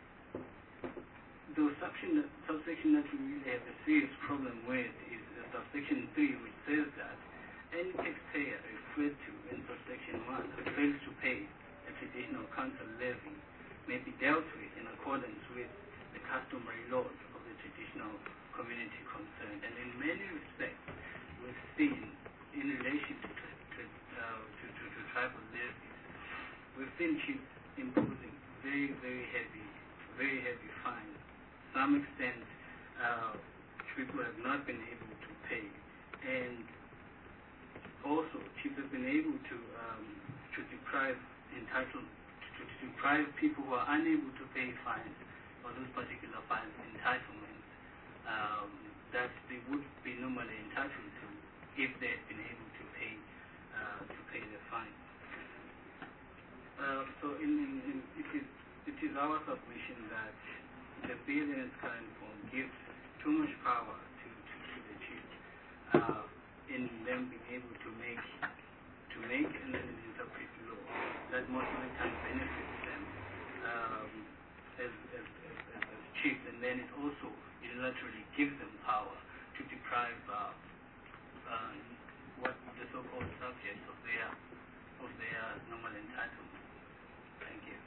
Speaker 14: the subsection, subsection that we really have a serious problem with is uh, subsection three, which says that any taxpayer referred to in subsection one who fails to pay a traditional council levy may be dealt with in accordance with the customary laws of the traditional community concerned. And in many respects, we've seen, in relation to, to, uh, to, to, to tribal levies, we've seen chiefs imposing very, very heavy, very heavy fines. To some extent, uh, people have not been able to pay. And also, chiefs have been able to, um, to deprive entitled to deprive people who are unable to pay fines or those particular fines entitlements um, that they would be normally entitled to if they had been able to pay uh, to pay their fines. Uh, so in, in, in, it, is, it is our submission that the bill in its current form gives too much power to, to, to the chief uh, in them being able to make to make and then interpret law that most of the time benefits them um, as, as, as, as, as chiefs, and then it also unilaterally gives them power to deprive uh, uh, what the so-called subjects of their of their normal entitlement. Thank you.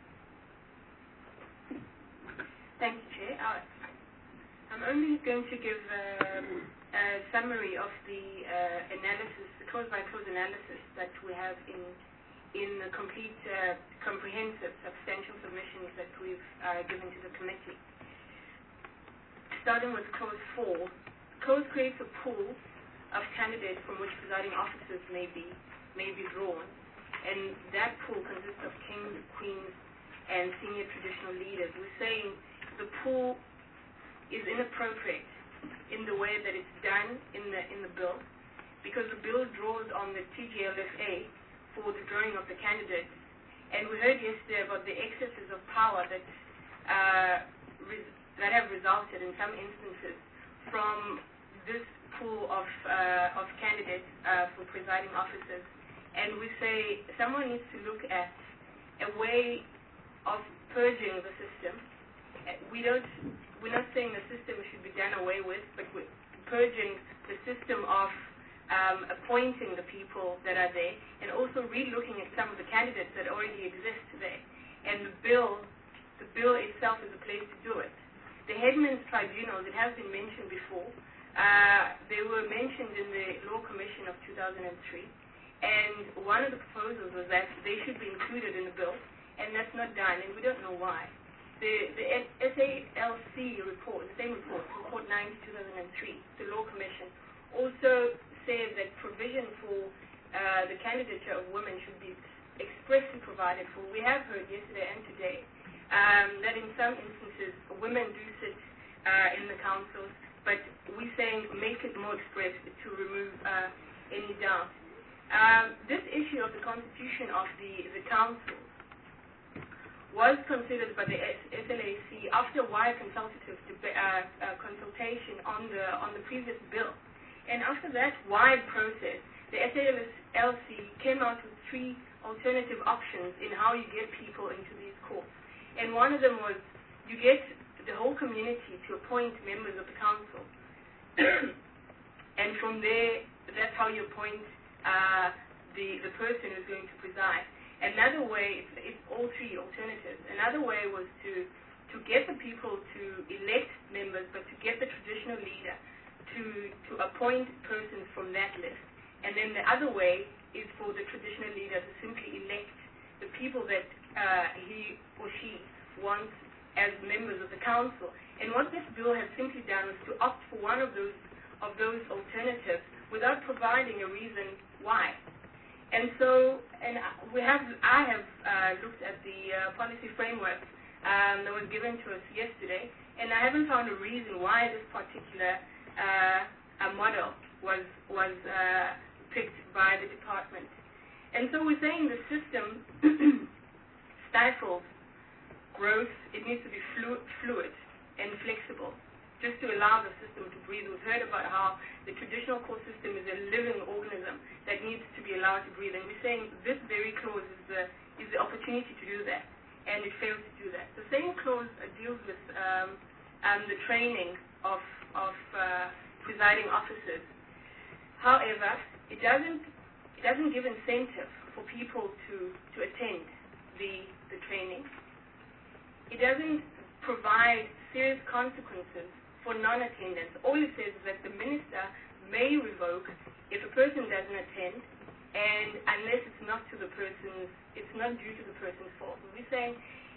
Speaker 4: Thank you, Chair. Uh, I'm only going to give um, a summary of the uh, analysis, the close-by-close analysis that we have in in the complete, uh, comprehensive, substantial submissions that we've uh, given to the committee. Starting with clause four, clause creates a pool of candidates from which presiding officers may be may be drawn, and that pool consists of kings, queens, and senior traditional leaders. We're saying the pool is inappropriate in the way that it's done in the in the bill, because the bill draws on the T G L F A for the drawing of the candidates, and we heard yesterday about the excesses of power that uh, res- that have resulted in some instances from this pool of uh, of candidates uh, for presiding officers. And we say someone needs to look at a way of purging the system. We don't. We're not saying the system should be done away with, but we're purging the system of
Speaker 16: um, appointing the people that are there, and also re-looking at some of the candidates that already exist there. And the bill, the bill itself is a place to do it. The Headman's Tribunals, it has been mentioned before. Uh, they were mentioned in the Law Commission of two thousand three, and one of the proposals was that they should be included in the bill, and that's not done, and we don't know why. The, the S A L C report, the same report, Report nine two thousand three, the Law Commission, also says that provision for uh, the candidature of women should be expressly provided for. We have heard yesterday and today um, that in some instances women do sit uh, in the councils, but we're saying make it more express to remove uh, any doubt. Um, this issue of the constitution of the, the council was considered by the S L A C after wide consultative deba- uh, uh, consultation on the on the previous bill. And after that wide process, the S A L C came out with three alternative options in how you get people into these courts. And one of them was you get the whole community to appoint members of the council. And from there, that's how you appoint uh, the, the person who's going to preside. Another way, it's, it's all three alternatives. Another way was to, to get the people to elect members, but to get the traditional leader to, to appoint persons from that list. And then the other way is for the traditional leader to simply elect the people that uh, he or she wants as members of the council. And what this bill has simply done was to opt for one of those of those alternatives without providing a reason why. And so, and we have, I have uh, looked at the uh, policy framework um, that was given to us yesterday, and I haven't found a reason why this particular uh, a model was was uh, picked by the department. And so we're saying the system stifles growth. It needs to be flu- fluid and flexible, just to allow the system to breathe. We've heard about how the traditional court system is a living organism that needs to be allowed to breathe. And we're saying this very clause is the, is the opportunity to do that, and it fails to do that. The same clause uh, deals with um, um, the training of, of uh, presiding officers. However, it doesn't, it doesn't give incentive for people to, to attend the, the training. It doesn't provide serious consequences for non-attendance. All it says is that the minister may revoke if a person doesn't attend, and unless it's not to the person's, it's not due to the person's fault. We're saying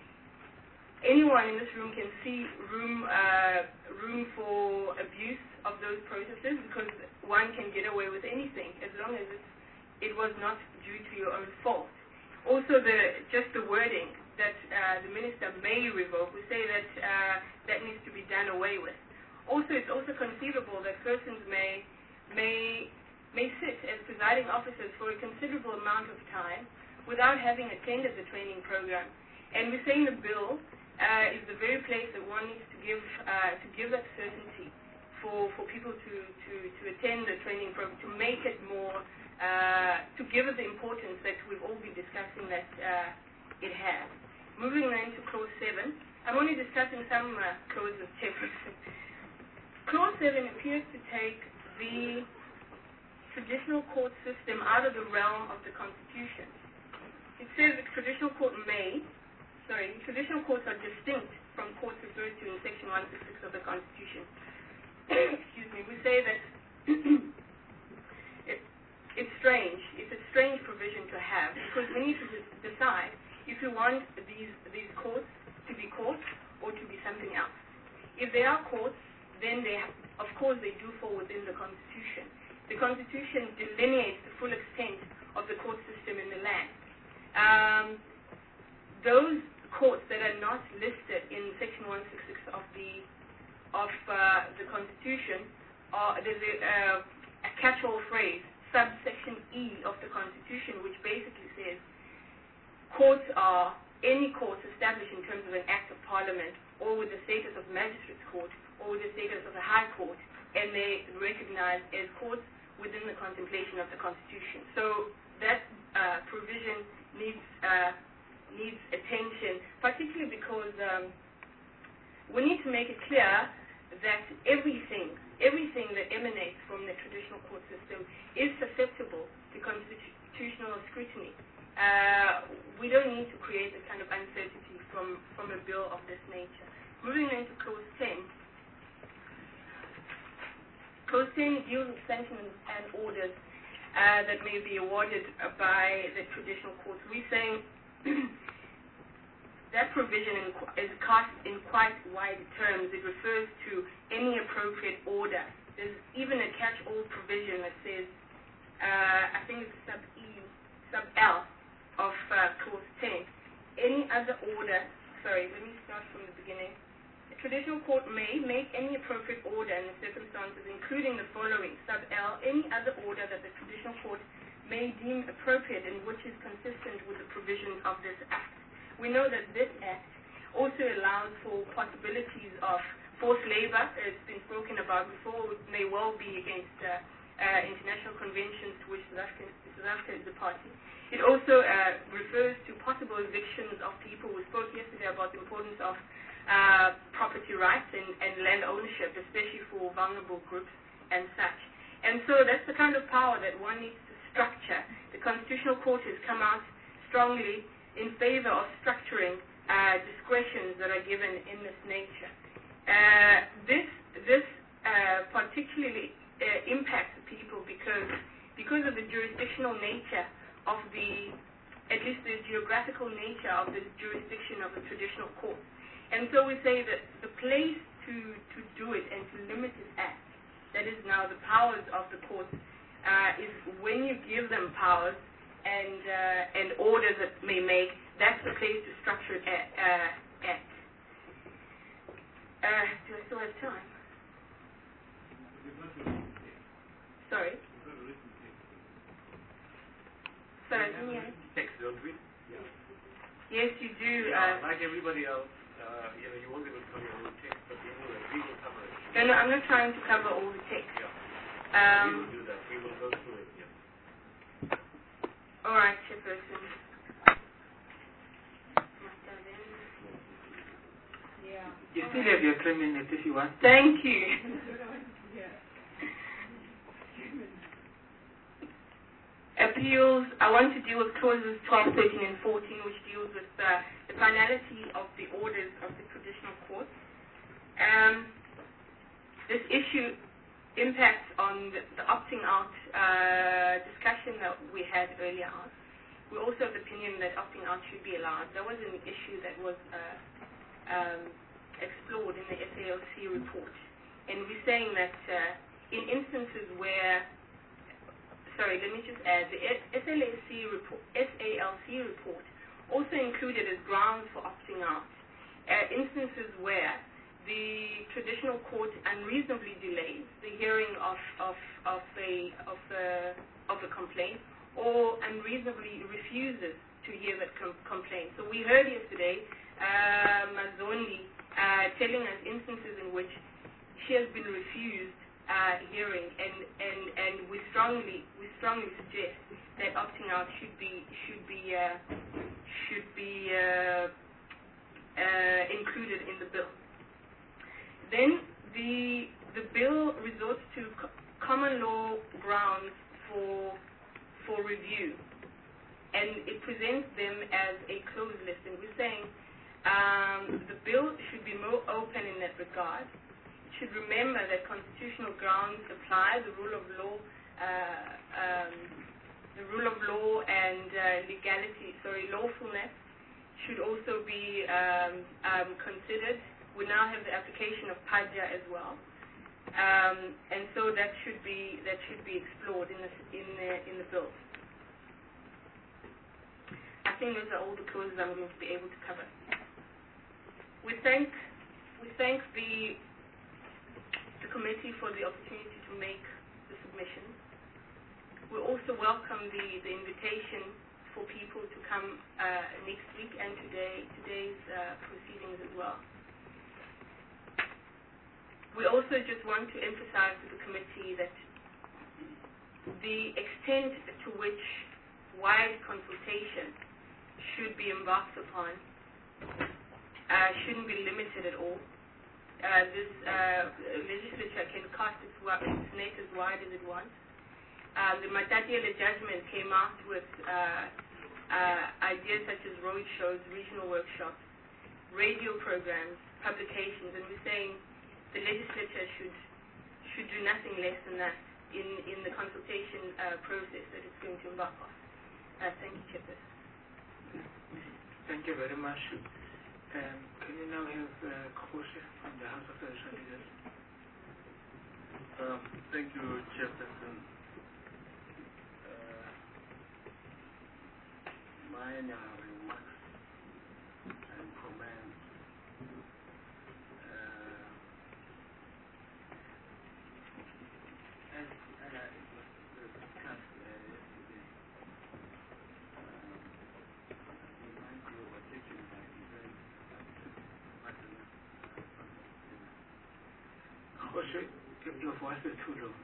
Speaker 16: anyone in this room can see room uh, room for abuse of those processes, because one can get away with anything as long as it's, it was not due to your own fault. Also, the just the wording that uh, the minister may revoke, we say that uh, that needs to be done away with. Also, it's also conceivable that persons may may may sit as presiding officers for a considerable amount of time without having attended the training program. And we say in the bill uh, is the very place that one needs to give uh, to give that certainty for, for people to, to, to attend the training program, to make it more, uh, to give it the importance that we've all been discussing that uh, it has. Moving then to clause seven, I'm only discussing some uh, clauses. Clause seven appears to take the traditional court system out of the realm of the Constitution. It says that traditional court may, sorry, traditional courts are distinct from courts referred to in section one sixty-six of the Constitution. Excuse me, we say that it, it's strange, it's a strange provision to have, because we need to decide if you want these, these courts to be courts or to be something else. If they are courts, then they have, of course they do fall within the Constitution. The Constitution delineates the full extent of the court system in the land. Um, those courts that are not listed in section one sixty-six of the of uh, the Constitution, are, there's a, uh, a catch-all phrase, subsection E of the Constitution, which basically says courts are any courts established in terms of an act of parliament, or with the status of magistrates court, or with the status of a high court, and they recognized as courts within the contemplation of the Constitution. So that uh, provision needs uh, needs attention, particularly because um, we need to make it clear that everything, everything that emanates from the traditional court system is susceptible to constitutional scrutiny. Uh, we don't need to create this kind of uncertainty from, from a bill of this nature. Moving into Clause ten. Clause ten deals with sanctions and orders uh, that may be awarded uh, by the traditional courts. We're saying that provision in, is cast in quite wide terms. It refers to any appropriate order. There's even a catch-all provision that says, uh, I think it's sub E, sub L of uh, Clause ten. Any other order, sorry, let me start from the beginning. The traditional court may make any appropriate order in the circumstances, including the following, sub L, any other order that the traditional court may deem appropriate and which is consistent with the provisions of this Act. We know that this Act also allows for possibilities of forced labor. It's been spoken about before. It may well be against uh, uh, international conventions to which South Africa, South Africa is a party. It also uh, refers to possible evictions of people. We spoke yesterday about the importance of uh, property rights and, and land ownership, especially for vulnerable groups and such. And so that's the kind of power that one needs to structure. The Constitutional Court has come out strongly in favor of structuring uh, discretions that are given in this nature. Uh, this this uh, particularly uh, impacts people because because of the jurisdictional nature of the, at least the geographical nature of the jurisdiction of the traditional court. And so we say that the place to, to do it and to limit this act, that is now the powers of the courts, uh, is when you give them powers and uh, and orders that may make, that's the place to structure it at. Uh, at. Uh, do I still have time? Sorry? Sorry, yeah.
Speaker 1: Text, don't we? Yeah.
Speaker 16: Yes, you do.
Speaker 1: Yeah,
Speaker 16: Uh,
Speaker 1: like everybody else, uh, you know, you won't be able to cover your own text, but anyway, we will cover it.
Speaker 16: no, no, I'm not trying to cover all the text.
Speaker 1: Yeah.
Speaker 16: Um,
Speaker 1: we will do that. We will go through it. Yeah.
Speaker 16: All right, Chairperson. Yeah.
Speaker 6: You still have your three minutes if you want.
Speaker 16: Thank you. Appeals, I want to deal with clauses twelve, thirteen, and fourteen, which deals with uh, the finality of the orders of the traditional courts. Um, this issue impacts on the, the opting out uh, discussion that we had earlier on. We also have the opinion that opting out should be allowed. That was an issue that was uh, um, explored in the S A L C report. And we're saying that uh, in instances where, sorry, let me just add, the S A L C report, S A L C report also included as grounds for opting out uh, instances where the traditional court unreasonably delays the hearing of of of a of a of a complaint, or unreasonably refuses to hear that com- complaint. So we heard yesterday uh, Mazondi uh, telling us instances in which she has been refused uh, hearing, and, and, and we strongly we strongly suggest that opting out should be should be uh, should be uh, uh, included in the bill. Then the the bill resorts to co- common law grounds for for review, and it presents them as a closed list. And we're saying um, the bill should be more open in that regard. It should remember that constitutional grounds apply. The rule of law, uh, um, the rule of law and uh, legality, sorry, lawfulness should also be um, um, considered. We now have the application of P A D A as well, um, and so that should be that should be explored in the in the in the bill. I think those are all the clauses I'm going to be able to cover. We thank we thank the the committee for the opportunity to make the submission. We also welcome the the invitation for people to come uh, next week and today today's uh, proceedings as well. We also just want to emphasize to the committee that the extent to which wide consultation should be embarked upon uh, shouldn't be limited at all. uh, this uh, legislature can cast its, its net as wide as it wants. Uh, the Matatiele judgment came out with uh, uh, ideas such as road shows, regional workshops, radio programs, publications, and we're saying the legislature should should do nothing less than that in, in the consultation uh, process that it's going to embark on. Uh, thank you, Chairperson.
Speaker 6: Thank you very much. Um, can you now have uh, Koshe from the House of Traditional Leaders?
Speaker 17: Um, thank you, Chairperson. Uh, minor remarks and comments. Uh, as uh, it was discussed uh, yesterday, um, we might be overtaken by events that
Speaker 6: Koshe, your voice is too low.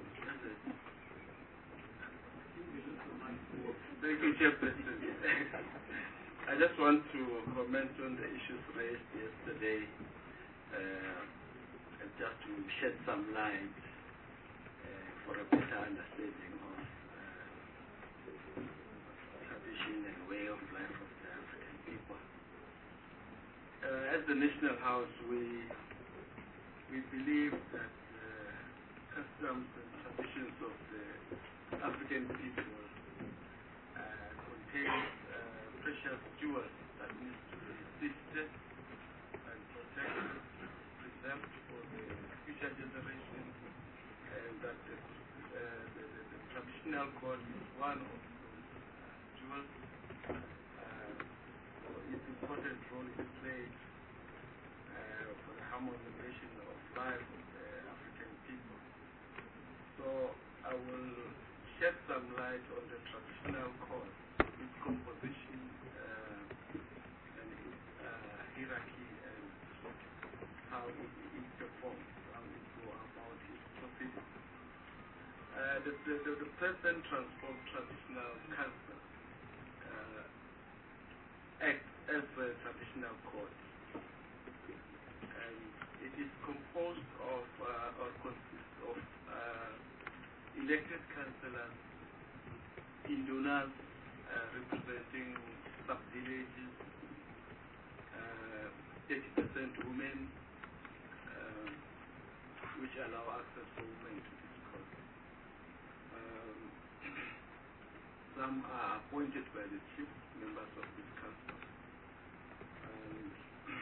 Speaker 17: Thank you, Chairperson. I just want to comment on the issues raised yesterday, uh, and just to shed some light uh, for a better understanding of uh, tradition and way of life of the African people. Uh, as the National House, we we believe that uh, customs and traditions of the African people uh, contain uh, precious jewels that need to be assisted and protected, preserved for the future generations, and that the, uh, the, the, the traditional code is one of those uh, jewels. Uh, for its important role it played uh, for the harmonization of life of the African people. So I will shed some light on the traditional code, its composition uh, and its uh, hierarchy, and how it, it performs, how it go about its proceedings. Uh, the, the, the, the present transformed traditional council uh, act as a traditional court, and it is composed of uh, or consists of uh, elected councillors, indunas uh, representing sub-villages, uh, eighty percent women, uh, which allow access for women to this court. Um, some are appointed by the chief members of this council. And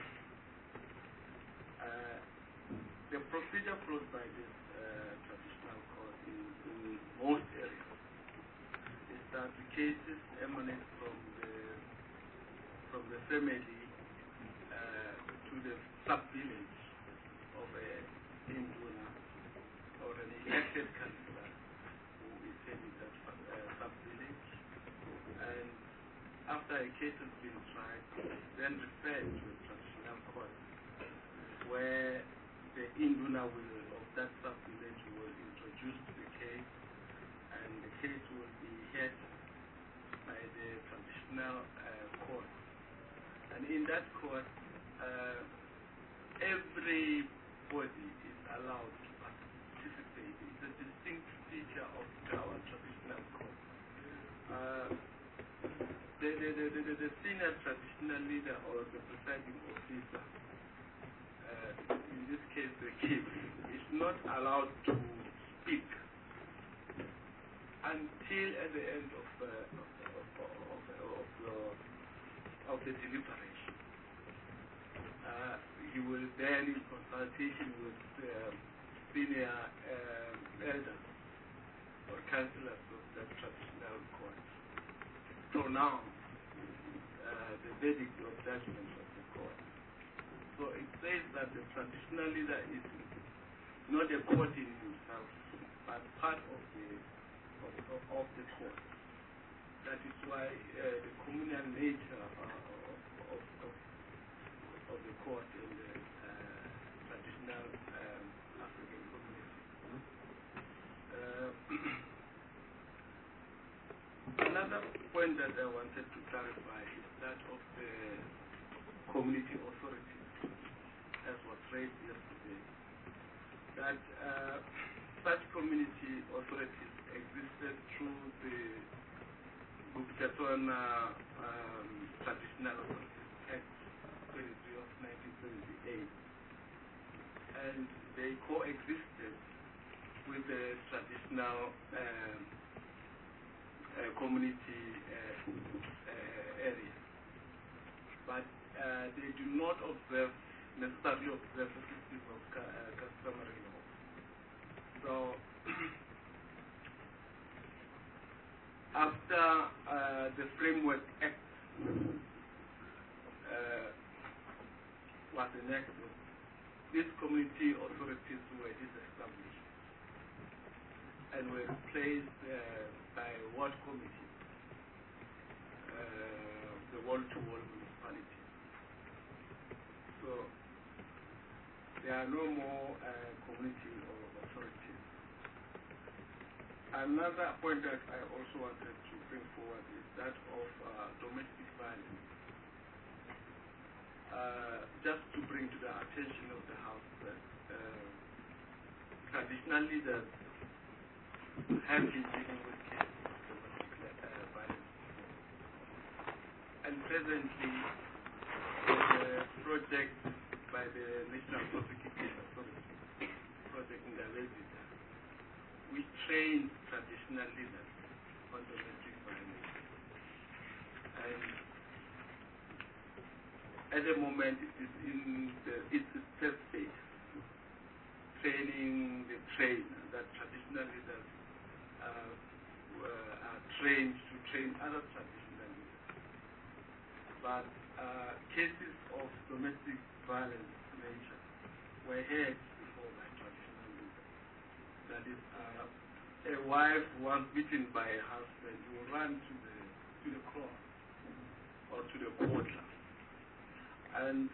Speaker 17: uh, the procedure followed by this uh, traditional court in, in most areas is that the cases emanate from the from the family uh, to the sub-village of a induna or an elected councillor who is heading that uh, sub-village, and after a case has been tried, then referred to a traditional court where the induna will, of that sub-village will introduce the case, and the case will be heard by the traditional uh, court. And in that court, uh, everybody is allowed to participate. It's a distinct feature of our traditional court. Uh, the, the, the, the, the senior traditional leader or the presiding officer, Uh, in this case the king, is not allowed to speak until at the end of, uh, of, of, of, of, the, of the deliberation. Uh, he will then, in consultation with uh, senior uh, elders or councillors of the traditional court, pronounce uh, the verdict of judgment of the court. So it says that the traditional leader is not a court in himself, but part of the of, of, of the court. That is why uh, the communal nature of, of, of, of the court in the uh, traditional um, African community. Uh, another point that I wanted to clarify is that of the community authority, as was raised yesterday. that uh, such community authorities existed through the Bukatwana um, Traditional Authorities Act twenty-three of nineteen seventy-eight, and they coexisted with the traditional um, uh, community uh, uh, area, but uh, they do not observe necessarily observe the system of uh, customary law. So after uh, the Framework Act uh, was enacted, these community authorities were disestablished and were replaced uh, by ward committees, uh, the wall-to-wall municipality. So there are no more uh, community or authorities. Another point that I also wanted to bring forward is that of uh, domestic violence. Uh, just to bring to the attention of the House that uh, traditional leaders have been dealing with cases of domestic uh, violence. And presently, there's a project by the National Prosecuting Authority, Project Ngabezida, which trains traditional leaders on domestic violence. And at the moment, it is in the, it's the test phase, training the trainer, that traditional leaders uh, were, are trained to train other traditional leaders. But uh, cases of domestic violence nature were heard before by traditional leaders. That is, uh, a wife once beaten by a husband will run to the to the cross or to the courthouse. And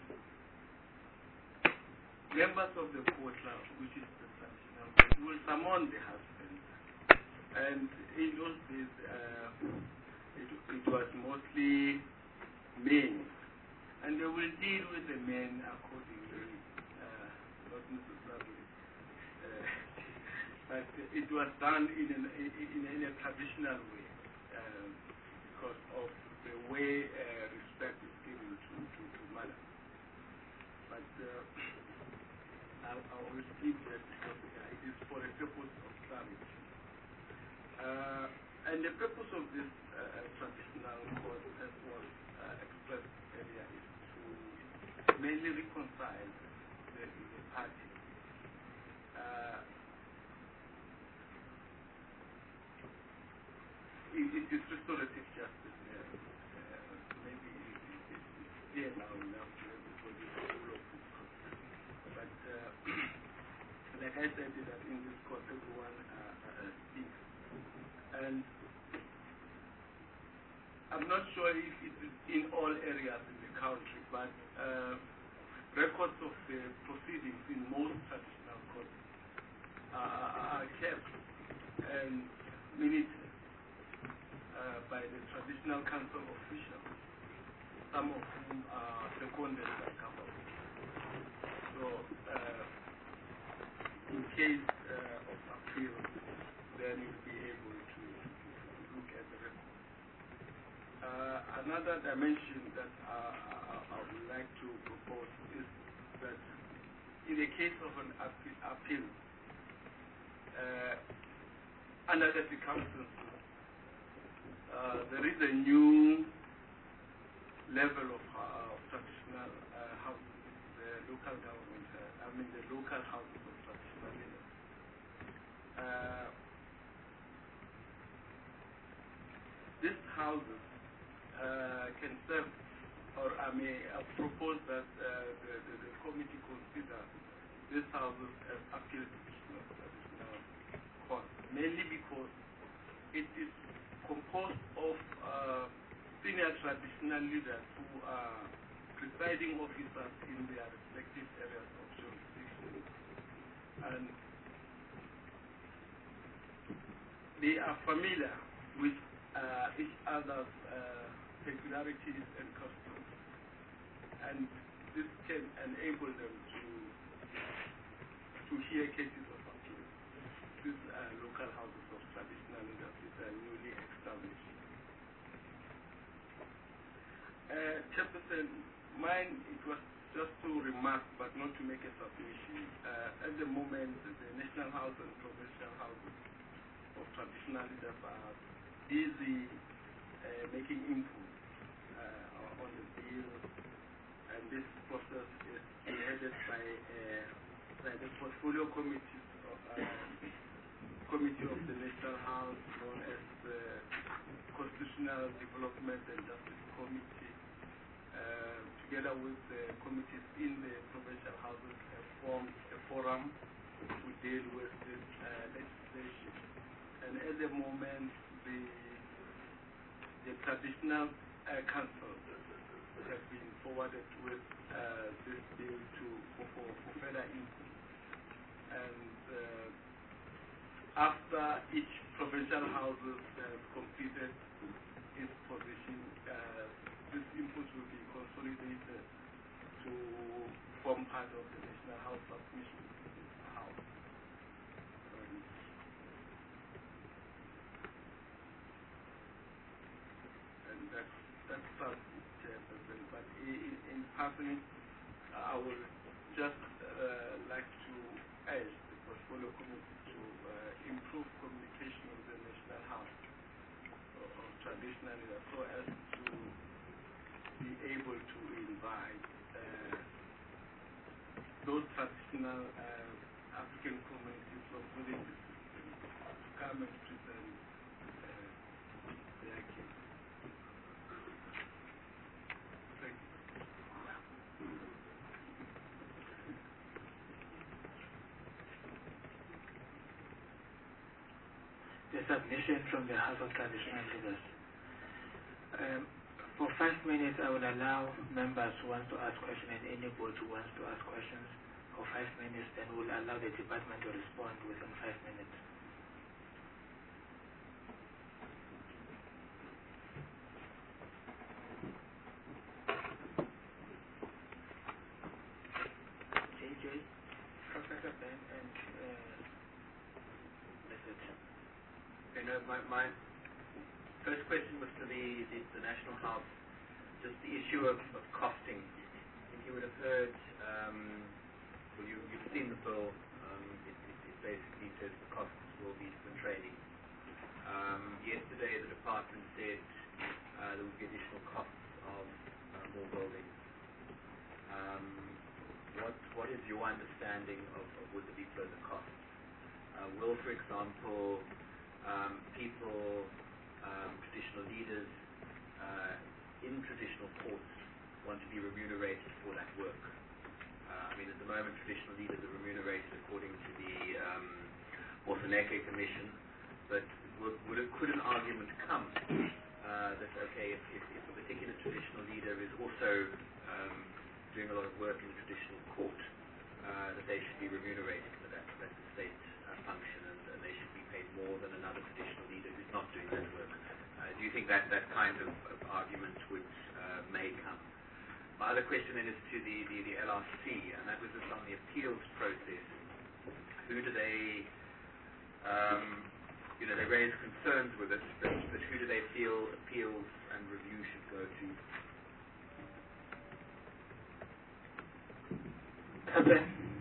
Speaker 17: members of the courthouse, which is the traditional court, will summon the husband. And in those days, uh, it, it was mostly men. And they will deal with the men accordingly, uh, not necessarily. Uh, but it was done in, an, in, in a traditional way um, because of the way uh, respect is given to, to, to mother. But uh, I, I will skip that because uh, it is for a purpose of clarity. Uh, and the purpose of this uh, traditional court, as was uh, expressed earlier, is to mainly reconcile the, the parties. Uh, it, it is restorative justice. Uh, uh, maybe it, it, it, it's clear now enough to everybody to rule of this court. But uh, like I said, that in this court, everyone uh, uh, speaks. And I'm not sure if it is in all areas in the country, but uh, records of the proceedings in most traditional courts uh, are kept and minutes uh, by the traditional council officials, some of whom are seconded by government. So, uh, in case uh, of appeal, then you'll be able to, to look at the record. Uh, another dimension that uh, I would like to propose is that in the case of an appeal, uh, under the circumstances, uh, there is a new level of, uh, of traditional uh, houses, the local government, uh, I mean the local houses of traditional leaders. Uh, these houses uh, can serve, or I may uh, propose that uh, the, the, the committee consider these houses as appeal divisional traditional courts, mainly because it is composed of uh, senior traditional leaders who are presiding officers in their respective areas of jurisdiction. And they are familiar with uh, each other's uh, peculiarities and customs. And this can enable them to to to hear cases of abuse. These uh, local houses of traditional leaders are newly established. Uh, Chairperson, mine, it was just to remark, but not to make a submission. Uh, at the moment, the National House and Provincial Houses of traditional leaders are busy uh, making input uh, on the bill, and this process is headed by, uh, by the portfolio committees of, uh, committee of the National House, known as the Constitutional Development and Justice Committee, uh, together with the committees in the provincial houses, have formed a forum to deal with this uh, legislation. And at the moment, the, the traditional uh, councils have been forwarded with uh, this bill to, for, for, for further input. And uh, after each provincial houses have completed its position, uh, this input will be consolidated to form part of the National House submission to this House. Um, and that's, that's part, Chairperson. But in, in passing, I would just uh, like to urge the Portfolio Committee to uh, improve communication with the National House of traditional leaders so as to be able to invite uh, those traditional uh, African communities from within the system to come and present uh, their case. Thank you.
Speaker 6: The submission from the House of Traditional Leaders. Um, For five minutes, I will allow members who want to ask questions and anybody who wants to ask questions for five minutes, then we'll allow the department to respond within five minutes. J J, Professor Ben, and uh, that's it.
Speaker 2: Okay, no, my, my first question was to the, the, the National House, just the issue of, of costing. I think you would have heard, um, well, you, you've seen the bill. Um, it, it, it basically says the costs will be for training. Um, yesterday, the department said uh, there would be additional costs of uh, more buildings. Um, what, what is your understanding of, of would there be further costs? Uh, will, for example, um, people Um, traditional leaders uh, in traditional courts want to be remunerated for that work. Uh, I mean, at the moment, traditional leaders are remunerated according to the um, Moseneke Commission, but would, would it, could an argument come uh, that, okay, if, if, if a particular traditional leader is also um, doing a lot of work in the traditional court, uh, that they should be remunerated for that? That's a state uh, function, and, and they should be paid more than another traditional leader who's not doing that work. Uh, do you think that that kind of, of argument would uh, may come? My other question then is to the, the, the L R C, and that was just on the appeals process. Who do they, um, you know, they raise concerns with it, but, but who do they feel appeals and review should go to?
Speaker 6: Okay.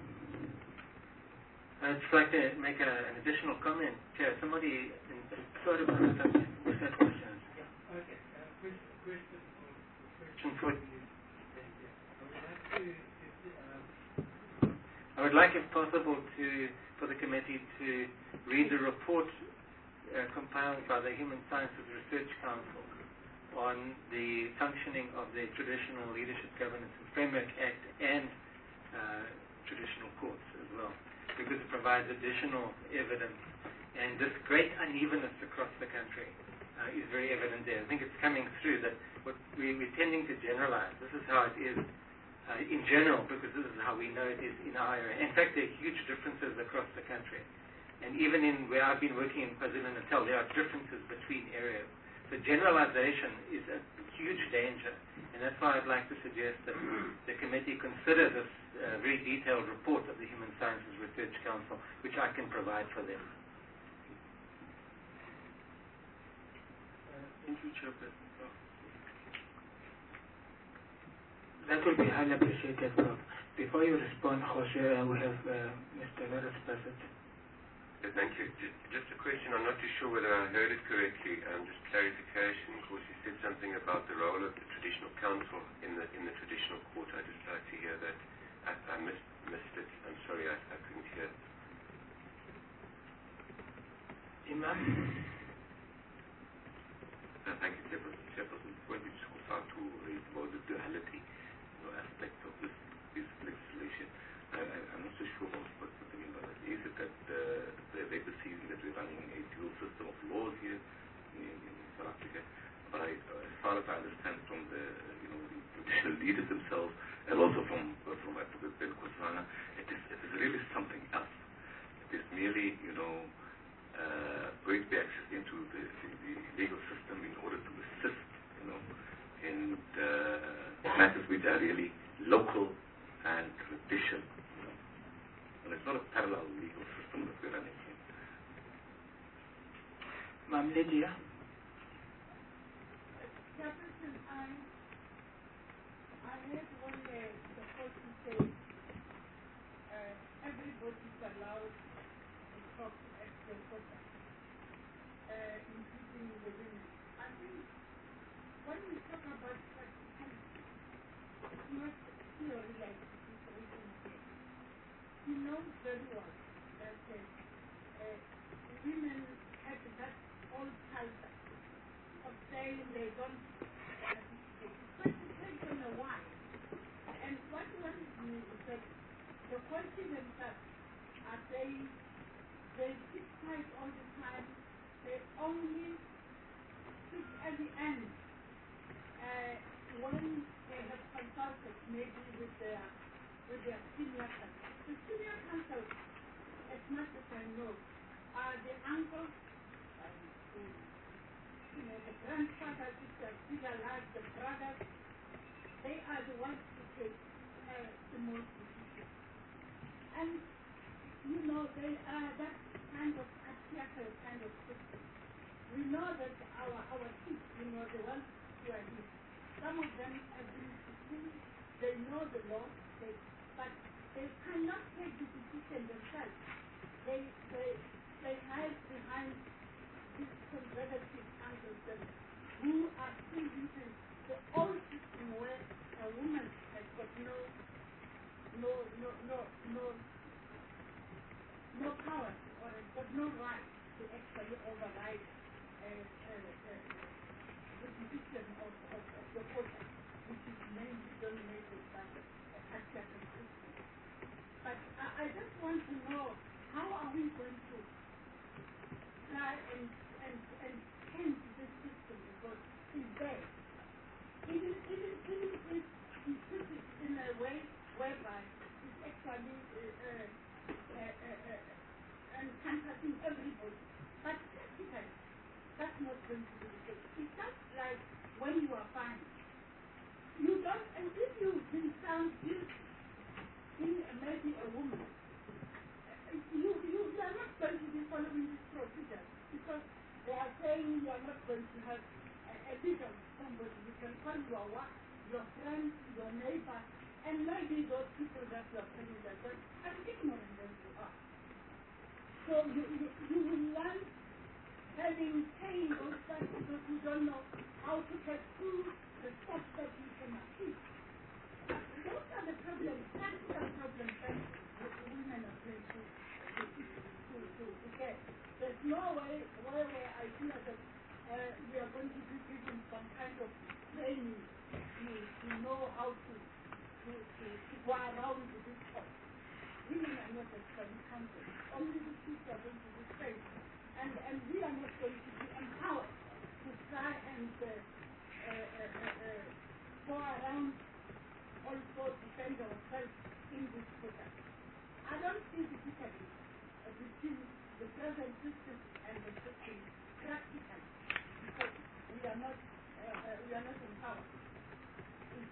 Speaker 6: I'd just like to make a, an additional comment. Chair, somebody, sort of, with that question.
Speaker 3: Yeah, okay. Uh, question, question for, question
Speaker 6: for
Speaker 3: I would like to, to um,
Speaker 6: I would like, if possible, to for the committee to read the report uh, compiled by the Human Sciences Research Council on the functioning of the Traditional Leadership Governance and Framework Act and uh, traditional courts as well, because it provides additional evidence. And this great unevenness across the country uh, is very evident there. I think it's coming through that what we, we're tending to generalize. This is how it is uh, in general, because this is how we know it is in our area. In fact, there are huge differences across the country. And even in where I've been working in KwaZulu-Natal, there are differences between areas. So generalization is a huge danger. And
Speaker 11: that's why I'd like to suggest that the committee consider this uh, very detailed report of the Human Sciences Research Council, which I can provide for them.
Speaker 13: Uh, thank you, Chairperson.
Speaker 6: That will be highly appreciated, Prof. Before you respond, Jose, uh, we have uh, Mister Laris present.
Speaker 5: Yes, thank you. Just, just a question. I'm not too sure whether I heard it correctly. Um, just clarification. Of course, you said something about the role of the traditional council in the in the traditional court. I'd just like to hear that. I, I missed, missed it. I'm sorry, I, I couldn't hear.
Speaker 6: Imam.
Speaker 5: Uh, thank you, Chairperson. Chairperson, when we start to raise about the duality you know, aspect of this, this legislation, I, I, I'm not so sure about what what you mean by that. Is it that uh, they're perceiving that we're running a dual system of laws here in, in South Africa? But I, uh, as far as I understand from the you know the traditional leaders themselves, and also from uh, from Advocate Ben Kosana, it is it is really something else. It is merely you know. Uh, going to be access into the, the, the legal system in order to assist, you know, in uh, matters which are really local and traditional, you know. And it's not a parallel legal system that we're running here.
Speaker 6: Ma'am Lydia.
Speaker 18: Chairperson, I, I heard when the, the person said uh, everybody is allowed to talk at the quota, uh, including the women. I think when we talk about practicality, it's not theory like it is written here. He knows very well that uh, uh, women have that old culture of saying they don't participate. It's going to take them a while. And what worries me is that the quality themselves are saying they keep quiet all the time. They only speak at the end uh, when they have consulted maybe with their with their senior counsel. The senior counsel, as much as I know, are the uncles, um, who, you know, the grandfathers, if they're still alive, the brothers. They are the ones who take uh, the most decisions. And you know, they are that kind of patriarchal kind of system. We know that our our kids, you know, the ones who are here, some of them have been to school, they know the law, they, but they cannot take the decision themselves. They they they hide behind these conservative uncles who are still using the old system where a woman has got no no no no no no power or has got no right to actually override uh, uh, uh, the decision of, of, of the quota, which is mainly dominated by a patriarchal system. But I, I just want to know, how are we going to try and and and change this system, because it's there. Even even even if we put it in a way whereby it's actually uh, uh, Uh, uh, uh, encompassing everybody. But practically, that's not going to be the case. It's just like when you are fine. You don't, and if you've been found guilty, being maybe a woman, uh, you, you, you are not going to be following this procedure, because they are saying you are not going to have a, a bit of somebody. You can call your wife, your friend, your neighbor, and maybe those people that you are telling them that are ignorant as you are. So you, you, you will learn having pain those times because you don't know how to get through the stuff that you can achieve. Those are the problems, practical problems that women are going to, to, to, to, to get. There's no way where, where I feel that uh, we are going to be given some kind of training to, to know how to To, to, to go around with this point. Women are not actually counted. Only the kids are going to be trained. And, and we are not going to be empowered to try and uh, uh, uh, uh, uh, go around also defend ourselves in this process. I don't see the difference uh, between the present system and the system practically, because we are not, uh, uh, we are not empowered.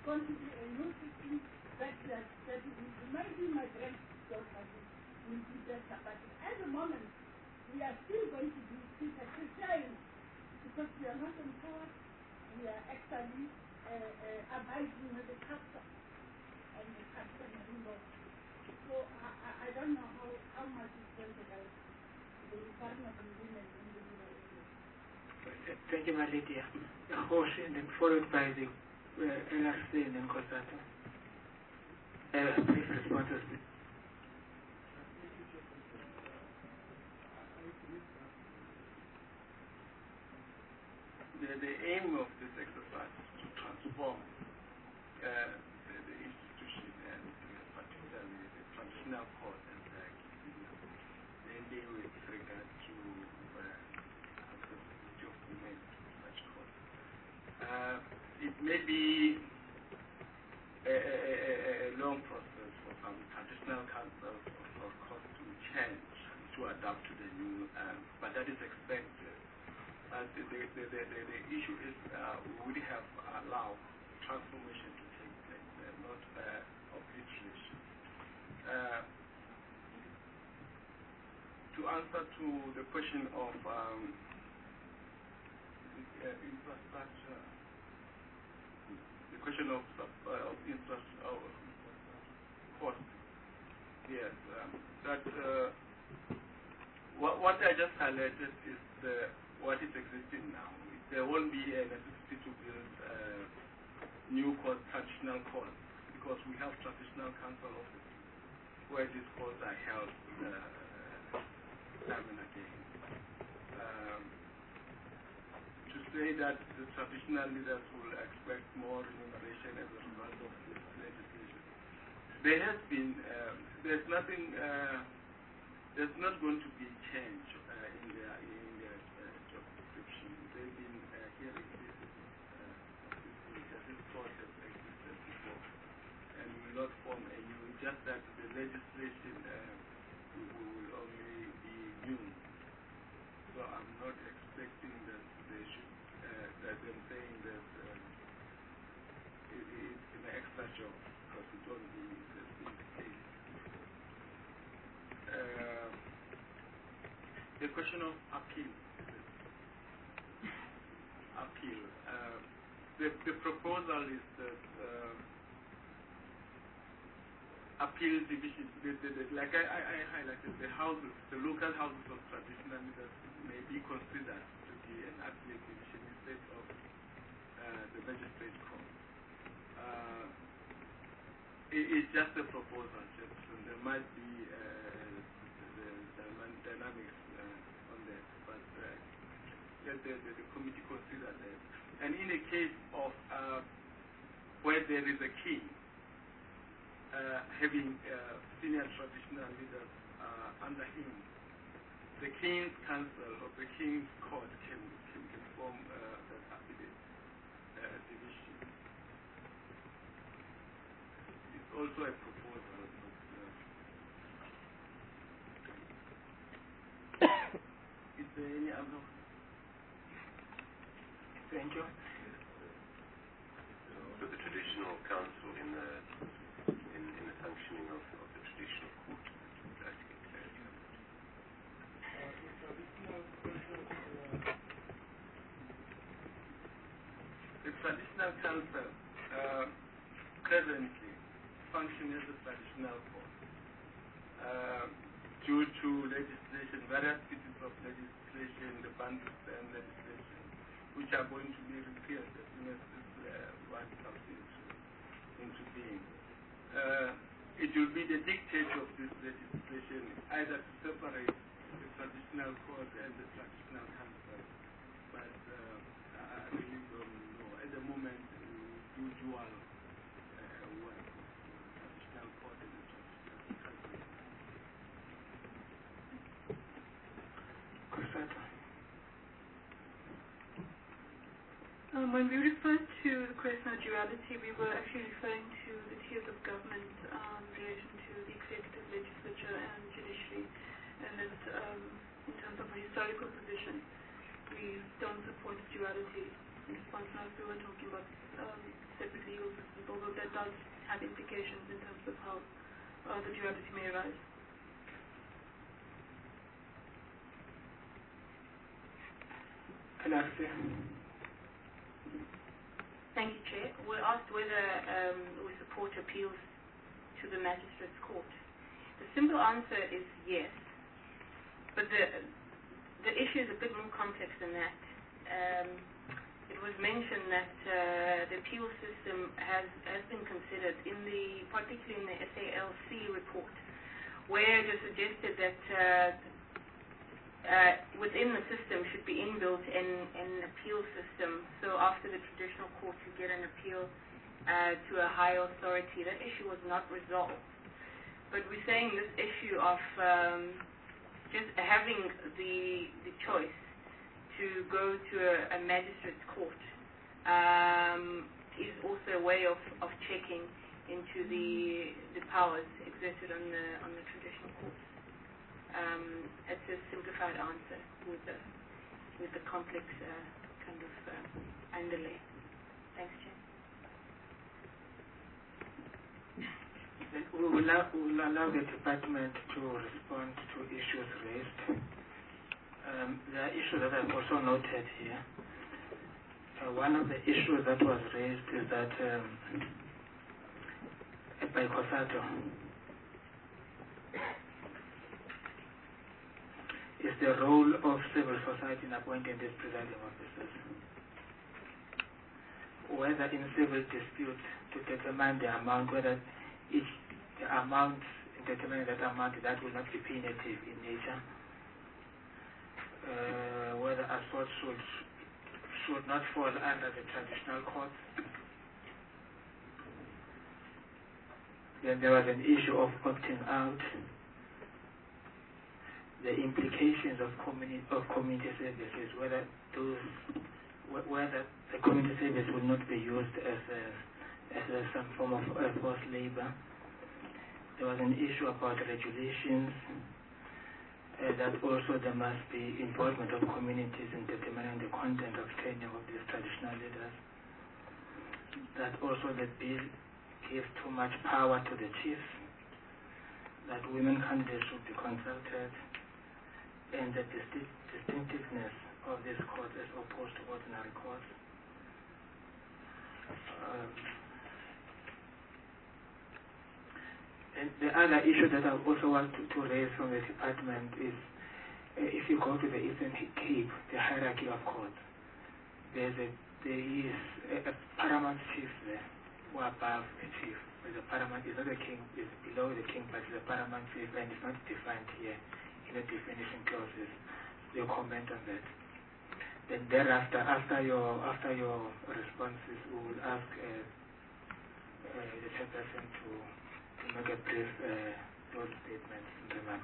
Speaker 18: going to be a new system that, that, that maybe my granddaughter will be better. But at the moment, we are still going to be criticized because we are not empowered. We are actually uh, uh, abiding with the custom and the customary law. So I, I, I don't know how, how much is going to help the Department of Women in the rural area.
Speaker 6: Thank you, my lady. Hosh, and then followed by the uh, L R C and then Kosato. Uh, brief responses.
Speaker 17: The, the aim of this exercise is to transform uh, the, the institution and uh, particularly the traditional court and uh, mainly with regard to uh, accessibility of women to such courts. Uh, it may be a, a, a, a long process for some traditional councils or, or courts to change, to adapt to the new, um, but that is expected. Uh, the, the, the, the, the issue is uh, we would have allowed transformation to take place, uh, not uh, obliteration. Uh, to answer to the question of um, uh, infrastructure, the question of, uh, of infrastructure, of cost, yes, um, that uh, what, what I just highlighted is the what is existing now. There won't be a necessity to build uh, new courts, traditional courts, because we have traditional council offices where these courts are held uh, time and again. Um, to say that the traditional leaders will expect more remuneration as a result of this legislation, there has been, uh, there's nothing, uh, there's not going to be change uh, in their in their uh, job description. They've been uh, hearing this, uh, this, this court has existed before, and will not form a new. Just that the legislation uh, will, will only be new. So I'm not expecting that they should uh, that them saying that uh, it, it's an extra job because it won't be the case. Uh, the question of appeal. Appeal. Uh, the, the proposal is that uh, appeal division, the, the, the, like I, I, I highlighted, the houses, the local houses of traditional leaders may be considered to be an appeal division instead of uh, the magistrate court. Uh, it, it's just a proposal, just, and there might be uh, the, the dynamics uh, on that, but uh, let the, the, the committee consider that. And in a case of uh, where there is a king, uh, having uh, senior traditional leaders uh, under him, the King's Council or the King's Court can, can, can form uh, that affiliate uh, division. It's also a proposal. But, uh, is there any other?
Speaker 6: Thank you.
Speaker 5: So the traditional council in the in, in the functioning of, of the traditional court, would like to get clarity on that.
Speaker 17: The traditional council uh, presently functions as a traditional court uh, due to legislation, various pieces of legislation, the Bantustan legislation, which are going to be repealed as soon as this uh, one comes into, into being. Uh, it will be the dictate of this legislation either to separate the traditional court and the traditional council, but uh, I really don't know. At the moment, we do dual uh, work of the traditional court and the traditional council.
Speaker 15: Um, when we referred to the question of duality, we were actually referring to the tiers of government um, in relation to the executive, legislature, and judiciary. And that um, in terms of a historical position, we don't support duality. In response now, we were talking about um, separate legal systems, both
Speaker 4: that does have implications in terms of how uh, the duality may arise. Thank you, Chair. We asked whether um, we support appeals to the Magistrates Court. The simple answer is yes, but the the issue is a bit more complex than that. Um, it was mentioned that uh, the appeal system has has been considered in the, particularly in the S A L C report, where it is suggested that uh, uh, within the system should be inbuilt an, an appeal system. So after the traditional court, you get an appeal uh, to a higher authority. That issue was not resolved. But we're saying this issue of um, just having the the choice to go to a, a magistrate's court um, is also a way of, of checking into the the powers exerted on the on the traditional courts. Um, it's a simplified answer with the with the complex uh, kind of uh, underlay. Thanks, Chair.
Speaker 6: Then we will allow, we will allow the department to respond to issues raised. Um, there are issues that I've also noted here. Uh, one of the issues that was raised is that um, by COSATU is the role of civil society in appointing these presiding officers. Whether in civil disputes to determine the amount, whether each the amount, in determining that amount, that will not be punitive in nature. Uh, whether assault should should not fall under the traditional courts. Then there was an issue of opting out. The implications of community of community services, whether those whether the community service will not be used as a, as a, some form of uh, forced labor. There was an issue about regulations, uh, that also there must be involvement of communities in determining the content of training of these traditional leaders. That also the bill gives too much power to the chiefs, that women candidates should be consulted, and the distinct, distinctiveness of this court as opposed to ordinary courts. Um, And the other issue that I also want to, to raise from the department is, uh, if you go to the Eastern Cape, the hierarchy of courts, there's a, there is a, a paramount chief there, who are above the chief. There's a paramount, it's not the king, it's below the king, but it's a paramount chief, and it's not defined here in the definition clauses. Your comment on that. Then thereafter, after your after your responses, we will ask uh, uh, the chairperson to make a brief uh, those statements and remarks.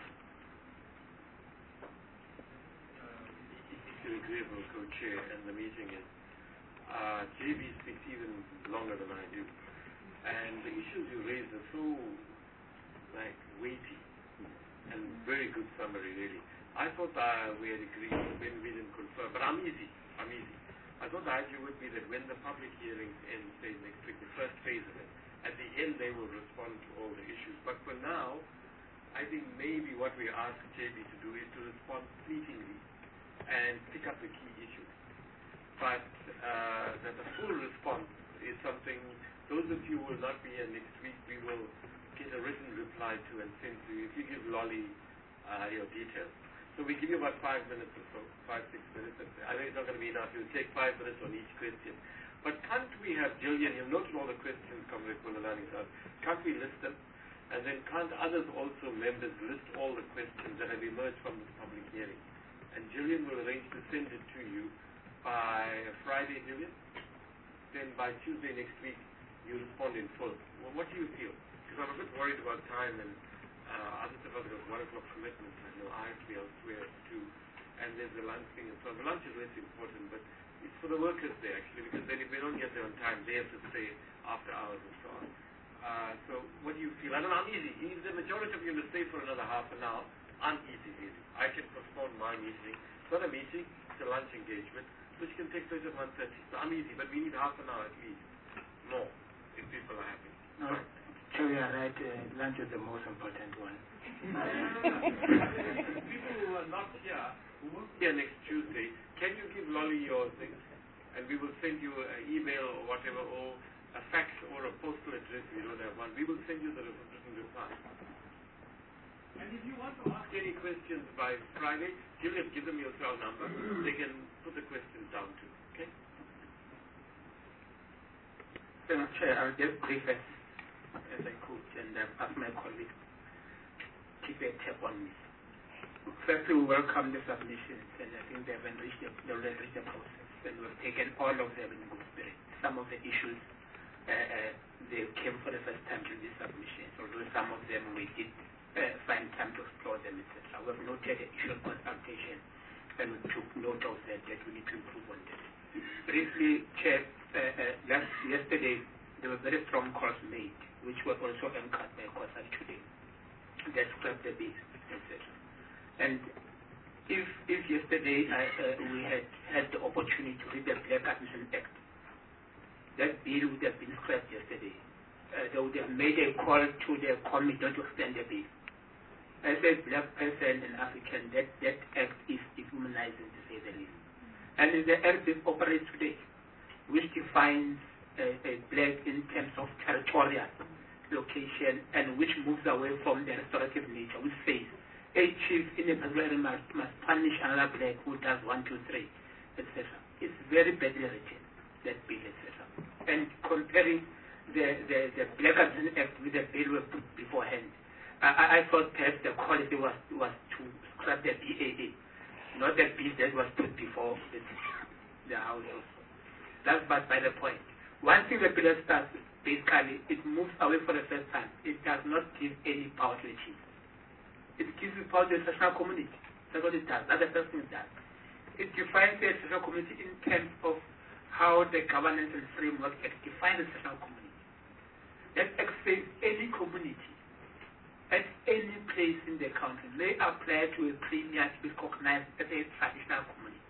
Speaker 1: Um, if you're agreeable, co-chair, and the meeting is, uh, J B speaks even longer than I do, and the issues you raised are so, like, weighty, and very good summary, really. I thought uh, we had agreed, maybe we didn't confirm, but I'm easy, I'm easy. I thought the idea would be that when the public hearings end, say next week, the first phase of it, at the end, they will respond to all the issues. But for now, I think maybe what we ask J B to do is to respond fleetingly and pick up the key issues. But uh, that the full response is something, those of you who will not be here next week, we will get a written reply to and send to you if you give Lolly uh, your details. So we give you about five minutes or so, five, six minutes. I think it's not going to be enough. You'll take five minutes on each question. But can't we have Jillian, you've noted all the questions, Comrade Kullalani sir, can't we list them? And then can't others also, members, list all the questions that have emerged from this public hearing? And Jillian will arrange to send it to you by Friday, Jillian? Then by Tuesday next week, you respond in full. Well, what do you feel? Because I'm a bit worried about time, and uh, others have got one o'clock commitments. I know I have to be elsewhere too. And there's the lunch thing and so on. The lunch is less important, but it's for the workers there, actually, because then if they don't get there on time, they have to stay after hours and so on. Uh, so what do you feel? I don't know, I'm easy. If the majority of you will stay for another half an hour, I'm easy, easy. I can postpone my meeting. It's not a meeting, it's a lunch engagement, which can take place at one thirty. So I'm easy, but we need half an hour at least, more, if people are happy.
Speaker 6: Chair, you are right. Uh, lunch is the most important one.
Speaker 1: People who are not here, who won't be here next Tuesday, can you give Lolly your things? And we will send you an email or whatever, or a fax or a postal address. We don't have one. We will send you the written reply. And if you want to ask any questions by Friday, give them, give them your cell number. They can put the questions down too. Okay?
Speaker 6: Madam Chair, I'll just brief as, as I could and uh, ask my colleagues to keep a tab on me. Firstly, we welcome the submissions, and I think they have enriched the, they have enriched the process, and we've taken all of them in good spirit. Some of the issues, uh, uh, they came for the first time during these submissions, although some of them we did uh, find time to explore them, et cetera. We have noted the issue of consultation, and we took note of that, that we need to improve on that. Briefly, Chair, uh, uh, last, yesterday, there were very strong calls made, which were also anchored by Kosan today, that scrapped the bill, et cetera. And if if yesterday I, uh, we had had the opportunity to read the Black Admission Act, that bill would have been scrapped yesterday. Uh, they would have made a call to the committee not to extend the bill. As a black person and African, that, that act is dehumanizing, to say the least. And the act that operates today, which defines uh, a black in terms of territorial location and which moves away from the restorative nature, which says a chief in a particular area must, must punish another black who does one, two, three, et cetera. It's very badly written, that bill, et cetera. And comparing the, the, the Black Admission Act with the bill we put beforehand, I, I thought perhaps the quality was, was to scrap the B A A, not the bill that was put before the, the House also. That's but by the point. One thing the bill starts, basically, it moves away for the first time. It does not give any power to the chief. It gives the power to the international community. That's what it does. That's the first thing it does. It defines the international community in terms of how the governance and framework defines the international community. That says any community at any place in the country may apply to a premier to be recognized as a traditional community.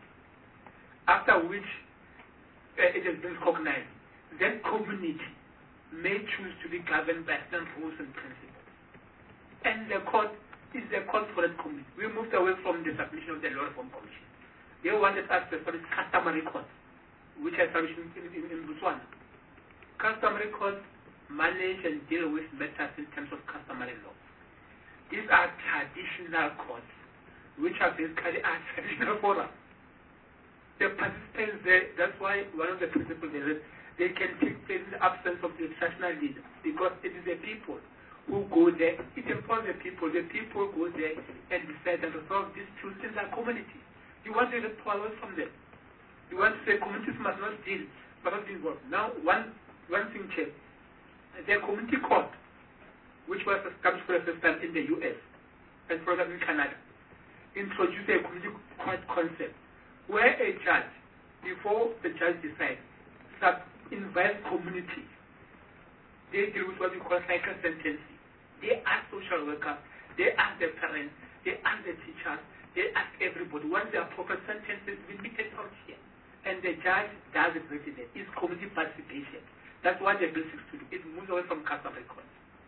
Speaker 6: After which uh, it has been recognized, that community may choose to be governed by certain rules and principles. And the court is the court for that community. We moved away from the submission of the Law Reform Commission. They wanted us to establish customary courts, which are established in, in, in Botswana. Customary courts manage and deal with matters in terms of customary law. These are traditional courts, which are basically are traditional fora. The participants there, that's why one of the principles is they can take place in the absence of the traditional leaders, because it is the people who go there. It empowers the people. The people go there and decide and resolve disputes in their community. You want to get power away from them. You want to say communities must not deal, must not be involved. Now, one one thing, Chair, the community court, which was established for the first time in the U S and for example in Canada, introduced a community court concept where a judge, before the judge decides, invites community. They deal with what we call cycle sentencing. They ask social workers, they ask the parents, they ask the teachers, they ask everybody. Once the appropriate sentences will be taken out here. And the judge does it written there. It's community participation. That's what the bill seeks to do. It moves away from customary courts.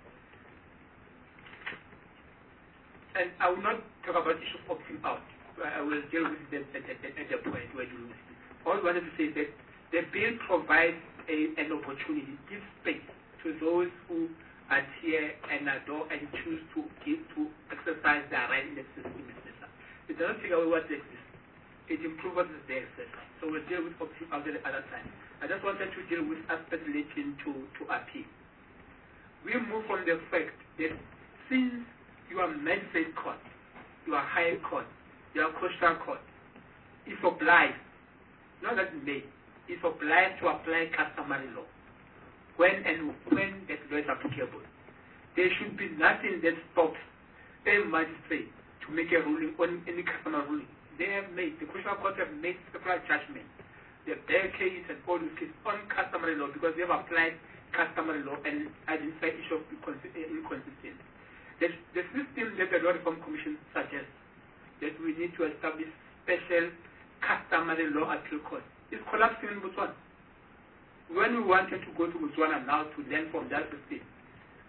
Speaker 6: And I will not talk about the issue of opting out. I will deal with it at, at, at, at the point where you lose it. All I wanted to say is that the bill provides a, an opportunity, gives space to those who adhere and adore and choose to give to exercise their right in the system, et cetera. It doesn't take away what exists. It improves what is there, et cetera. So we'll deal with opting out at the other time. I just wanted to deal with aspects relating to, to appeal. We move from the fact that since your magistrate court, your high court, your coastal court is obliged, not that may, is obliged to apply customary law when and when that law is applicable. There should be nothing that stops a magistrate to make a ruling on any customary ruling. They have made, the coastal court have made several judgments. The Bear case and all these cases on customary law because they have applied customary law and identified issues of inconsistency. The, the system that the Law Reform Commission suggests that we need to establish special customary law appeal courts is collapsing in Botswana. When we wanted to go to Botswana now to learn from that system,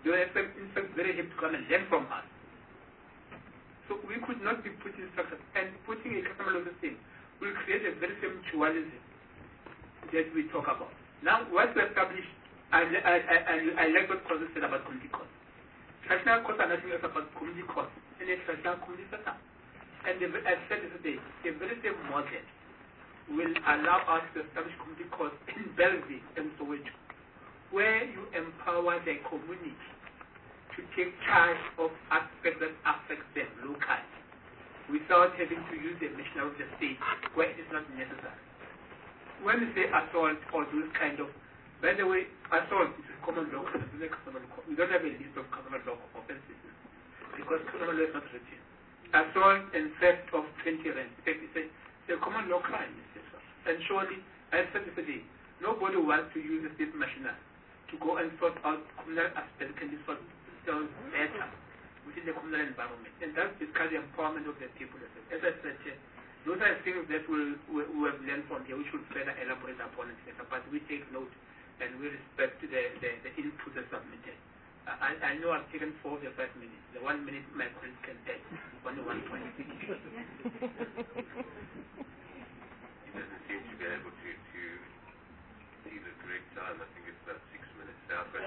Speaker 6: They were in fact, in fact very happy to come and learn from us. So we could not be putting structures, and putting a customer law system will create a very same dualism that we talk about. Now, once we establish, I, I, I, I like what Kosi said about community costs. Traditional costs are nothing else about community costs, and it's traditional community setup. And the, as said yesterday, the very same model will allow us to establish community costs in Belleville and Soweto, where you empower the community to take charge of aspects that affect them locally without having to use the machinery of the state where it is not necessary. When we say assault or those kind of, by the way, assault is a common law. We don't have a list of common law offenses because common law is not written. Assault and theft of twenty rand, it's a, it's a common law crime. And surely, as I said yesterday, nobody wants to use the state machinery to go and sort out communal aspects can be sorted better within the communal environment. And that's basically the empowerment of the people. As I said, those are things that we'll, we, we have learned from here. We should further elaborate upon it later. But we take note and we respect the, the, the input that's submitted. I, I know I've taken four or five minutes. The one minute my colleagues can take. Only one point. He
Speaker 5: doesn't seem to be able to, to see the correct time. I think it's about six minutes now. But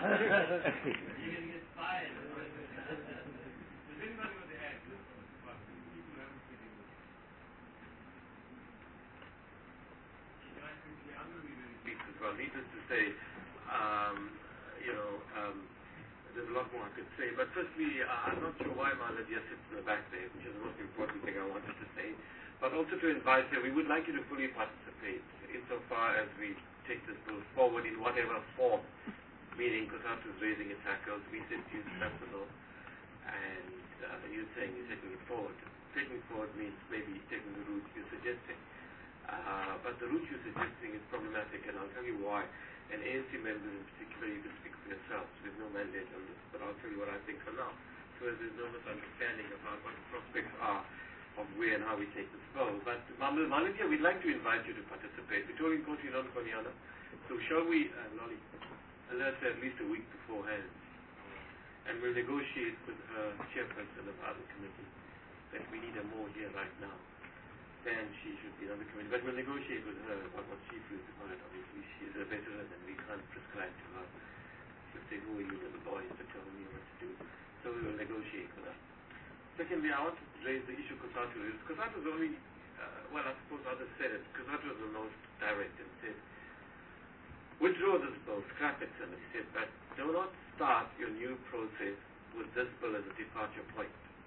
Speaker 5: well, needless to say, um, you know, um, there's a lot more I could say. But firstly, uh, I'm not sure why Maladia sits in the back there, which is the most important thing I wanted to say. But also to invite her, we would like you to fully participate insofar as we take this bill forward in whatever form, meaning COSATU is raising its hackles, we said use sensible, and uh, you're saying you're taking it forward. Taking it forward means maybe taking the route you're suggesting. Uh, but the route you're suggesting is problematic, and I'll tell you why. And A N C members in particular, you can speak for yourselves. There's no mandate on this, but I'll tell you what I think for now. So there's no misunderstanding about what the prospects are of where and how we take this forward. But Maladia, we'd like to invite you to participate. We told you to go to Konyana. So shall we, uh, Lolly, alert her at least a week beforehand, and we'll negotiate with her chairperson of the committee that we need her more here right now. Then she should be on the committee. But we'll negotiate with her about what she feels about it. Obviously, she's a veteran and we can't prescribe to her. She'll say, who are you little boys to tell me what to do? So we will negotiate with her. Secondly, I want to raise the issue COSATU is. COSATU is only, uh, well, I suppose others said it. COSATU is the most direct and said, withdraw this bill, scrap it, somebody said, but do not start your new process with this bill as a departure point.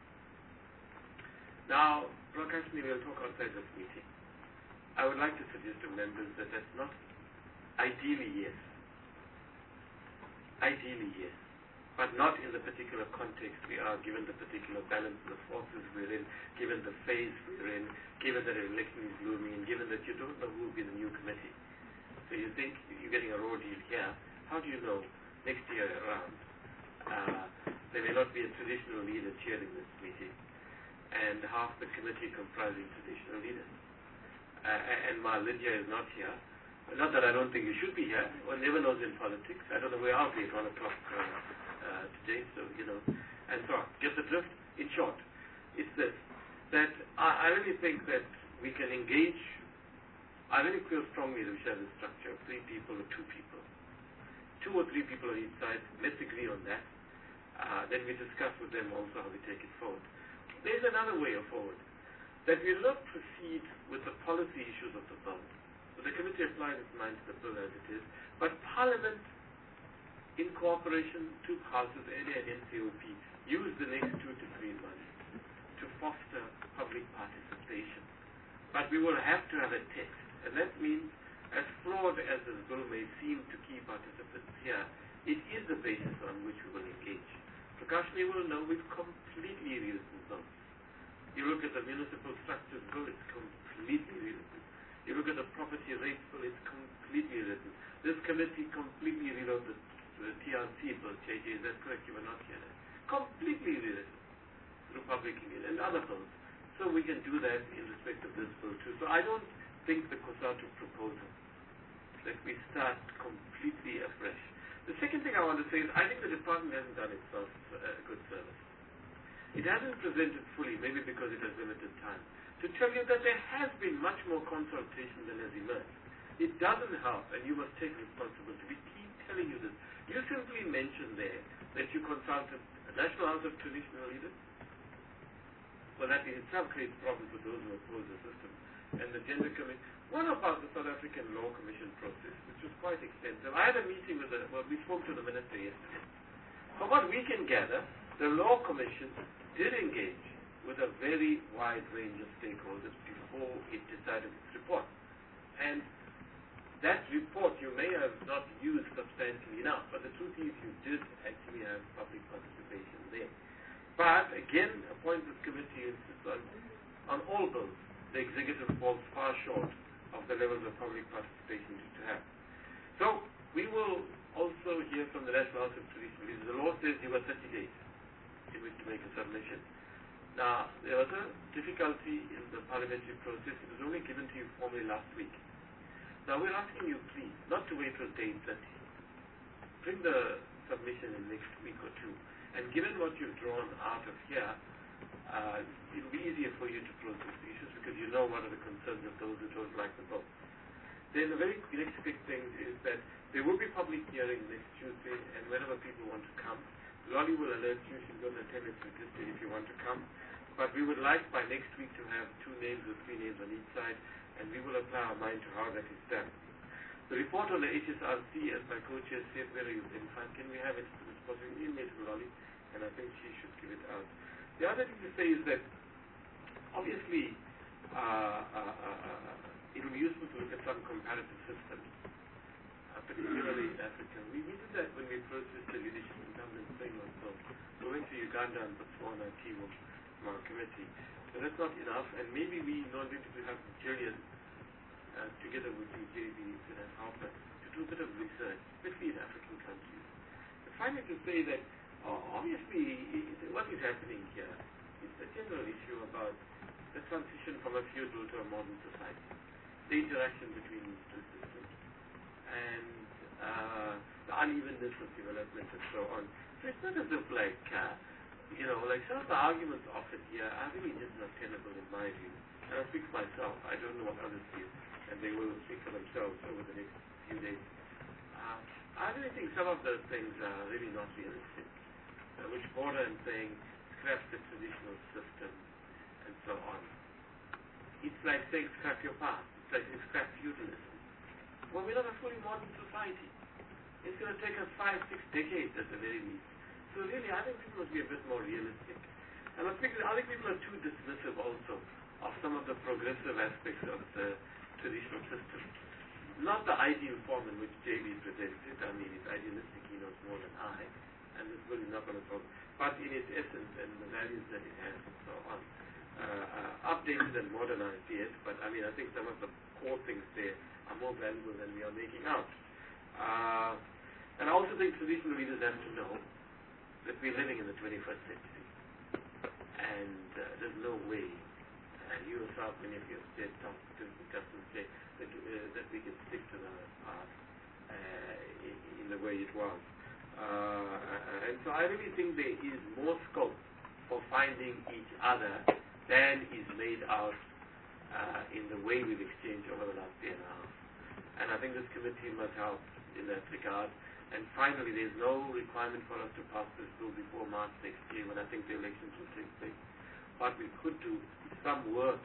Speaker 5: Now, Prakashni will talk outside this meeting. I would like to suggest to members that that's not ideally yes. Ideally yes. But not in the particular context we are, given the particular balance of the forces we're in, given the phase we're in, given that an election is looming, and given that you don't know who will be the new committee. So you think you're getting a raw deal here. How do you know next year around uh, there may not be a traditional leader chairing this meeting, and half the committee comprising traditional leaders. Uh, and Ma Lydia is not here. Not that I don't think you should be here. One never knows in politics. I don't know where I'll be at one o'clock uh, uh, today, so, you know, and so on. Get the drift? In short, it's this, that I, I really think that we can engage. I really feel strongly that we should have a structure of three people or two people. Two or three people on each side. Let's agree on that. Uh, then we discuss with them also how we take it forward. There's another way of forward, that we will not proceed with the policy issues of the bill. So the committee applies its mind to the bill as it is, but Parliament, in cooperation, two houses, A N A and N C O P, use the next two to three months to foster public participation. But we will have to have a text, and that means, as flawed as this bill may seem to key participants here, it is the basis on which we will engage. Prakashni will know we've completely rewritten bills. You look at the municipal structures bill, it's completely rewritten. You look at the property rates bill, it's completely written. This committee completely rewrote the, the T R C bill, J J, is that correct? You were not here. Completely rewritten through public engagement and other bills. So we can do that in respect of this bill too. So I don't think the COSATU proposal that we start completely afresh. The
Speaker 1: The second thing I want to say is I think the department hasn't done itself a good service. It hasn't presented fully, maybe because it has limited time, to tell you that there has been much more consultation than has emerged. It doesn't help, and you must take responsibility. We keep telling you this. You simply mentioned there that you consulted the National House of Traditional Leaders. Well, that in itself creates problems for those who oppose the system. And the Gender Commission. What about the South African Law Commission process, which was quite extensive? I had a meeting with the, well, we spoke to the Minister yesterday. From what we can gather, the Law Commission did engage with a very wide range of stakeholders before it decided its report. And that report you may have not used substantially enough, but the truth is you did actually have public participation there. But again, a point this committee insists on, on all bills, the executive falls far short of the levels of public participation it should have. So we will also hear from the National House of Traditional Leaders. The law says you have thirty days in which to make a submission. Now, there was a difficulty in the parliamentary process. It was only given to you formally last week. Now, we're asking you, please, not to wait till day thirty. Bring the submission in next week or two. And given what you've drawn out of here, uh, it'll be easier for you to process the issues because you know what are the concerns of those who don't like the vote. Then the very next big thing is that there will be public hearing next Tuesday, and whenever people want to come, Lolly will alert you. She's going to attend it registered if you want to come. But we would like by next week to have two names or three names on each side, and we will apply our mind to how that is done. The report on the H S R C, as my co-chair said, where you can find, can we have it as soon as possible? Email to Lolly, and I think she should give it out. The other thing to say is that, obviously, uh, uh, uh, it will be useful to look at some comparative systems, uh, particularly in Africa. We, we did that when we processed the leadership and government framework. So we went to Uganda and Botswana, Tivo, from our committee. So that's not enough, and maybe we not going to have Nigerian, uh, together with the J B, can help us to do a bit of research, especially in African countries. And finally, to say that uh, obviously it, what is happening here is a general issue about the transition from a feudal to a modern society, the interaction between these two systems, and uh, the unevenness of development and so on. So it's not as if like, uh, you know, like some of the arguments offered here are really just not tenable in my view. And I speak for myself. I don't know what others feel, and they will speak for themselves over the next few days. Uh, I really think some of those things are really not realistic, uh, which border on saying scrap the traditional system and so on. It's like saying scrap your past. It's like saying scrap feudalism. Well, we're not a fully modern society. It's going to take us five, six decades at the very least. So really, I think people must be a bit more realistic. And I think, I think people are too dismissive also of some of the progressive aspects of the traditional system. Not the ideal form in which J B presents it. I mean, it's idealistic, he knows more than I, and it's really not going to solve. But in its essence and the values that it has and so on, uh, uh, updated and modernized, yes, but I mean, I think some of the core things there are more valuable than we are making out. Uh, and I also think traditional leaders have to know that we're living in the twenty-first century. And uh, there's no way, uh, you yourself, many of you have said, talk to the customers say, that, uh, that we can stick to the past uh, in, in the way it was. Uh, and so I really think there is more scope for finding each other than is made out uh, in the way we've exchanged over the last year and a half. And I think this committee must help in that regard. And finally, there's no requirement for us to pass this bill before March next year when I think the elections will take place. But we could do some work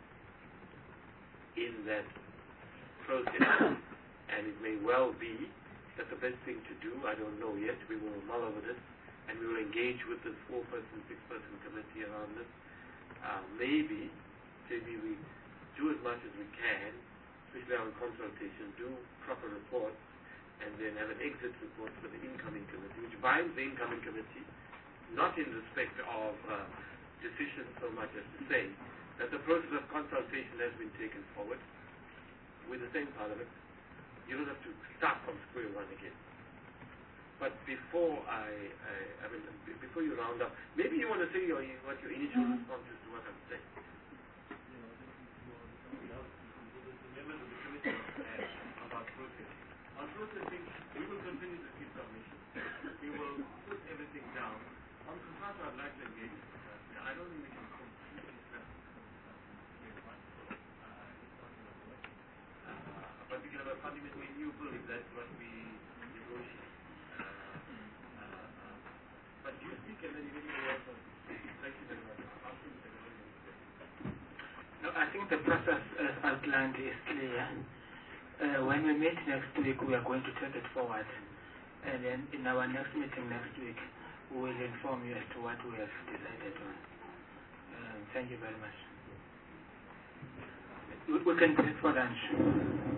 Speaker 1: in that process. And it may well be that the best thing to do, I don't know yet, we will mull over this, and we will engage with this four-person, six-person committee around this. Uh, maybe, maybe we do as much as we can, especially on consultation, do proper reports, and then have an exit report for the incoming committee, which binds the incoming committee, not in respect of uh, decisions so much as to say that the process of consultation has been taken forward with the same parliament. You don't have to start from square one again. But before I, I, I mean, before you round up, maybe you want to say your, what your initial mm-hmm. response is to what I'm saying.
Speaker 3: You know, this is more something else. The members of the committee about process. On processing, we will continue to keep submissions. I'd like to engage with that. I don't think we can completely step phase one, so uh, it's not going to work. Uh, but we can have a fundamentally new bill if that's what we negotiate. Uh, uh, uh, but you speak and then you give me the word for thank you very much. I'll ask you to say the word.
Speaker 6: No, I think the process as outlined is clear. Uh, when we meet next week, we are going to take it forward. And then in our next meeting next week, we will inform you as to what we have decided on. Um, thank you very much. We, we can break for lunch.